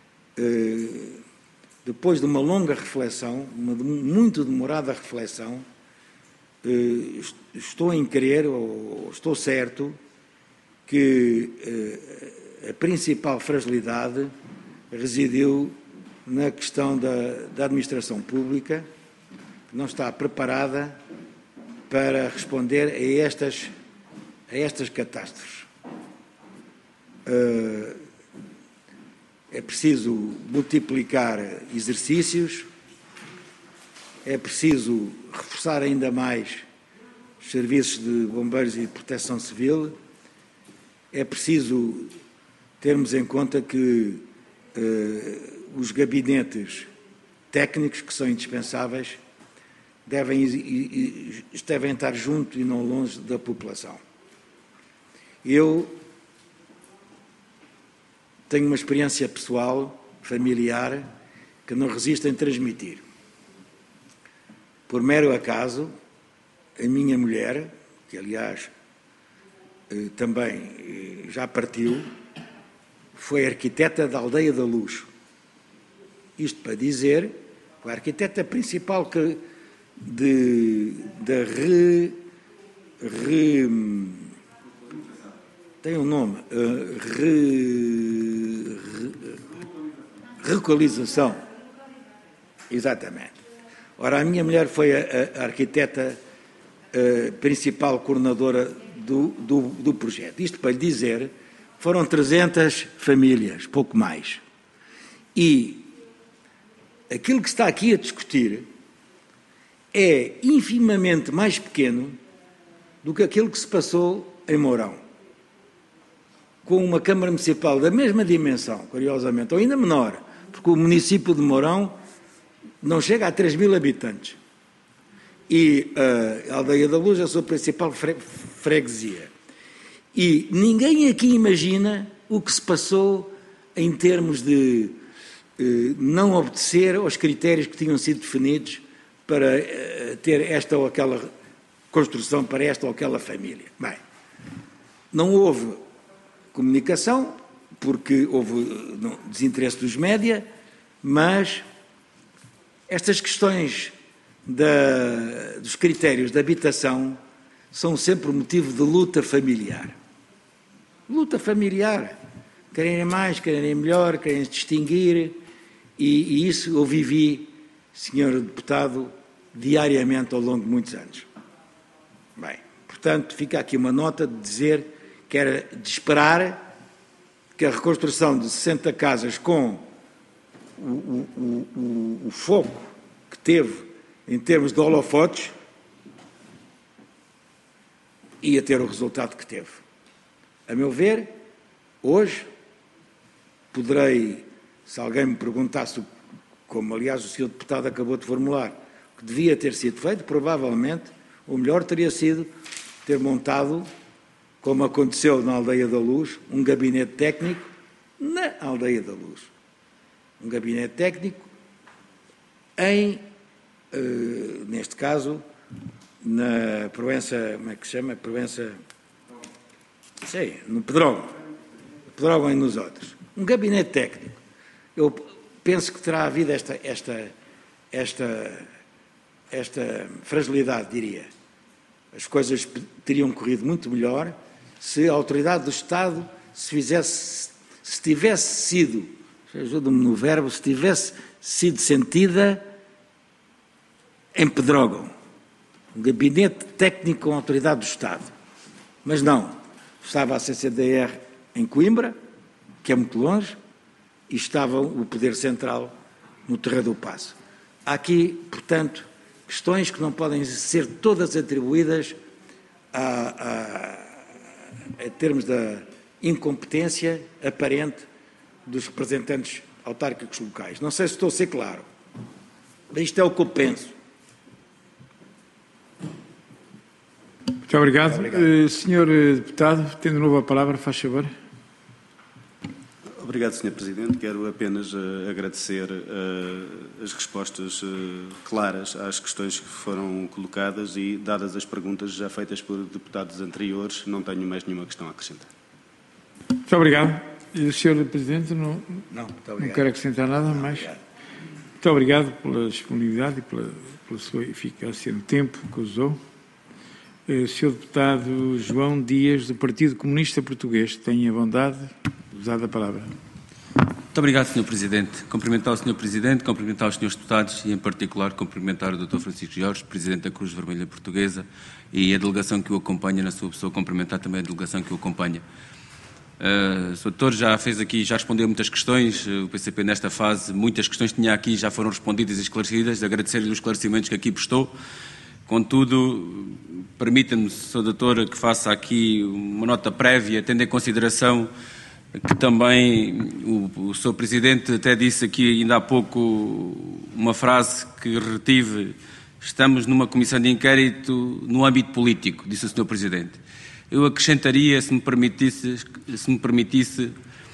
B: depois de uma longa reflexão, uma muito demorada reflexão, estou em crer, ou estou certo, que a principal fragilidade residiu na questão da, da administração pública, que não está preparada para responder a estas, a estas catástrofes. É preciso multiplicar exercícios, é preciso reforçar ainda mais os serviços de bombeiros e de proteção civil, é preciso termos em conta que eh, os gabinetes técnicos, que são indispensáveis, devem, devem estar junto e não longe da população. Eu tenho uma experiência pessoal, familiar, que não resisto em transmitir. Por mero acaso, a minha mulher, que aliás também já partiu, foi arquiteta da Aldeia da Luz. Isto para dizer, foi a arquiteta principal que de, da re, re, tem um nome, re, re, localização. Exatamente. Ora, a minha mulher foi a, a arquiteta a principal coordenadora do, do, do projeto. Isto para lhe dizer, foram trezentas famílias, pouco mais. E aquilo que está aqui a discutir é infimamente mais pequeno do que aquilo que se passou em Mourão, com uma Câmara Municipal da mesma dimensão, curiosamente, ou ainda menor, porque o município de Mourão não chega a três mil habitantes. E a Aldeia da Luz é a sua principal fre freguesia. E ninguém aqui imagina o que se passou em termos de eh, não obedecer aos critérios que tinham sido definidos para eh, ter esta ou aquela construção para esta ou aquela família. Bem, não houve comunicação, porque houve não, desinteresse dos média, mas estas questões da, dos critérios de habitação são sempre motivo de luta familiar. Luta familiar. Querem mais, querem melhor, querem se distinguir, e, e isso eu vivi, senhor deputado, diariamente ao longo de muitos anos. Bem, portanto, fica aqui uma nota de dizer que era de esperar que a reconstrução de sessenta casas com o, o, o, o foco que teve em termos de holofotes ia ter o resultado que teve. A meu ver, hoje, poderei, se alguém me perguntasse, como aliás o senhor deputado acabou de formular, o que devia ter sido feito, provavelmente o melhor teria sido ter montado, como aconteceu na Aldeia da Luz, um gabinete técnico na Aldeia da Luz. Um gabinete técnico em, uh, neste caso, na Proença, como é que se chama? Proença, sei, no Pedrógão. Pedrógão e nos outros. Um gabinete técnico. Eu penso que terá havido esta, esta, esta, esta fragilidade, diria. As coisas teriam corrido muito melhor se a autoridade do Estado se fizesse, se tivesse sido, ajuda-me no verbo, se tivesse sido sentida em Pedrógão. Um gabinete técnico com a autoridade do Estado. Mas não. Estava a C C D R em Coimbra, que é muito longe, e estava o Poder Central no Terreiro do Paço. Há aqui, portanto, questões que não podem ser todas atribuídas a, a, a termos da incompetência aparente dos representantes autárquicos locais. Não sei se estou a ser claro. Isto é o que eu penso.
A: Muito obrigado. Muito obrigado. Uh, senhor Deputado, tendo de novo a palavra, faz favor.
I: Obrigado, senhor Presidente. Quero apenas uh, agradecer uh, as respostas uh, claras às questões que foram colocadas e, dadas as perguntas já feitas por deputados anteriores, não tenho mais nenhuma questão a acrescentar.
A: Muito obrigado. E o senhor Presidente não,
B: não,
A: não quer acrescentar nada mais? Obrigado. Muito obrigado pela disponibilidade e pela, pela sua eficácia no tempo que usou. O senhor Deputado João Dias, do Partido Comunista Português, tem a bondade de usar a palavra.
J: Muito obrigado, senhor Presidente. Cumprimentar o senhor Presidente, cumprimentar os senhores deputados e, em particular, cumprimentar o doutor Francisco Jorge, Presidente da Cruz Vermelha Portuguesa, e a delegação que o acompanha na sua pessoa, cumprimentar também a delegação que o acompanha. Uh, o senhor doutor já fez aqui, já respondeu muitas questões, o P C P nesta fase, muitas questões que tinha aqui já foram respondidas e esclarecidas, agradecer-lhe os esclarecimentos que aqui prestou. Contudo, permita-me, senhor doutor, que faça aqui uma nota prévia, tendo em consideração que também o, o senhor Presidente até disse aqui ainda há pouco uma frase que retive: estamos numa comissão de inquérito no âmbito político, disse o senhor Presidente. Eu acrescentaria, se me permitisse, se me permitisse,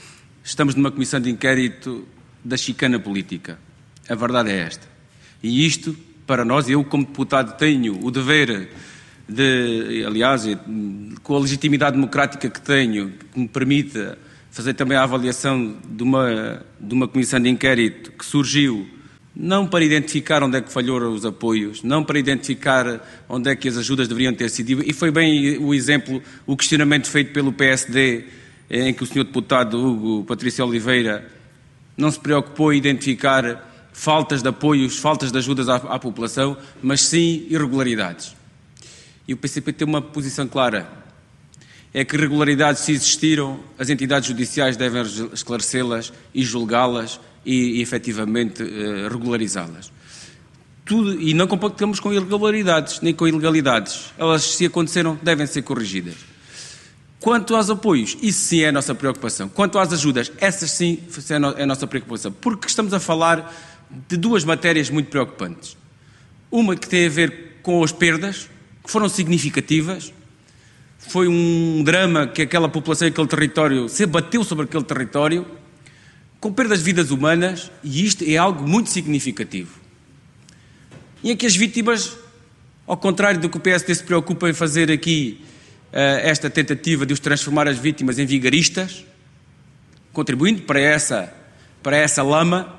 J: estamos numa comissão de inquérito da chicana política. A verdade é esta. E isto, para nós, eu como deputado tenho o dever de, aliás, com a legitimidade democrática que tenho, que me permita fazer também a avaliação de uma, de uma comissão de inquérito que surgiu não para identificar onde é que falhou os apoios, não para identificar onde é que as ajudas deveriam ter sido, e foi bem o exemplo, o questionamento feito pelo P S D, em que o senhor deputado Hugo Patrício Oliveira não se preocupou em identificar faltas de apoios, faltas de ajudas à, à população, mas sim irregularidades. E o P C P tem uma posição clara, é que irregularidades, se existiram, as entidades judiciais devem esclarecê-las e julgá-las e, e efetivamente, eh, regularizá-las. Tudo, e não compactamos com irregularidades, nem com ilegalidades. Elas, se aconteceram, devem ser corrigidas. Quanto aos apoios, isso sim é a nossa preocupação. Quanto às ajudas, essas sim é a nossa preocupação. Porque estamos a falar de duas matérias muito preocupantes. Uma que tem a ver com as perdas, que foram significativas. Foi um drama que aquela população, aquele território, se abateu sobre aquele território, com perdas de vidas humanas, e isto é algo muito significativo. E em que as vítimas, ao contrário do que o P S D se preocupa em fazer aqui, esta tentativa de os transformar as vítimas em vigaristas, contribuindo para essa, para essa lama,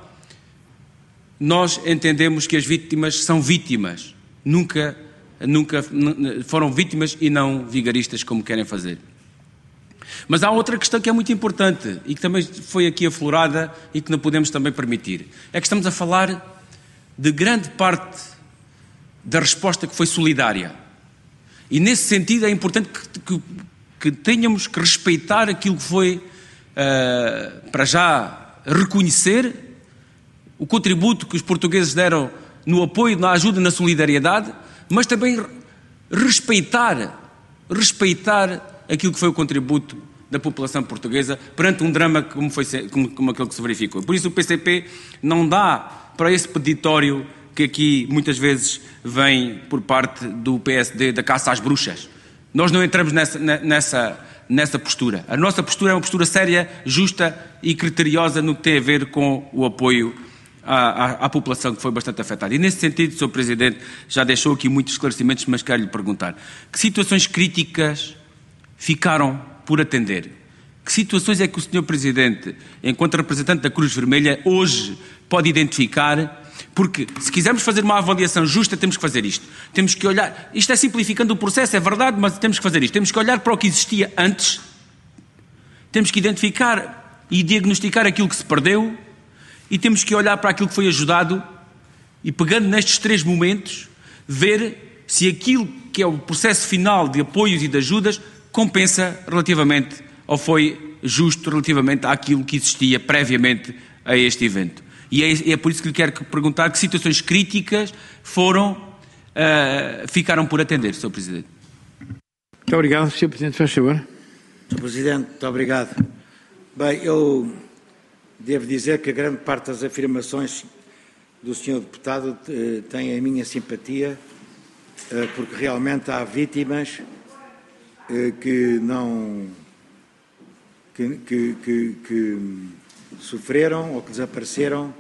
J: nós entendemos que as vítimas são vítimas, nunca, nunca foram vítimas e não vigaristas como querem fazer. Mas há outra questão que é muito importante e que também foi aqui aflorada e que não podemos também permitir. É que estamos a falar de grande parte da resposta que foi solidária. E nesse sentido é importante que, que, que tenhamos que respeitar aquilo que foi, uh, para já, reconhecer o contributo que os portugueses deram no apoio, na ajuda, na solidariedade, mas também respeitar, respeitar aquilo que foi o contributo da população portuguesa perante um drama como, foi, como, como aquele que se verificou. Por isso o P C P não dá para esse peditório que aqui muitas vezes vem por parte do P S D da caça às bruxas. Nós não entramos nessa, nessa, nessa postura. A nossa postura é uma postura séria, justa e criteriosa no que tem a ver com o apoio à, à, à população que foi bastante afetada. E nesse sentido, senhor Presidente, já deixou aqui muitos esclarecimentos, mas quero lhe perguntar: que situações críticas ficaram por atender? Que situações é que o senhor Presidente, enquanto representante da Cruz Vermelha, hoje pode identificar? Porque se quisermos fazer uma avaliação justa, temos que fazer isto. Temos que olhar, isto é simplificando o processo, é verdade, mas temos que fazer isto. Temos que olhar para o que existia antes, temos que identificar e diagnosticar aquilo que se perdeu e temos que olhar para aquilo que foi ajudado e, pegando nestes três momentos, ver se aquilo que é o processo final de apoios e de ajudas compensa relativamente ou foi justo relativamente àquilo que existia previamente a este evento. E é, é por isso que lhe quero perguntar que situações críticas foram, uh, ficaram por atender, senhor Presidente.
A: Muito obrigado, senhor Presidente. Faz favor.
B: senhor Presidente, muito obrigado. Bem, eu devo dizer que a grande parte das afirmações do senhor Deputado uh, tem a minha simpatia, uh, porque realmente há vítimas uh, que não... que... que, que, que sofreram ou que desapareceram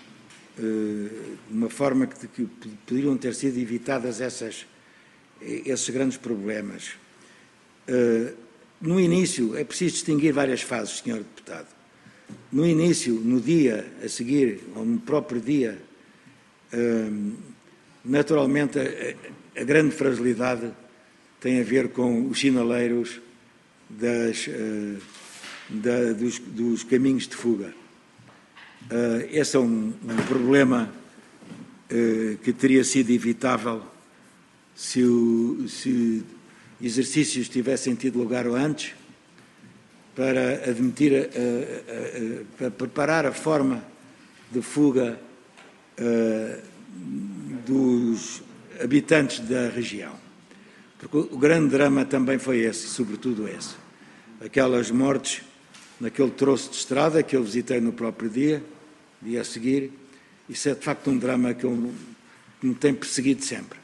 B: uh, de uma forma que, que poderiam ter sido evitadas essas, esses grandes problemas. Uh, no início, é preciso distinguir várias fases, senhor Deputado. No início, no dia a seguir, ou no próprio dia, uh, naturalmente a, a grande fragilidade tem a ver com os sinaleiros das... Uh, Da, dos, dos caminhos de fuga. Uh, esse é um, um problema uh, que teria sido evitável se, o, se exercícios tivessem tido lugar antes, para admitir, a, a, a, a, para preparar a forma de fuga uh, dos habitantes da região. Porque o, o grande drama também foi esse, sobretudo esse. Aquelas mortes naquele troço de estrada que eu visitei no próprio dia, dia a seguir. Isso é de facto um drama que, eu, que me tem perseguido sempre.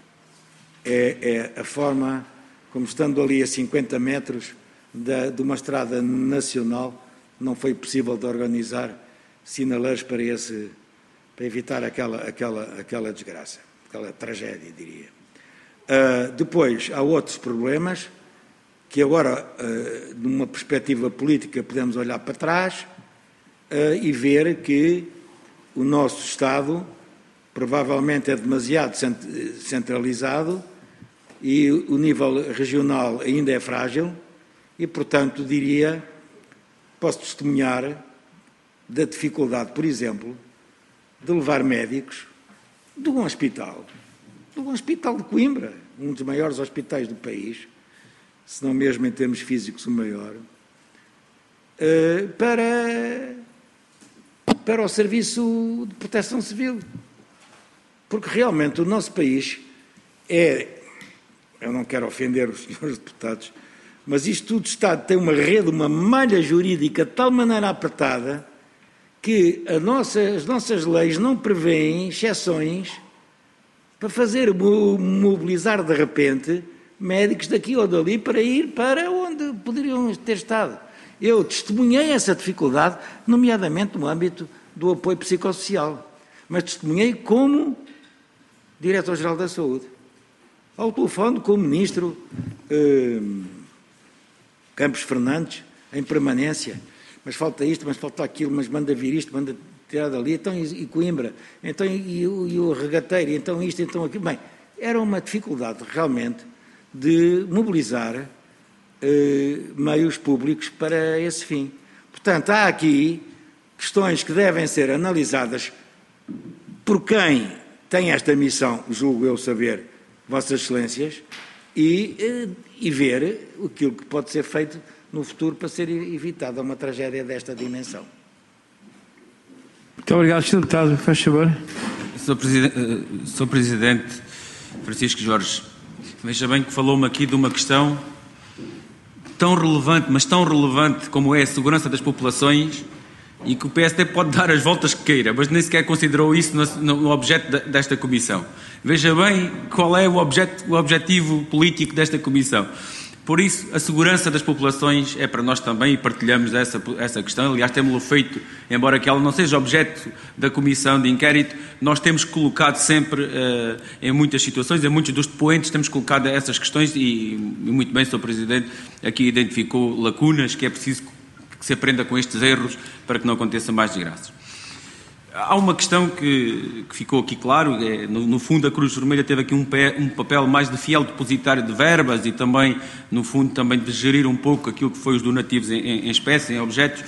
B: É, é a forma como, estando ali a cinquenta metros da, de uma estrada nacional, não foi possível de organizar sinaleiros para, esse, para evitar aquela, aquela, aquela desgraça, aquela tragédia, diria. Uh, depois, há outros problemas que agora, uh, numa perspectiva política, podemos olhar para trás uh, e ver que o nosso Estado provavelmente é demasiado centralizado e o nível regional ainda é frágil e, portanto, diria, posso testemunhar da dificuldade, por exemplo, de levar médicos de um hospital, de um hospital de Coimbra, um dos maiores hospitais do país, se não mesmo em termos físicos o maior, para, para o Serviço de Proteção Civil. Porque realmente o nosso país é, eu não quero ofender os senhores deputados, mas isto tudo está, tem uma rede, uma malha jurídica de tal maneira apertada que a nossa, as nossas leis não prevêem exceções para fazer mobilizar de repente médicos daqui ou dali para ir para onde poderiam ter estado. Eu testemunhei essa dificuldade, nomeadamente no âmbito do apoio psicossocial, mas testemunhei como Diretor-Geral da Saúde, ao telefone com o Ministro eh, Campos Fernandes, em permanência, mas falta isto, mas falta aquilo, mas manda vir isto, manda tirar dali, então e, e Coimbra, então e, e, e o regateiro, então isto, então aquilo. Bem, era uma dificuldade realmente de mobilizar eh, meios públicos para esse fim. Portanto, há aqui questões que devem ser analisadas por quem tem esta missão, julgo eu saber, Vossas Excelências, e, e ver aquilo que pode ser feito no futuro para ser evitada uma tragédia desta dimensão.
A: Muito obrigado, senhor Deputado. Faz favor.
J: senhor Presidente, senhor Presidente Francisco Jorge, veja bem que falou-me aqui de uma questão tão relevante, mas tão relevante como é a segurança das populações, e que o P S D pode dar as voltas que queira, mas nem sequer considerou isso no, no objeto desta comissão. Veja bem qual é o, objeto, o objetivo político desta comissão. Por isso, a segurança das populações é para nós também, e partilhamos essa, essa questão. Aliás, temos-lo feito, embora que ela não seja objeto da comissão de inquérito, nós temos colocado sempre, uh, em muitas situações, em muitos dos depoentes, temos colocado essas questões, e, e muito bem, senhor Presidente, aqui identificou lacunas que é preciso que se aprenda com estes erros para que não aconteçam mais desgraças. Há uma questão que, que ficou aqui claro, é, no, no fundo a Cruz Vermelha teve aqui um, pé, um papel mais de fiel depositário de verbas e também, no fundo, também de gerir um pouco aquilo que foi os donativos em, em, em espécie, em objetos.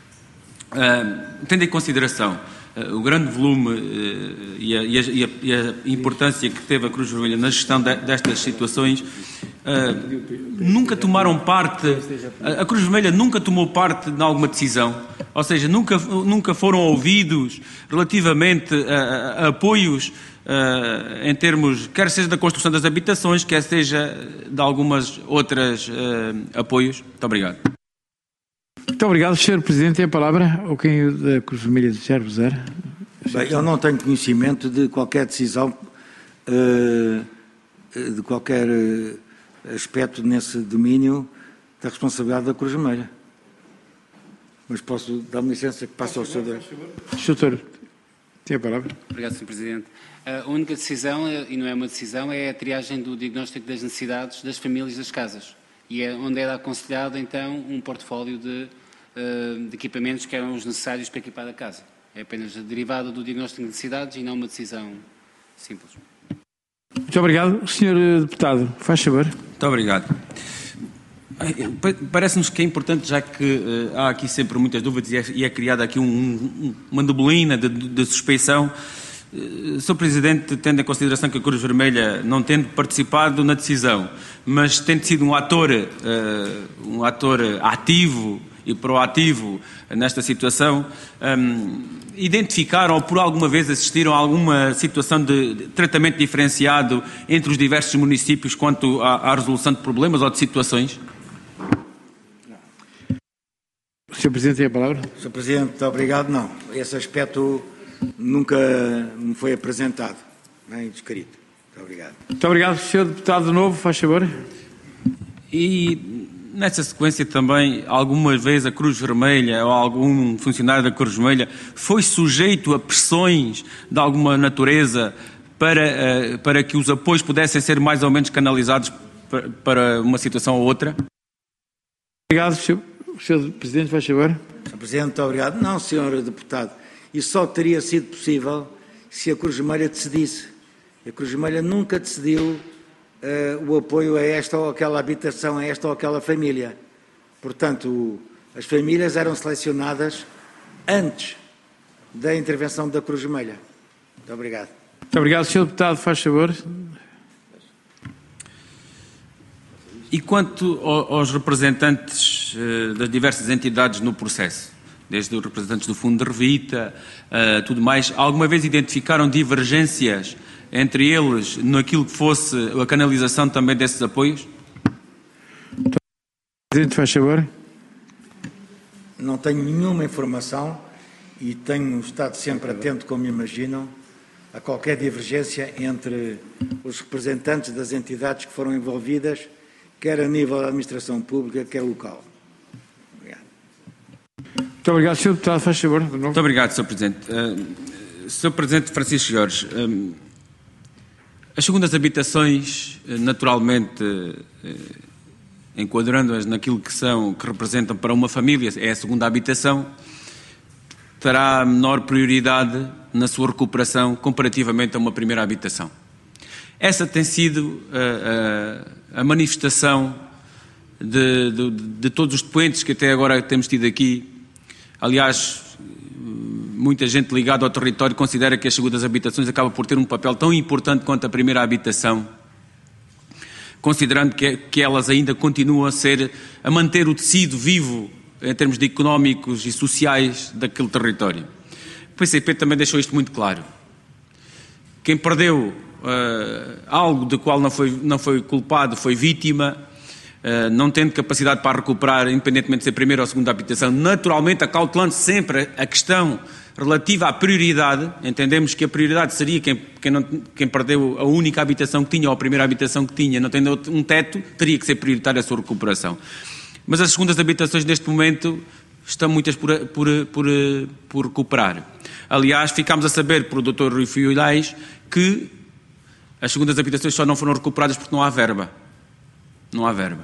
J: Uh, tendo em consideração uh, o grande volume uh, e, a, e, a, e a importância que teve a Cruz Vermelha na gestão de, destas situações, Uh, nunca tomaram parte, a Cruz Vermelha nunca tomou parte de alguma decisão, ou seja, nunca, nunca foram ouvidos relativamente a, a apoios uh, em termos, quer seja da construção das habitações, quer seja de algumas outras uh, apoios. Muito obrigado.
A: Muito obrigado, senhor Presidente. Tem a palavra ou quem da Cruz Vermelha desejar usar?
B: Bem, eu não tenho conhecimento de qualquer decisão, uh, de qualquer... Uh, aspecto nesse domínio da responsabilidade da Cruz Vermelha. Mas posso dar-me licença que passe ao senhor.
A: Doutor, tem a palavra.
F: Obrigado, senhor Presidente. A única decisão, e não é uma decisão, é a triagem do diagnóstico das necessidades das famílias das casas. E é onde era aconselhado, então, um portfólio de, de equipamentos que eram os necessários para equipar a casa. É apenas derivado do diagnóstico de necessidades e não uma decisão simples.
A: Muito obrigado. senhor Deputado, faz favor.
J: Muito obrigado. Parece-nos que é importante, já que uh, há aqui sempre muitas dúvidas e é, e é criada aqui um, um, uma neblina de, de suspeição. Uh, senhor Presidente, tendo em consideração que a Cruz Vermelha, não tendo participado na decisão, mas tendo sido um ator, uh, um ator ativo e proativo nesta situação, um, identificaram ou por alguma vez assistiram a alguma situação de tratamento diferenciado entre os diversos municípios quanto à, à resolução de problemas ou de situações?
A: O senhor Presidente tem a palavra.
B: senhor Presidente, muito obrigado. Não, esse aspecto nunca me foi apresentado, nem descrito. Muito obrigado.
A: Muito obrigado. senhor Deputado de novo, faz favor.
J: E nessa sequência também, alguma vez a Cruz Vermelha ou algum funcionário da Cruz Vermelha foi sujeito a pressões de alguma natureza para, para que os apoios pudessem ser mais ou menos canalizados para uma situação ou outra?
A: Obrigado, senhor senhor Presidente, faz favor.
B: senhor Presidente, muito obrigado. Não, senhor Deputado, isso só teria sido possível se a Cruz Vermelha decidisse. A Cruz Vermelha nunca decidiu uh, o apoio a esta ou aquela habitação, a esta ou aquela família. Portanto, as famílias eram selecionadas antes da intervenção da Cruz Vermelha. Muito obrigado.
A: Muito obrigado, senhor Deputado, faz favor.
J: E quanto aos representantes uh, das diversas entidades no processo, desde os representantes do Fundo de Revita, uh, tudo mais, alguma vez identificaram divergências entre eles naquilo que fosse a canalização também desses apoios?
A: Presidente, faz favor.
B: Não tenho nenhuma informação e tenho estado sempre atento, como imaginam, a qualquer divergência entre os representantes das entidades que foram envolvidas, quer a nível da administração pública, quer local. Obrigado.
A: Muito obrigado, senhor Deputado, faz favor.
J: Muito obrigado, senhor Presidente. Uh, senhor Presidente Francisco Jorge, uh, as segundas habitações, uh, naturalmente, uh, enquadrando-as naquilo que são, que representam para uma família, é a segunda habitação, terá menor prioridade na sua recuperação comparativamente a uma primeira habitação. Essa tem sido a, a, a manifestação de, de, de todos os depoentes que até agora temos tido aqui. Aliás, muita gente ligada ao território considera que as segundas habitações acabam por ter um papel tão importante quanto a primeira habitação, considerando que, que elas ainda continuam a ser, a manter o tecido vivo em termos de económicos e sociais daquele território. O P C P também deixou isto muito claro. Quem perdeu uh, algo de qual não foi, não foi culpado foi vítima, uh, não tendo capacidade para recuperar, independentemente de ser primeira ou segunda habitação, naturalmente acautelando sempre a questão relativa à prioridade. Entendemos que a prioridade seria quem, quem, não, quem perdeu a única habitação que tinha ou a primeira habitação que tinha, não tendo um teto, teria que ser prioritária a sua recuperação. Mas as segundas habitações neste momento estão muitas por, por, por, por recuperar. Aliás, ficámos a saber por o doutor Rui Filhais que as segundas habitações só não foram recuperadas porque não há verba. Não há verba.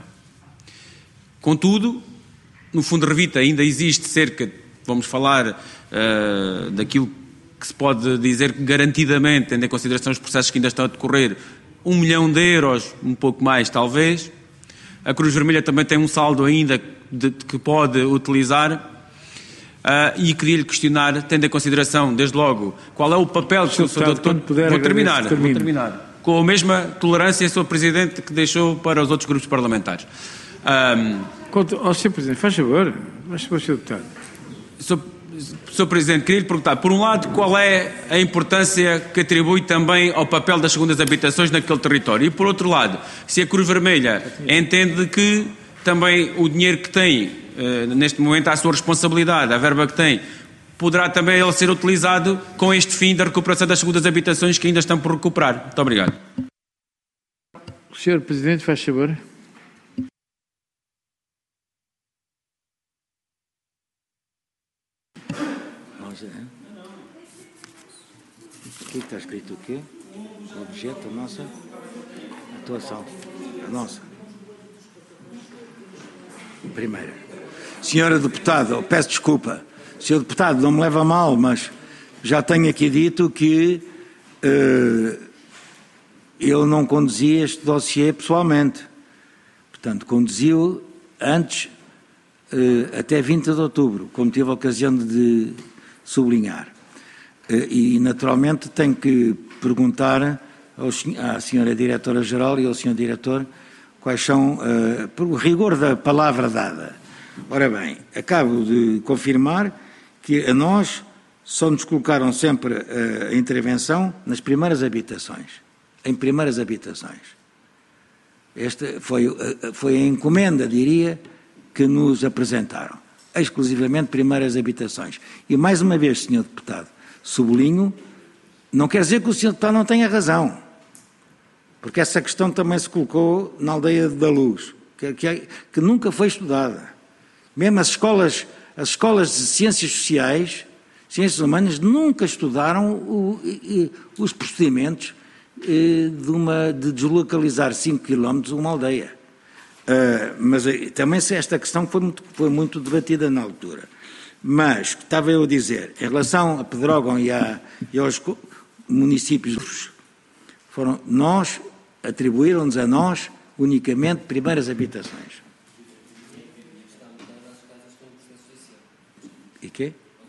J: Contudo, no Fundo de Revita ainda existe cerca, vamos falar uh, daquilo que se pode dizer que garantidamente, tendo em consideração os processos que ainda estão a decorrer, um milhão de euros, um pouco mais talvez. A Cruz Vermelha também tem um saldo ainda de, de que pode utilizar uh, e queria-lhe questionar, tendo em consideração, desde logo, qual é o papel que o senhor doutor...
A: Puder,
J: vou terminar, vou terminar. Com a mesma tolerância, senhor Presidente, que deixou para os outros grupos parlamentares. Um,
A: Quanto ao senhor Presidente, faz favor, faz favor, senhor Deputado.
J: Senhor, senhor Presidente, queria-lhe perguntar, por um lado, qual é a importância que atribui também ao papel das segundas habitações naquele território? E, por outro lado, se a Cruz Vermelha entende que também o dinheiro que tem, uh, neste momento, à sua responsabilidade, a verba que tem, poderá também ele ser utilizado com este fim da recuperação das segundas habitações que ainda estão por recuperar. Muito obrigado.
A: O senhor Presidente, faz favor.
B: Aqui está escrito o quê? O objeto, a nossa atuação. A nossa. Primeira. Senhora Deputada, peço desculpa. Senhor Deputado, não me leva a mal, mas já tenho aqui dito que uh, eu não conduzi este dossiê pessoalmente. Portanto, conduzi-o antes, uh, até vinte de outubro, como tive a ocasião de sublinhar. E, naturalmente, tenho que perguntar ao, à senhora Diretora-Geral e ao senhor Diretor quais são, uh, por rigor da palavra dada. Ora bem, acabo de confirmar que a nós só nos colocaram sempre uh, a intervenção nas primeiras habitações. Em primeiras habitações. Esta foi, uh, foi a encomenda, diria, que nos apresentaram. Exclusivamente primeiras habitações. E, mais uma vez, senhor Deputado, sublinho, não quer dizer que o senhor Deputado não tenha razão, porque essa questão também se colocou na aldeia da Luz, que, que, que nunca foi estudada. Mesmo as escolas, as escolas de ciências sociais, ciências humanas, nunca estudaram o, o, os procedimentos de, uma, de deslocalizar cinco quilómetros uma aldeia. Uh, mas também esta questão foi muito, foi muito debatida na altura. Mas, estava eu a dizer, em relação a Pedrógão e, a, e aos municípios, foram, nós, atribuíram-nos a nós, unicamente, primeiras habitações. E quê?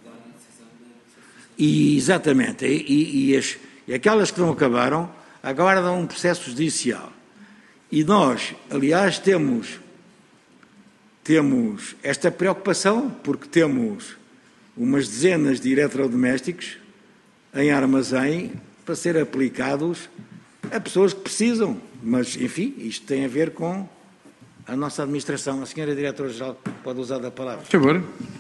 B: E, exatamente, e, e, as, e aquelas que não acabaram, agora dão um processo judicial. E nós, aliás, temos, temos esta preocupação, porque temos umas dezenas de eletrodomésticos em armazém para ser aplicados a pessoas que precisam. Mas, enfim, isto tem a ver com a nossa administração. A senhora Diretora-Geral pode usar da palavra.
A: Por favor.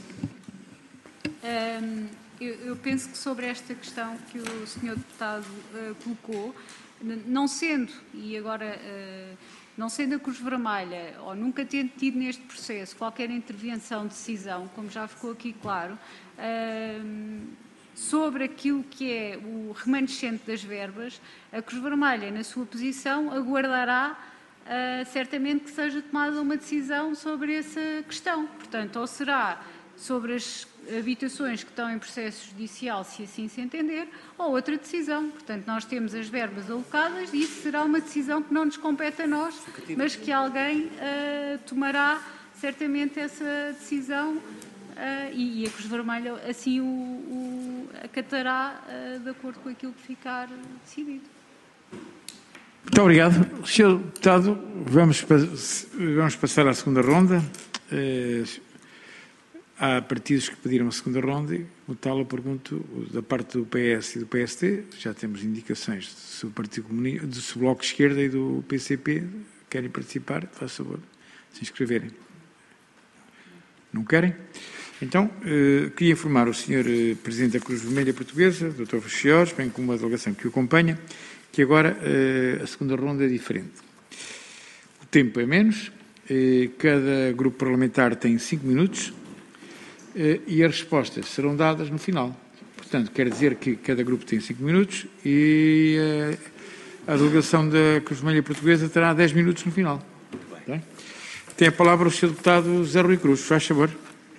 D: Um, eu, eu penso que sobre esta questão que o senhor Deputado uh, colocou, não sendo, e agora, uh, não sendo a Cruz Vermelha, ou nunca tendo tido neste processo qualquer intervenção, decisão, como já ficou aqui claro, uh, sobre aquilo que é o remanescente das verbas, a Cruz Vermelha, na sua posição, aguardará uh, certamente que seja tomada uma decisão sobre essa questão. Portanto, ou será sobre as habitações que estão em processo judicial, se assim se entender, ou outra decisão. Portanto, nós temos as verbas alocadas e isso será uma decisão que não nos compete a nós, mas que alguém uh, tomará certamente essa decisão uh, e, e a Cruz Vermelha assim o, o acatará uh, de acordo com aquilo que ficar decidido.
A: Muito obrigado. senhor Deputado, vamos, vamos passar à segunda ronda. Uh, Há partidos que pediram a segunda ronda, o tal eu pergunto, da parte do P S e do P S D, já temos indicações sobre o Partido Comunista, do Bloco de Esquerda e do P C P, querem participar, faz favor, se inscreverem. Não querem? Então, eh, queria informar o senhor eh, Presidente da Cruz Vermelha Portuguesa, doutor Francisco, bem como a delegação que o acompanha, que agora eh, a segunda ronda é diferente. O tempo é menos, eh, cada grupo parlamentar tem cinco minutos, e as respostas serão dadas no final. Portanto, quer dizer que cada grupo tem cinco minutos e a delegação da Cruz Vermelha Portuguesa terá dez minutos no final. Bem? Tem a palavra o senhor Deputado José Rui Cruz. Faz favor.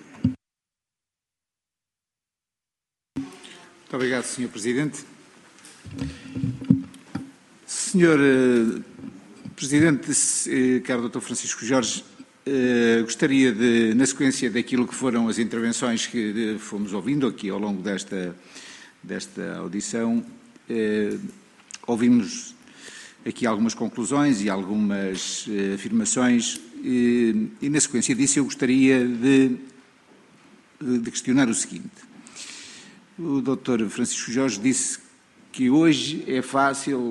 C: Muito obrigado, senhor Presidente. senhor uh, Presidente, uh, caro doutor Francisco Jorge, Uh, gostaria de, na sequência daquilo que foram as intervenções que de, fomos ouvindo aqui ao longo desta, desta audição, uh, ouvimos aqui algumas conclusões e algumas uh, afirmações uh, e, na sequência disso, eu gostaria de, de questionar o seguinte. O doutor Francisco Jorge disse que hoje é fácil,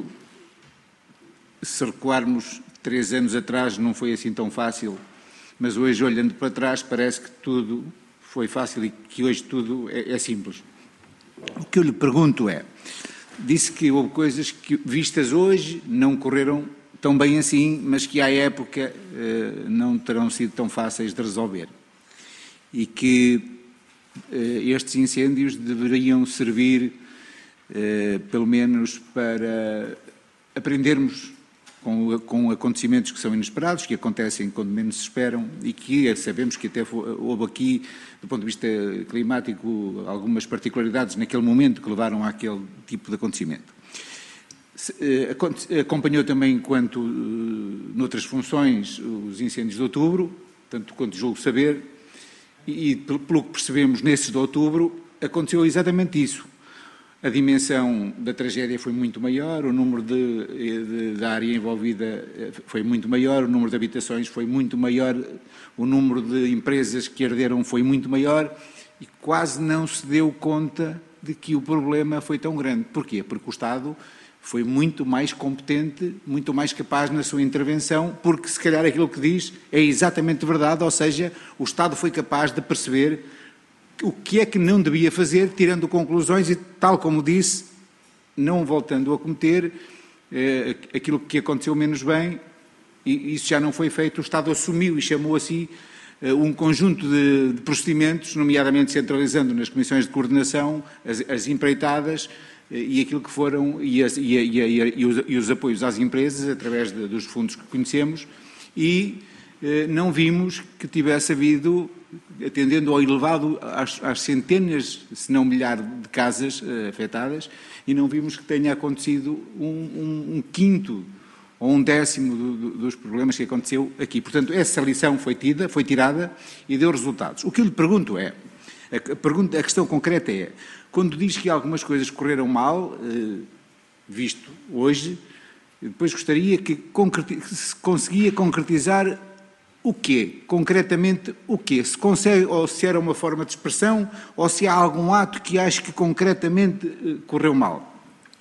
C: se recuarmos três anos atrás, não foi assim tão fácil, mas hoje, olhando para trás, parece que tudo foi fácil e que hoje tudo é, é simples. O que eu lhe pergunto é, disse que houve coisas que, vistas hoje, não correram tão bem assim, mas que à época eh, não terão sido tão fáceis de resolver. E que eh, estes incêndios deveriam servir, eh, pelo menos, para aprendermos Com, com acontecimentos que são inesperados, que acontecem quando menos se esperam e que sabemos que até houve aqui, do ponto de vista climático, algumas particularidades naquele momento que levaram àquele tipo de acontecimento. Acompanhou também, enquanto noutras funções, os incêndios de outubro, tanto quanto julgo saber, e pelo que percebemos nesses de outubro, aconteceu exatamente isso. A dimensão da tragédia foi muito maior, o número de, de, da área envolvida foi muito maior, o número de habitações foi muito maior, o número de empresas que arderam foi muito maior e quase não se deu conta de que o problema foi tão grande. Porquê? Porque o Estado foi muito mais competente, muito mais capaz na sua intervenção, porque se calhar aquilo que diz é exatamente verdade, ou seja, o Estado foi capaz de perceber o que é que não devia fazer, tirando conclusões e, tal como disse, não voltando a cometer eh, aquilo que aconteceu menos bem e isso já não foi feito, o Estado assumiu e chamou a si um conjunto de, de procedimentos, nomeadamente centralizando nas comissões de coordenação as, as empreitadas e aquilo que foram, e, as, e, e, e, e, os, e os apoios às empresas, através de, dos fundos que conhecemos, e eh, não vimos que tivesse havido, atendendo ao elevado, às, às centenas, se não milhares de casas eh, afetadas, e não vimos que tenha acontecido um, um, um quinto ou um décimo do, do, dos problemas que aconteceu aqui. Portanto, essa lição foi tida, foi tirada e deu resultados. O que eu lhe pergunto é, a, pergunta, a questão concreta é, quando diz que algumas coisas correram mal, eh, visto hoje, depois gostaria que, concreti- que se conseguia concretizar o quê? Concretamente o quê? Se consegue, ou se era uma forma de expressão, ou se há algum ato que acho que concretamente eh, correu mal.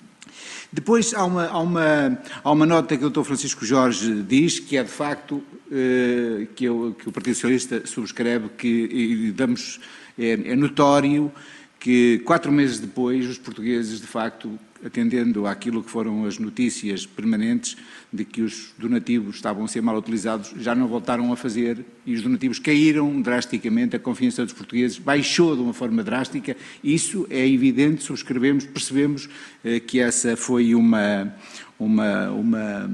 C: Depois há uma, há, uma, há uma nota que o doutor Francisco Jorge diz, que é de facto, eh, que, eu, que o Partido Socialista subscreve, que e damos, é, é notório que quatro meses depois os portugueses, de facto, atendendo àquilo que foram as notícias permanentes de que os donativos estavam a ser mal utilizados, já não voltaram a fazer e os donativos caíram drasticamente, a confiança dos portugueses baixou de uma forma drástica. Isso é evidente, subscrevemos, percebemos eh, que essa foi uma, uma, uma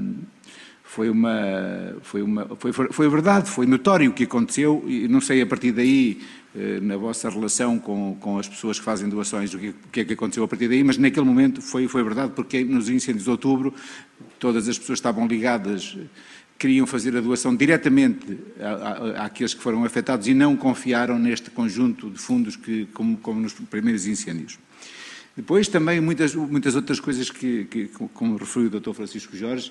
C: foi uma, foi uma, foi, foi verdade, foi notório o que aconteceu e não sei a partir daí, na vossa relação com, com as pessoas que fazem doações, o que, o que é que aconteceu a partir daí, mas naquele momento foi, foi verdade, porque nos incêndios de outubro todas as pessoas estavam ligadas, queriam fazer a doação diretamente àqueles que foram afetados e não confiaram neste conjunto de fundos que, como, como nos primeiros incêndios. Depois também muitas, muitas outras coisas que, que, como referiu o doutor Francisco Jorge,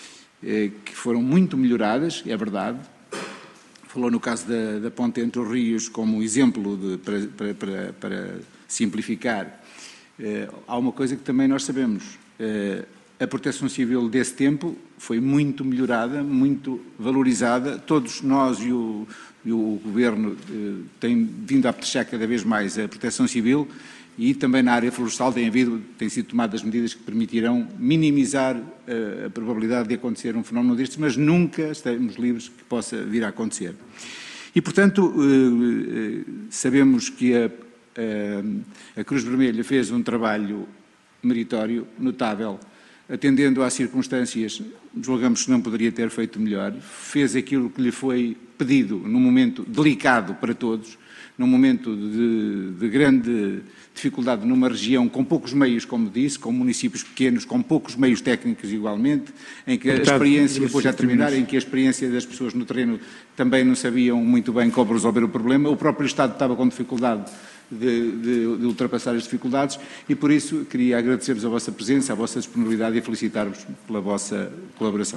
C: eh, que foram muito melhoradas, é verdade. Falou no caso da, da ponte entre os rios como exemplo de, para, para, para, para simplificar. Eh, há uma coisa que também nós sabemos, eh, a proteção civil desse tempo foi muito melhorada, muito valorizada, todos nós e o, e o Governo eh, têm vindo a apetrechar cada vez mais a proteção civil e também na área florestal tem havido, têm sido tomadas medidas que permitirão minimizar uh, a probabilidade de acontecer um fenómeno destes, mas nunca estamos livres que possa vir a acontecer. E, portanto, uh, uh, sabemos que a, a, a Cruz Vermelha fez um trabalho meritório, notável, atendendo às circunstâncias, julgamos que não poderia ter feito melhor, fez aquilo que lhe foi pedido num momento delicado para todos, num momento de, de grande dificuldade numa região com poucos meios, como disse, com municípios pequenos, com poucos meios técnicos igualmente, em que a experiência, depois já terminar, em que a experiência das pessoas no terreno também não sabiam muito bem como resolver o problema, o próprio Estado estava com dificuldade de, de, de ultrapassar as dificuldades e por isso queria agradecer-vos a vossa presença, a vossa disponibilidade e felicitar-vos pela vossa colaboração.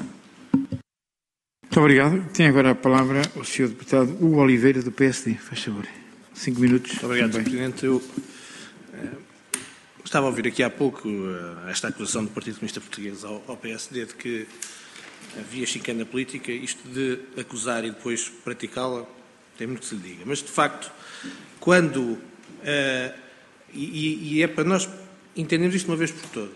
A: Muito obrigado. Tem agora a palavra o senhor deputado Hugo Oliveira, do P S D. Faz favor. Cinco minutos.
G: Muito obrigado, senhor Presidente. Eu eh, estava a ouvir aqui há pouco eh, esta acusação do Partido Comunista Português ao, ao P S D de que havia chicana política. Isto de acusar e depois praticá-la tem muito que se lhe diga. Mas, de facto, quando... Eh, e, e é para nós entendermos isto uma vez por todas,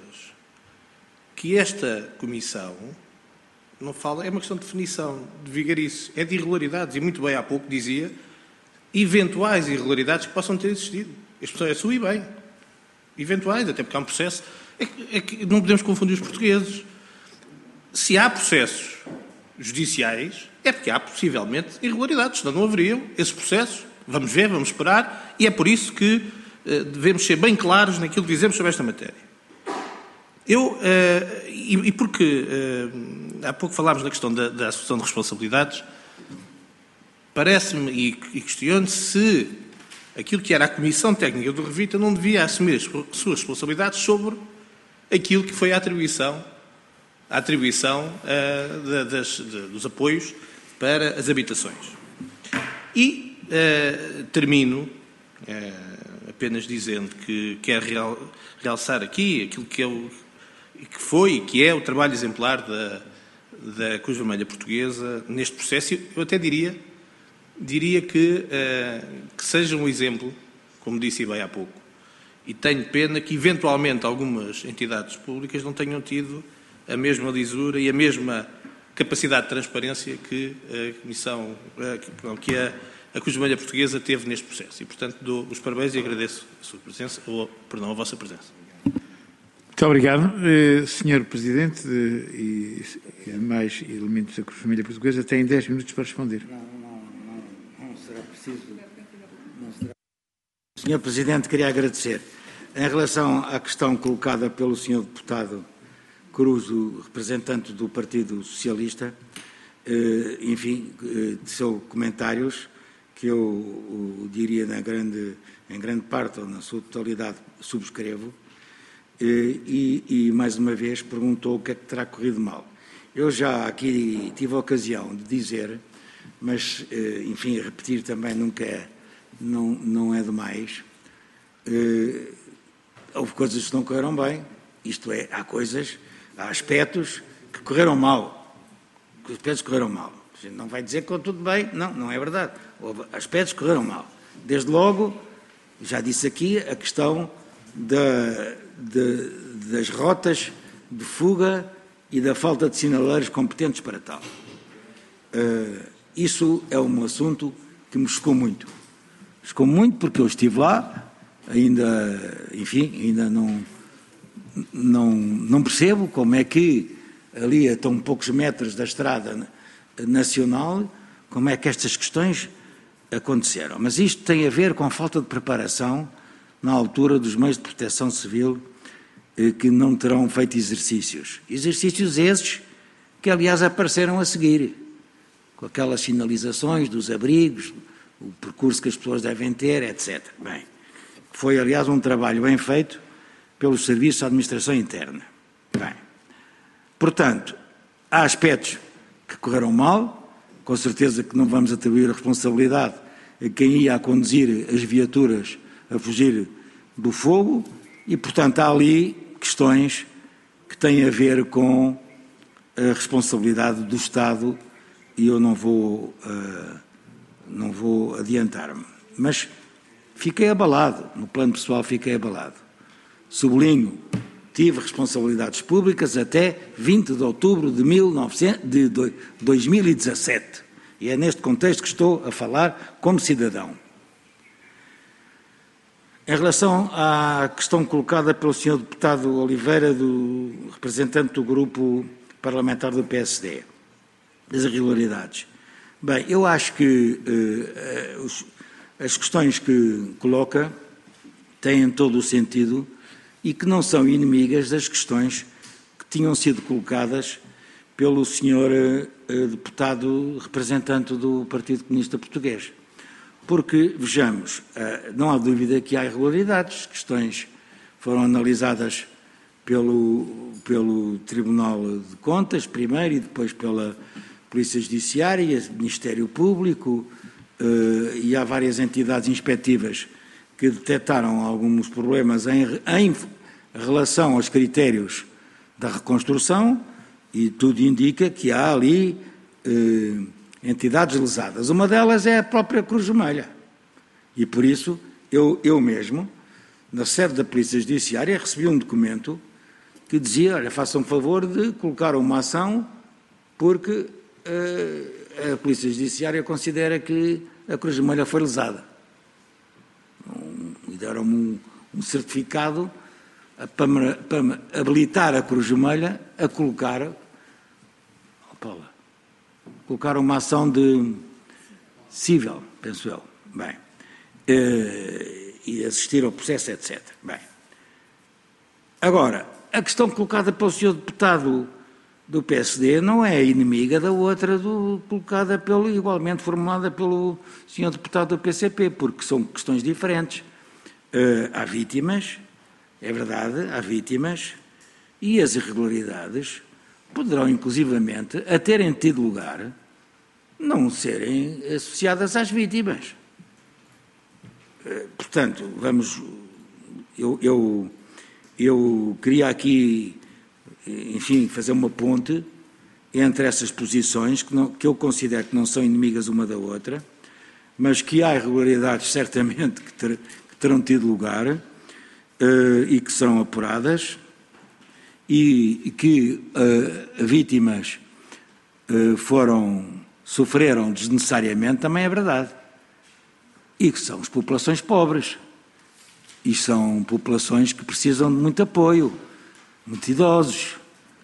G: que esta comissão não fala, é uma questão de definição, de vigarice, é de irregularidades. E muito bem há pouco dizia eventuais irregularidades que possam ter existido. A expressão é sua e bem. Eventuais, até porque há um processo. É que, é que não podemos confundir os portugueses. Se há processos judiciais, é porque há possivelmente irregularidades, senão não haveriam esses processos. Vamos ver, vamos esperar, e é por isso que eh, devemos ser bem claros naquilo que dizemos sobre esta matéria. Eu, eh, e, e porque eh, há pouco falámos na questão da, da associação de responsabilidades, parece-me e, e questiono se aquilo que era a Comissão Técnica do Revita não devia assumir as suas responsabilidades sobre aquilo que foi a atribuição, a atribuição uh, de, das, de, dos apoios para as habitações. E uh, termino uh, apenas dizendo que quero real, realçar aqui aquilo que, é o, que foi e que é o trabalho exemplar da, da Cruz Vermelha Portuguesa neste processo. Eu até diria Diria que, uh, que seja um exemplo, como disse bem há pouco, e tenho pena que, eventualmente, algumas entidades públicas não tenham tido a mesma lisura e a mesma capacidade de transparência que a Comissão, que a, a Cruz Vermelha Portuguesa teve neste processo. E, portanto, dou os parabéns e agradeço a sua presença, ou, perdão, a vossa presença.
A: Muito obrigado, eh, senhor Presidente, eh, e, e mais elementos da Cruz Vermelha Portuguesa têm dez minutos para responder.
B: Não, não, não, não será preciso. Não será... senhor Presidente, queria agradecer. Em relação à questão colocada pelo senhor Deputado Cruz, o representante do Partido Socialista, eh, enfim, eh, de seus comentários, que eu o, diria na grande, em grande parte ou na sua totalidade subscrevo, E, e, mais uma vez, perguntou o que é que terá corrido mal. Eu já aqui tive a ocasião de dizer, mas, enfim, repetir também nunca é, não, não é demais. Houve coisas que não correram bem, isto é, há coisas, há aspectos que correram mal, que os aspectos correram mal. A gente não vai dizer que correu tudo bem, não, não é verdade. Houve aspectos que correram mal. Desde logo, já disse aqui, a questão da... De, das rotas de fuga e da falta de sinaleiros competentes para tal. Uh, isso é um assunto que me chocou muito. Chocou muito porque eu estive lá, ainda, enfim, ainda não, não, não percebo como é que ali a tão poucos metros da estrada nacional, como é que estas questões aconteceram. Mas isto tem a ver com a falta de preparação na altura dos meios de proteção civil que não terão feito exercícios. Exercícios esses que, aliás, apareceram a seguir, com aquelas sinalizações dos abrigos, o percurso que as pessoas devem ter, etcétera. Bem, foi, aliás, um trabalho bem feito pelos serviços de administração interna. Bem, portanto, há aspectos que correram mal, com certeza que não vamos atribuir a responsabilidade a quem ia a conduzir as viaturas a fugir do fogo, e, portanto, há ali questões que têm a ver com a responsabilidade do Estado e eu não vou, uh, não vou adiantar-me. Mas fiquei abalado, no plano pessoal fiquei abalado. Sublinho, tive responsabilidades públicas até vinte de outubro de, mil e novecentos, de dois mil e dezassete e é neste contexto que estou a falar como cidadão. Em relação à questão colocada pelo senhor Deputado Oliveira, do representante do Grupo Parlamentar do P S D, das irregularidades. Bem, eu acho que eh, os, as questões que coloca têm todo o sentido e que não são inimigas das questões que tinham sido colocadas pelo senhor eh, Deputado representante do Partido Comunista Português. Porque, vejamos, não há dúvida que há irregularidades, questões foram analisadas pelo, pelo Tribunal de Contas, primeiro, e depois pela Polícia Judiciária, Ministério Público, e há várias entidades inspectivas que detectaram alguns problemas em, em relação aos critérios da reconstrução, e tudo indica que há ali eh, entidades lesadas. Uma delas é a própria Cruz Vermelha. E por isso, eu, eu mesmo, na sede da Polícia Judiciária, recebi um documento que dizia, olha, façam favor de colocar uma ação porque uh, a Polícia Judiciária considera que a Cruz Vermelha foi lesada. Um, e deram-me um, um certificado para, me, para me habilitar a Cruz Vermelha a colocar, oh, Paula, colocar uma ação de civil, penso eu, bem, uh, e assistir ao processo, etcétera. Bem, agora, a questão colocada pelo senhor deputado do P S D não é inimiga da outra do, colocada pelo, igualmente formulada pelo senhor deputado do P C P, porque são questões diferentes. Uh, há vítimas, é verdade, há vítimas, e as irregularidades poderão, inclusivamente, a terem tido lugar, não serem associadas às vítimas. Uh, portanto, vamos, eu, eu, eu queria aqui, enfim, fazer uma ponte entre essas posições que, não, que eu considero que não são inimigas uma da outra, mas que há irregularidades certamente que, ter, que terão tido lugar uh, e que serão apuradas e, e que uh, vítimas foram, sofreram desnecessariamente também é verdade. E que são as populações pobres. E são populações que precisam de muito apoio, muito idosos.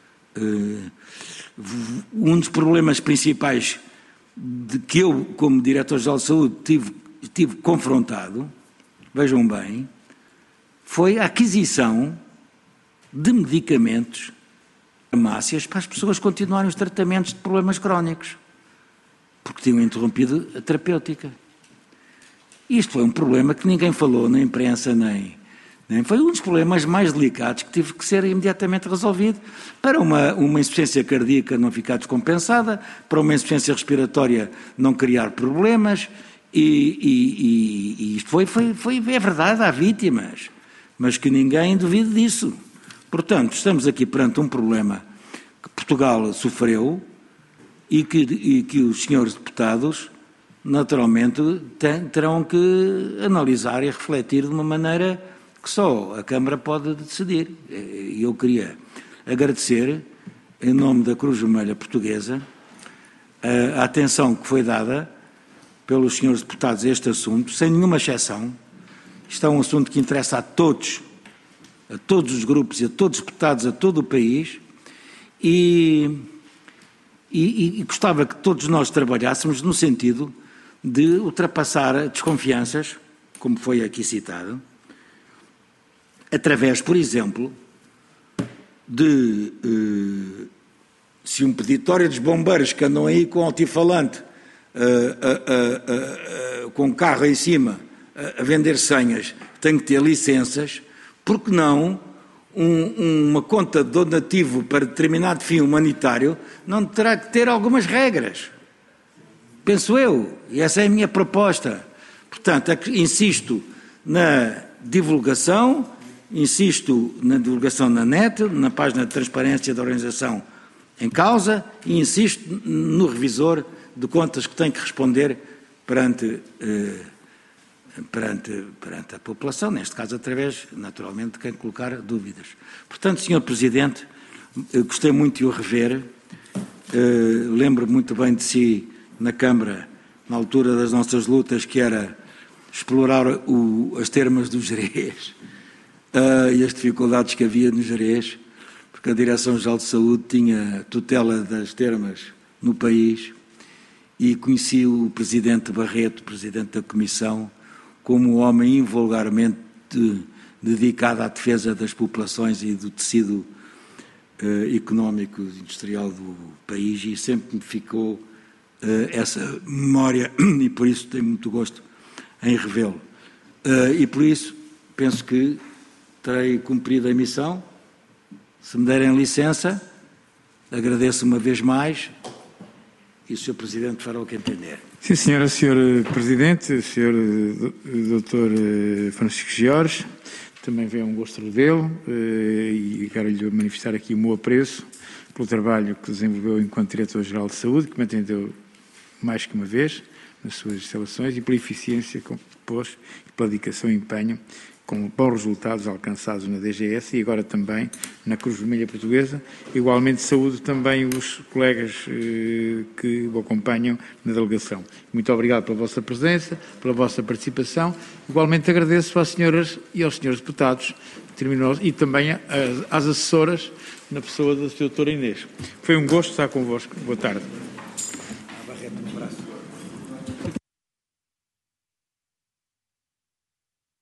B: Um dos problemas principais de que eu, como Diretor-Geral de Saúde, tive, tive confrontado, vejam bem, foi a aquisição de medicamentos, farmácias, para as pessoas continuarem os tratamentos de problemas crónicos, porque tinham interrompido a terapêutica. Isto foi um problema que ninguém falou na imprensa, nem, nem foi um dos problemas mais delicados que teve que ser imediatamente resolvido para uma, uma insuficiência cardíaca não ficar descompensada, para uma insuficiência respiratória não criar problemas, e, e, e, e isto foi, foi, foi, é verdade, há vítimas, mas que ninguém duvide disso. Portanto, estamos aqui perante um problema que Portugal sofreu e que, e que os senhores deputados naturalmente terão que analisar e refletir de uma maneira que só a Câmara pode decidir. E eu queria agradecer, em nome da Cruz Vermelha Portuguesa, a atenção que foi dada pelos senhores deputados a este assunto, sem nenhuma exceção. Isto é um assunto que interessa a todos, a todos os grupos e a todos os deputados, a todo o país, e, e, e gostava que todos nós trabalhássemos no sentido de ultrapassar desconfianças, como foi aqui citado, através, por exemplo, de eh, se um peditório dos bombeiros que andam aí com altifalante, eh, eh, eh, eh, com carro em cima, eh, a vender senhas, tem que ter licenças, porque não um, uma conta de donativo para determinado fim humanitário não terá que ter algumas regras? Penso eu, e essa é a minha proposta. Portanto, insisto na divulgação, insisto na divulgação na net, na página de transparência da organização em causa, e insisto no revisor de contas que tem que responder perante, eh, perante, perante a população, neste caso através, naturalmente, de quem colocar dúvidas. Portanto, senhor Presidente, gostei muito de o rever, eh, lembro muito bem de si na Câmara, na altura das nossas lutas, que era explorar o, as termas do Gerês uh, e as dificuldades que havia no Gerês, porque a Direção-Geral de Saúde tinha tutela das termas no país, e conheci o Presidente Barreto, Presidente da Comissão, como um homem invulgarmente dedicado à defesa das populações e do tecido uh, económico e industrial do país, e sempre me ficou Uh, essa memória, e por isso tenho muito gosto em revê-lo. Uh, e por isso penso que terei cumprido a missão. Se me derem licença, agradeço uma vez mais, e o senhor Presidente fará o que entender.
A: Sim, senhora, senhor Presidente, senhor doutor Francisco Jorge, também vem um gosto revê-lo, uh, e quero-lhe manifestar aqui o meu apreço pelo trabalho que desenvolveu enquanto Diretor-Geral de Saúde, que me atendeu mais que uma vez nas suas instalações, e pela eficiência que pôs e pela dedicação e empenho, com bons resultados alcançados na D G S e agora também na Cruz Vermelha Portuguesa. Igualmente saúdo também os colegas eh, que o acompanham na delegação. Muito obrigado pela vossa presença, pela vossa participação. Igualmente agradeço às senhoras e aos senhores deputados e também às, às assessoras, na pessoa da doutora Inês. Foi um gosto estar convosco. Boa tarde.